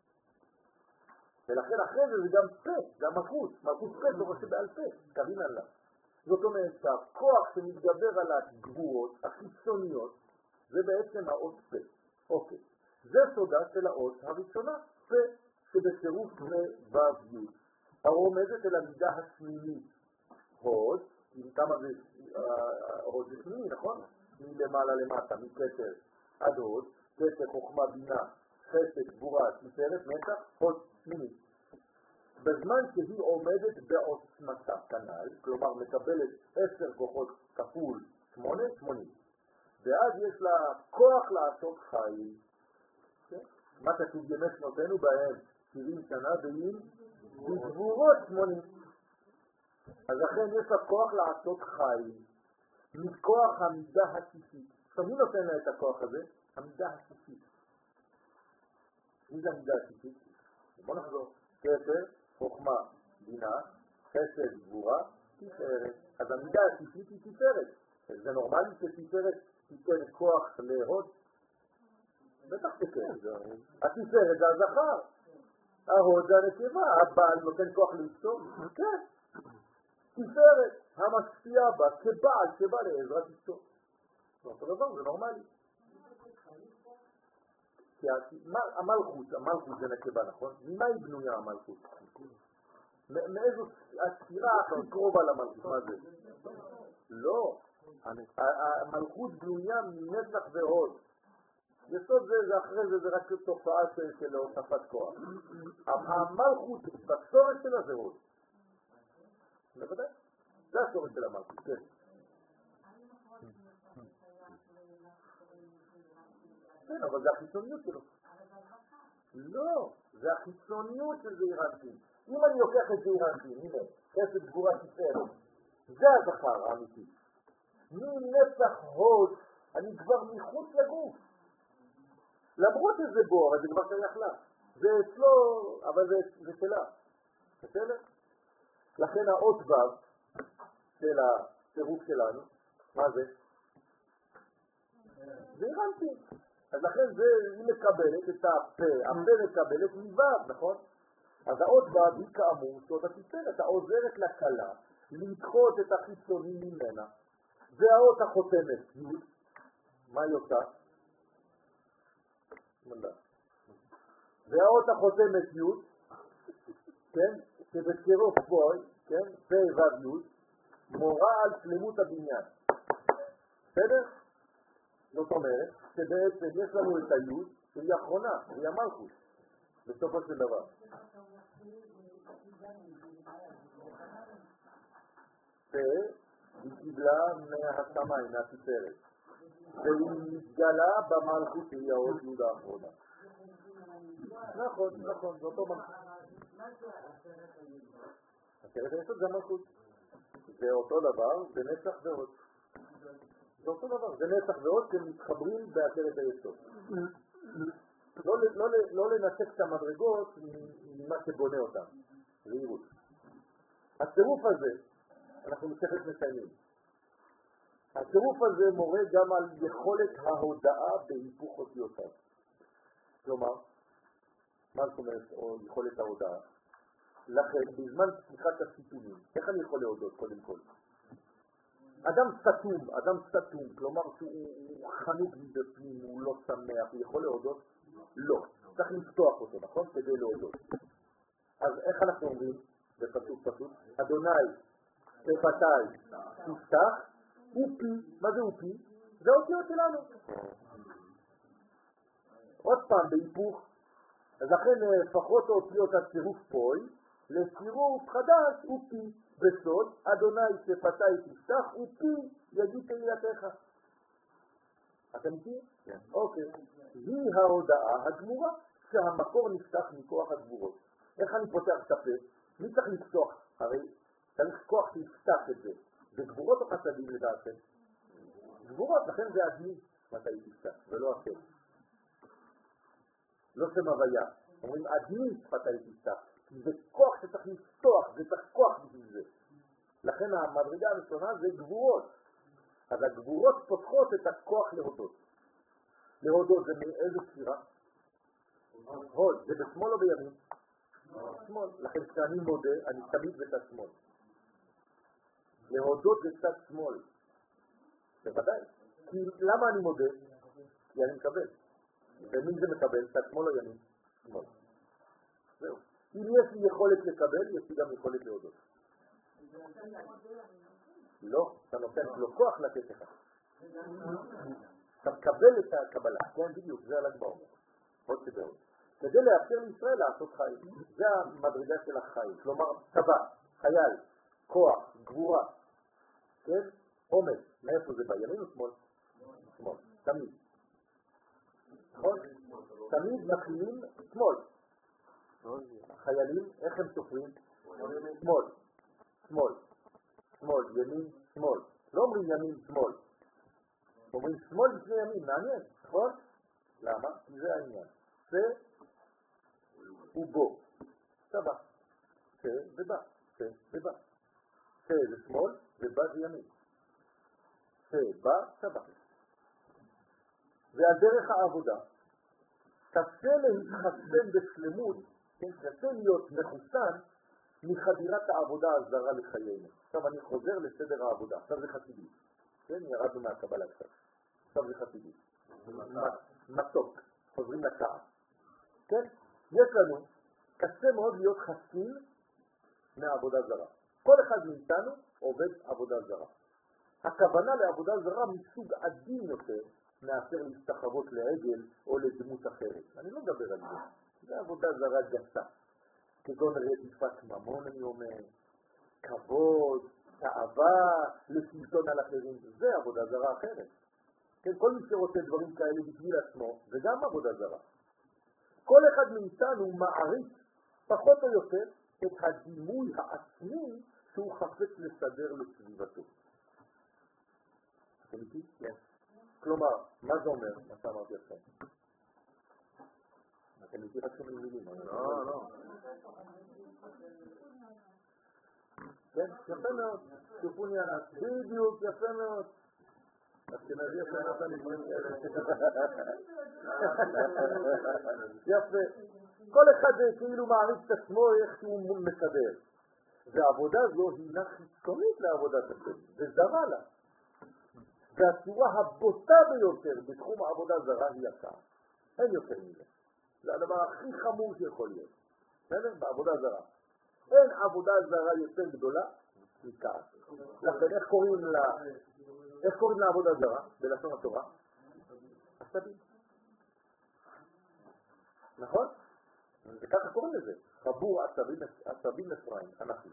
ולכן אחרי זה זה גם פה, זה המלכות. מלכות פה זה ראשי בעל פה, קרין עליו. זאת אומרת שהכוח שמתגבר על הגבורות החיצוניות זה בעצם האות פה. אוקיי. זה סודה של האות הראשונה, פה, שבצירוף ו-ו-י. הרומזת אל המידה השמינית, הוד, עם כמה זה הוד זה שמיני, נכון? מלמעלה למטה, מכתר עד הוד, כתר, חוכמה, בינה, חסד, גבורה, תפארת, מתח, הוד שמיני. בזמן שהיא עומדת בעוצמתה כנ"ל, כלומר מקבלת עשר כוחות כפול שמונה, שמונים. ואז יש לה כוח לעשות חיים. מה כתוב ימי שנותינו בהם שבעים שנה ועם בגבורות שמונים. אז לכן יש לה כוח לעשות חיים מכוח המידה השישית. עכשיו מי נותן לה את הכוח הזה? המידה השישית. מי זה המידה השישית? בוא נחזור. כתר, חוכמה, בינה, חסד, גבורה, תפארת. אז המידה השישית היא תפארת. זה נורמלי שתפארת תיתן כוח להוד? בטח תכן. התפארת זה הזכר. ההוד זה הנקבה. הבעל נותן כוח לאשתו? כן. תפארת המשפיע בה כבעל שבא לעזרת אשתו. אותו דבר, זה נורמלי. כי המלכות, המלכות זה נקבה, נכון? ממה היא בנויה המלכות? מאיזו הספירה הכי קרובה למלכות? מה זה? לא. המלכות בנויה מנצח והוד. יסוד זה, זה אחרי זה, זה רק תופעה של הוספת כוח. המלכות, בצורת שלה זה הוד. בוודאי? זה הצורת של המלכות, כן. כן, אבל זה החיצוניות שלו. לא, זה החיצוניות של זעירנטין. אם אני לוקח את זעירנטין, הנה, חסד גבורה תפארת, זה הזכר האמיתי. מנצח הוד, אני כבר מחוץ לגוף. למרות שזה בו, אבל זה כבר שייך לה. זה אצלו, אבל זה, זה שלה. בסדר? לכן האות ו' של הצירוף שלנו, מה זה? זה הרמתי. אז לכן זה, היא מקבלת את הפה, הפה מקבלת מו', נכון? אז האות בא בי כאמור סוד התפארת, העוזרת לכלה לדחות את החיצוני ממנה. והאות החותמת י', מה היא עושה? והאות החותמת י', כן, שבצירוף פוי, כן, פה ו' י', מורה על שלמות הבניין. בסדר? זאת אומרת שבעצם יש לנו את הי' שהיא האחרונה, היא המלכות, בסופו של דבר. פה היא קיבלה מהשמיים, מהתפארת, והיא מתגלה במלכות שהיא האות י' האחרונה. נכון, נכון, זה אותו מלכות. עשרת היסוד זה המלכות. זה אותו דבר, זה נצח ועוד. זה אותו דבר, זה נצח ועוד שמתחברים בעשרת היסוד. לא, לא, לא לנתק את המדרגות ממה שבונה אותם. זהירות. הצירוף הזה, אנחנו מצליחת מסיימים. הצירוף הזה מורה גם על יכולת ההודעה בהיפוך אותיותיו. כלומר, מה זאת אומרת, או יכולת ההודעה? לכן, בזמן פתיחת הסיפורים, איך אני יכול להודות קודם כל? אדם סתום, אדם סתום, כלומר שהוא חנוק מבפנים, הוא לא שמח, הוא יכול להודות? לא. צריך לפתוח אותו, נכון? כדי להודות. אז איך אנחנו אומרים בפסוק פסוק? אדוני, שפתי, תפתח, ופי, מה זה ופי? זה אותיות שלנו. עוד פעם, בהיפוך, אז לכן לפחות אותיות הצירוף פוי, לצירוף חדש ופי, בסוד, אדוני שפתי תפתח, ופי יגיד תהילתך. אתם מכירים? כן. אוקיי. היא ההודעה הגמורה, שהמקור נפתח מכוח הגבורות. איך אני פותח את הפה? מי צריך לפתוח? הרי צריך כוח שיפתח את זה. זה גבורות או חסדים לדעתם? גבורות, לכן זה אדמי מתי תפתח, ולא הפה. לא שם הוויה. אומרים אדמי מתי תפתח. זה כוח שצריך לפתוח, זה צריך כוח בשביל זה. לכן המדרגה הראשונה זה גבורות. אז הגבורות פותחות את הכוח להודות. להודות זה מאיזה ספירה? הוד, זה בשמאל או בימין? שמאל. לכן כשאני מודה, אני תמיד בצד שמאל. להודות זה צד שמאל. בוודאי. כי למה אני מודה? כי אני מקבל. ומי זה מקבל? צד שמאל או ימין? שמאל. זהו. אם יש לי יכולת לקבל, יש לי גם יכולת להודות. לא, אתה נותן לו כוח לתת לך. אתה מקבל את הקבלה, כן בדיוק, זה הל"ג בעומר. עוד שבעוד. כדי לאפשר לישראל לעשות חיים, זה המדרגה של החיים. כלומר, צבא, חייל, כוח, גבורה, כן? אומץ. מאיפה זה בא? ימין או שמאל? שמאל, תמיד. נכון? תמיד מתחילים שמאל. החיילים, איך הם סופרים? שמאל, שמאל, שמאל, ימין, שמאל. לא אומרים ימין, שמאל. אומרים שמאל לפני ימין, מעניין, נכון? למה? כי זה העניין. זה ובו. סבא. זה ובא. זה ובא. זה זה שמאל, ובא זה ימין. זה בא, סבא. והדרך העבודה, קשה להתחסן בשלמות, כן, קשה להיות מחוסן מחדירת העבודה הזרה לחיינו. עכשיו אני חוזר לסדר העבודה, עכשיו זה חסידי. כן, ירדנו מהקבלה קצת. עכשיו זה חסידי. מתוק, חוזרים לקעה. כן, יש לנו, קשה מאוד להיות חסין מהעבודה זרה. כל אחד מאיתנו עובד עבודה זרה. הכוונה לעבודה זרה מסוג עדין יותר מאשר להסתחוות לעגל או לדמות אחרת. אני לא מדבר על זה. זה עבודה זרה גסה. כגון רדיפת ממון, אני אומר, כבוד, תאווה, לשלטון על אחרים. זה עבודה זרה אחרת. כן, כל מי שרוצה דברים כאלה בשביל עצמו, זה גם עבודה זרה. כל אחד מאיתנו מעריץ פחות או יותר את הדימוי העצמי שהוא חפץ לסדר לסביבתו. אתם איתי? כן. כלומר, מה זה אומר, מה שאמרתי לכם? אתם איתי רק שומעים מילים. לא, לא. כן, יפה מאוד. שופוני ענק. בדיוק, יפה מאוד. אשכנזי יפה נתן לי דברים כאלה. יפה. כל אחד כאילו מעריץ את עצמו איך שהוא מסדר. והעבודה זו הינה חיצונית לעבודת השם, זה זרה לה. והצורה הבוטה ביותר בתחום העבודה זרה היא הכעס. אין יותר מזה. זה הדבר הכי חמור שיכול להיות. בסדר? בעבודה זרה. אין עבודה זרה יותר גדולה מכעס. לכן איך קוראים לה... איך קוראים לעבודה זרה בלשון התורה? עשבים. נכון? וככה קוראים לזה. חבור עשבים אפרים, אנחנו.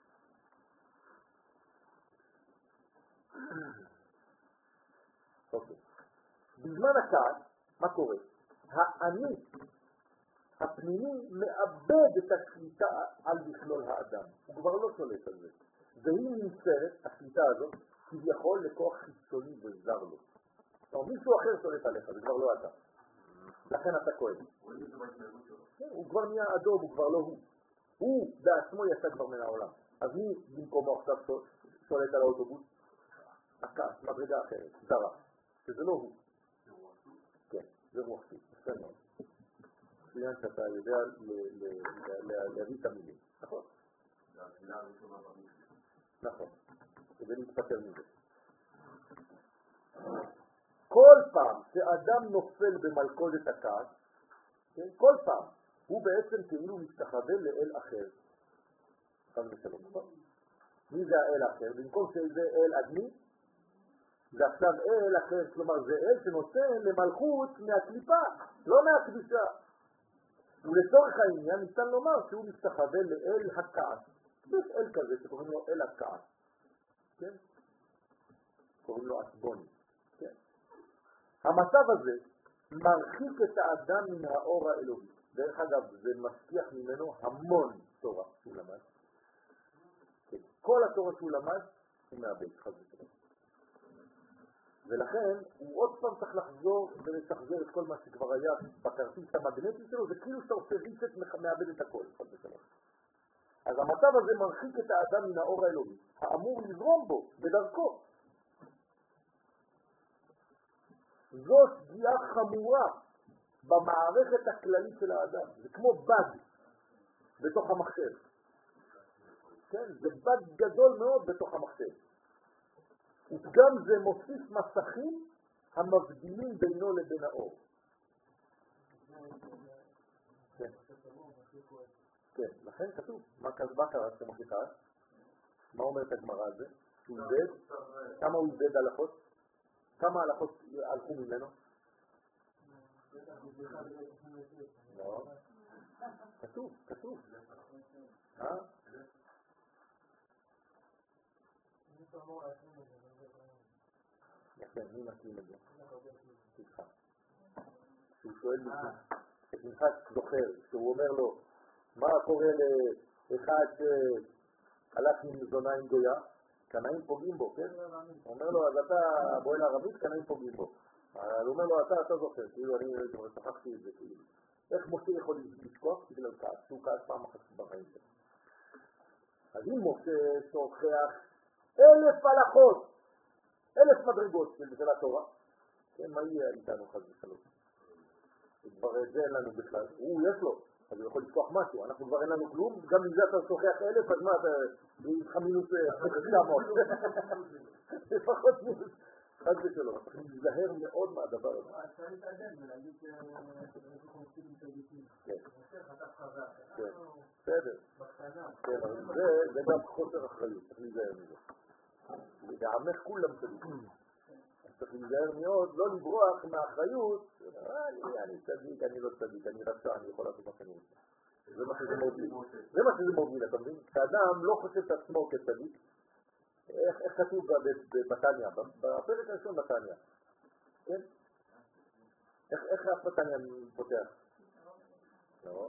אוקיי. בזמן הכעס, מה קורה? האני הפנימי מאבד את השליטה על מכלול האדם. הוא כבר לא שולט על זה. והיא נמצאת, השליטה הזאת, כביכול לכוח חיצוני וזר לו. זאת אומרת, מישהו אחר שולט עליך, זה כבר לא אתה. לכן אתה כואב. הוא כבר נהיה אדום, הוא כבר לא הוא. הוא בעצמו יצא כבר מן העולם. אז מי במקומו עכשיו שולט על האוטובוס? הכעס, מדרגה אחרת, זרה. שזה לא הוא. כן, זה רוחי. בסדר מאוד. מצוין שאתה יודע להביא את המילים. נכון? נכון. כדי להתפטר מזה. כל פעם שאדם נופל במלכודת הכעס, כן? כל פעם, הוא בעצם כאילו משתחווה לאל אחר. חד ושלום, נכון? מי זה האל האחר? במקום שזה אל אדמי, זה עכשיו אל אחר, כלומר זה אל שנותן למלכות מהקליפה, לא מהקדושה. ולצורך העניין ניתן לומר שהוא משתחווה לאל הכעס. יש אל כזה שקוראים לו אל הכעס. כן? קוראים לו עצבוני. כן? המצב הזה מרחיק את האדם מן האור האלוהי. דרך אגב, זה משכיח ממנו המון תורה שהוא למד. כן. כל התורה שהוא למד הוא מאבד, חד ושלום. ולכן הוא עוד פעם צריך לחזור ולתחזר את כל מה שכבר היה בכרטיס המגנטי שלו, זה כאילו שאתה עושה ריסט מאבד את הכל, חד ושלום. אז המצב הזה מרחיק את האדם מן האור האלוהי, האמור לזרום בו, בדרכו. זו שגיאה חמורה במערכת הכללית של האדם. זה כמו בד בתוך המחשב. כן, זה בד גדול מאוד בתוך המחשב. וגם זה מוסיף מסכים המבדילים בינו לבין האור. כן. כן, לכן כתוב. מה קרה שמוכיחה? מה אומרת הגמרא על זה? שהוא איבד? כמה הוא איבד הלכות? כמה הלכות הלכו ממנו? לא. כתוב, כתוב. אה? כן, מי מתאים את זה? תתחה. שהוא שואל את מנחת זוכר, שהוא אומר לו, מה קורה לאחד שהלך עם זונה עם גויה? קנאים פוגעים בו, כן? הוא אומר לו, אז אתה בואי לערבית, קנאים פוגעים בו. הוא אומר לו, אתה, אתה זוכר, כאילו אני שכחתי את זה, כאילו. איך משה יכול לשכוח? בגלל כעס, שהוא כעס פעם אחת בחיים שלו. אז אם משה שוכח אלף הלכות, אלף מדרגות של התורה, כן, מה יהיה איתנו חד ושלום? כבר את זה אין לנו בכלל, הוא יש לו, אז הוא יכול לשכוח משהו, אנחנו כבר אין לנו כלום, גם מזה אתה שוכח אלף, אז מה, יש לך מינוס חמות, לפחות מינוס, חד ושלום, צריך להיזהר מאוד מהדבר הזה. אפשר להתעדן ולהגיד שאנחנו חושבים מתאגידים. כן. חטף חזק. כן, בסדר. בקטנה. כן, אבל זה גם חוסר אחריות, צריך להיזהר מזה. לעמך כולם צדיקים. צריך להיזהר מאוד, לא לברוח מהאחריות, אני צדיק, אני לא צדיק, אני רצה, אני יכול לעשות מה שאני רוצה. זה מה שזה מוביל. זה מה שזה מוביל, אתה מבין? כשאדם לא חושב את עצמו כצדיק, איך כתוב בתניא, בפרק הראשון בתניא, כן? איך בתניא פותח? לא.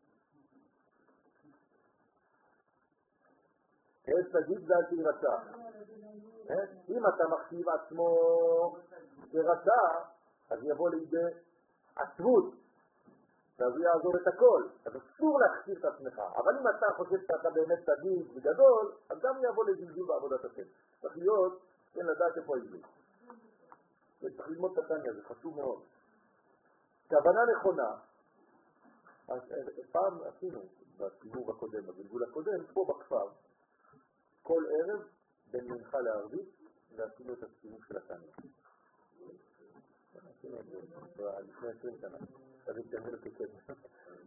איך צדיק זה אל תירצה. אם אתה מחשיב עצמו כרצה, אז יבוא לידי עצבות, ואז הוא יעזור את הכל. אז אסור להחשיב את עצמך. אבל אם אתה חושב שאתה באמת צדיק וגדול, אז גם יבוא לזלזול בעבודת השם. צריך להיות, כן, לדעת איפה יזלזול. צריך ללמוד את התניא, זה חשוב מאוד. כוונה נכונה, אז פעם עשינו בסיבוב הקודם, בגלגול הקודם, פה בכפר, כל ערב בין מנחה לערבית, ועשינו את הסיבוב של התניא. עשינו את זה לפני עשרים שנה. אז התגמל כסף.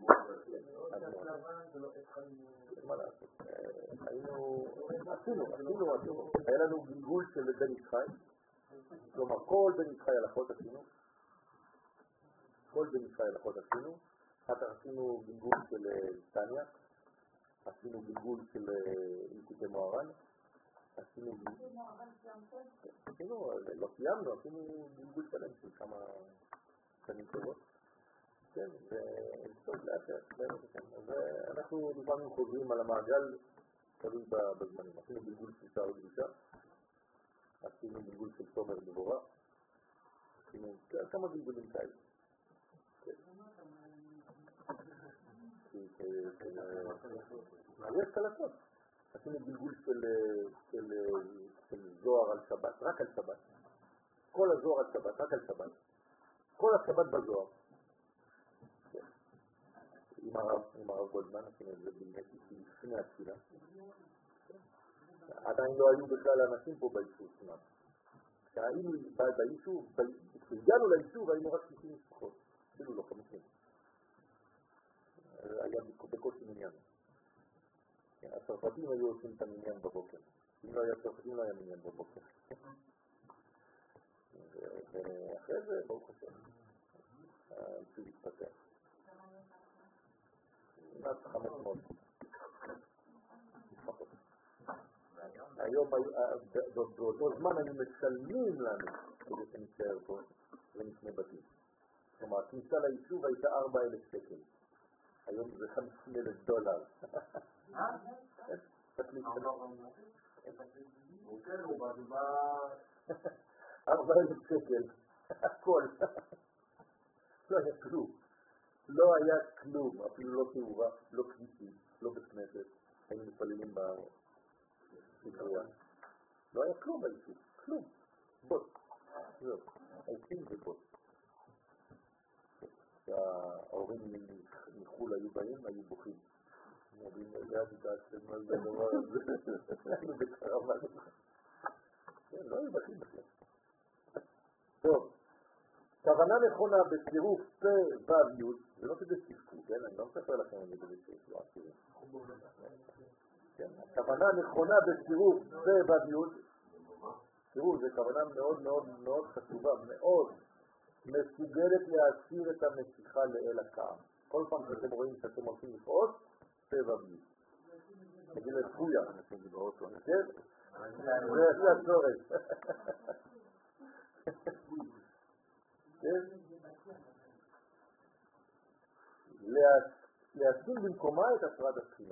מה לעשות? היינו, עשינו, עשינו, עשינו. היה לנו גלגול של בן ישחי, כלומר כל בן ישחי הלכות עשינו, כל בן ישחי הלכות עשינו, אחר כך עשינו גלגול של תניא, עשינו גלגול של איקוטי מוהר"ן, עשינו עשינו, לא סיימנו, עשינו גלגול שלם של כמה שנים טובות. כן, וטוב לאט לאט, ואנחנו לפעמים חוזרים על המעגל, תלוי בזמנים. עשינו גלגול של שער קדושה, עשינו גלגול של תומר מבורך, עשינו כמה גלגולים כאלה. יש קלטות. עשינו גלגול של זוהר על שבת, רק על שבת. כל הזוהר על שבת, רק על שבת. כל השבת בזוהר. עם הרב גולדמן, עשינו את זה באמת לפני התפילה. עדיין לא היו בכלל אנשים פה ביישוב. כשהיינו ביישוב, כשהגענו ליישוב היינו רק שישים משפחות, אפילו לא חמישים. היה בקושי מניין. הצרפתים היו עושים את המניין בבוקר. אם לא היה צרפתים לא היה מניין בבוקר. ואחרי זה, ברוך השם, היישוב התפתח. כמעט חמש מאות. היום, באותו זמן היו משלמים לנו כדי שנשאר פה ונשנה בתים. כלומר, הכניסה ליישוב הייתה ארבעה אלף שקל. היום זה חמישים אלף דולר. מה? ארבעה אלף שקל. הכל. לא היה כלום. לא היה כלום, אפילו לא תאורה, לא כבישים, לא בית כנסת. היינו מתפללים בספרייה. לא היה כלום ביישוב, כלום. בוט. זהו. הייתי זה בוט. כשההורים מחול היו באים, היו בוכים. אומרים, לא ידעתם מה זה הדבר הזה. היינו בקרבן. כן, לא היו בכים בכלל. טוב. כוונה נכונה בצירוף פה ו' י' זה לא כדי תפקו, כן? אני לא מספר לכם אני בזה שיש לו עשירים. הכוונה נכונה בצירוף פה ו' י' תראו, זו כוונה מאוד מאוד מאוד חשובה, מאוד מסוגלת להסיר את המשיכה לאל הקם. כל פעם שאתם רואים שאתם הולכים לפעול, פה ו' י' נגיד לפויה, אנשים דיברות לו, כן? זה הצורת. להשים במקומה את השראת התחילה,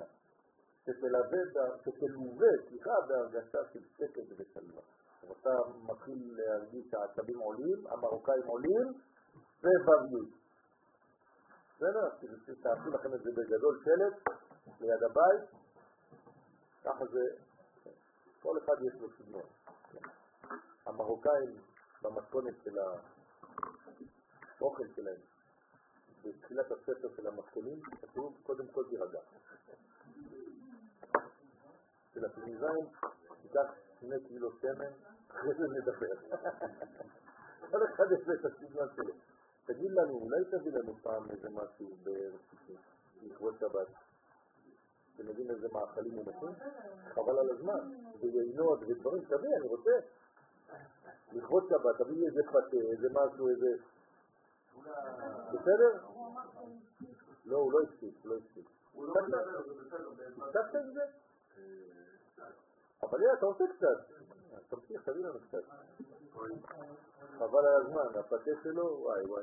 שתלווה, סליחה, בהרגשה של שקט ושלווה. אתה מתחיל להרגיש שהעצבים עולים, המרוקאים עולים, ובביות. בסדר? תעשו לכם את זה בגדול שלט, ליד הבית, ככה זה, כל אחד יש לו סגנון. המרוקאים במתכונת של האוכל שלהם, בתחילת הספר של המתכונים, כתוב קודם כל תירגע. של התוניסאים, תיקח שני קילו שמן, אחרי זה נדבר. כל אחד יש את הסגנון שלו. תגיד לנו, אולי תביא לנו פעם איזה משהו ברציפים, לכבוד שבת. אתם יודעים איזה מאכלים ומתים? חבל על הזמן, ויינות ודברים, תביא, אני רוצה. לכבוד שבת, תביא איזה פתה, איזה משהו, איזה... בסדר? לא, הוא לא הספיק, הוא לא הספיק. הוא לא מדבר, זה בסדר. קצת את זה? אבל אתה עושה קצת. תמשיך, תביא לנו קצת. חבל על הזמן, הפתה שלו, וואי וואי.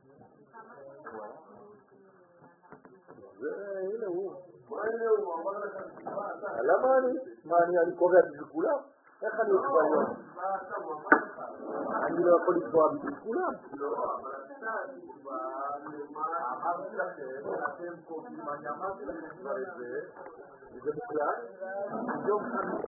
זה, הנה הוא. מה הנה הוא? אמר לך, למה אני? מה אני קובע בשביל כולם? איך אני אקבע היום? מה אתה, הוא אמר לך? אני לא יכול לקבוע בשביל כולם. לא, אבל אתה תקבע למה אמרתי לכם, אתם קובעים, אני אמרתי לכם כבר את זה, וזה בכלל, יום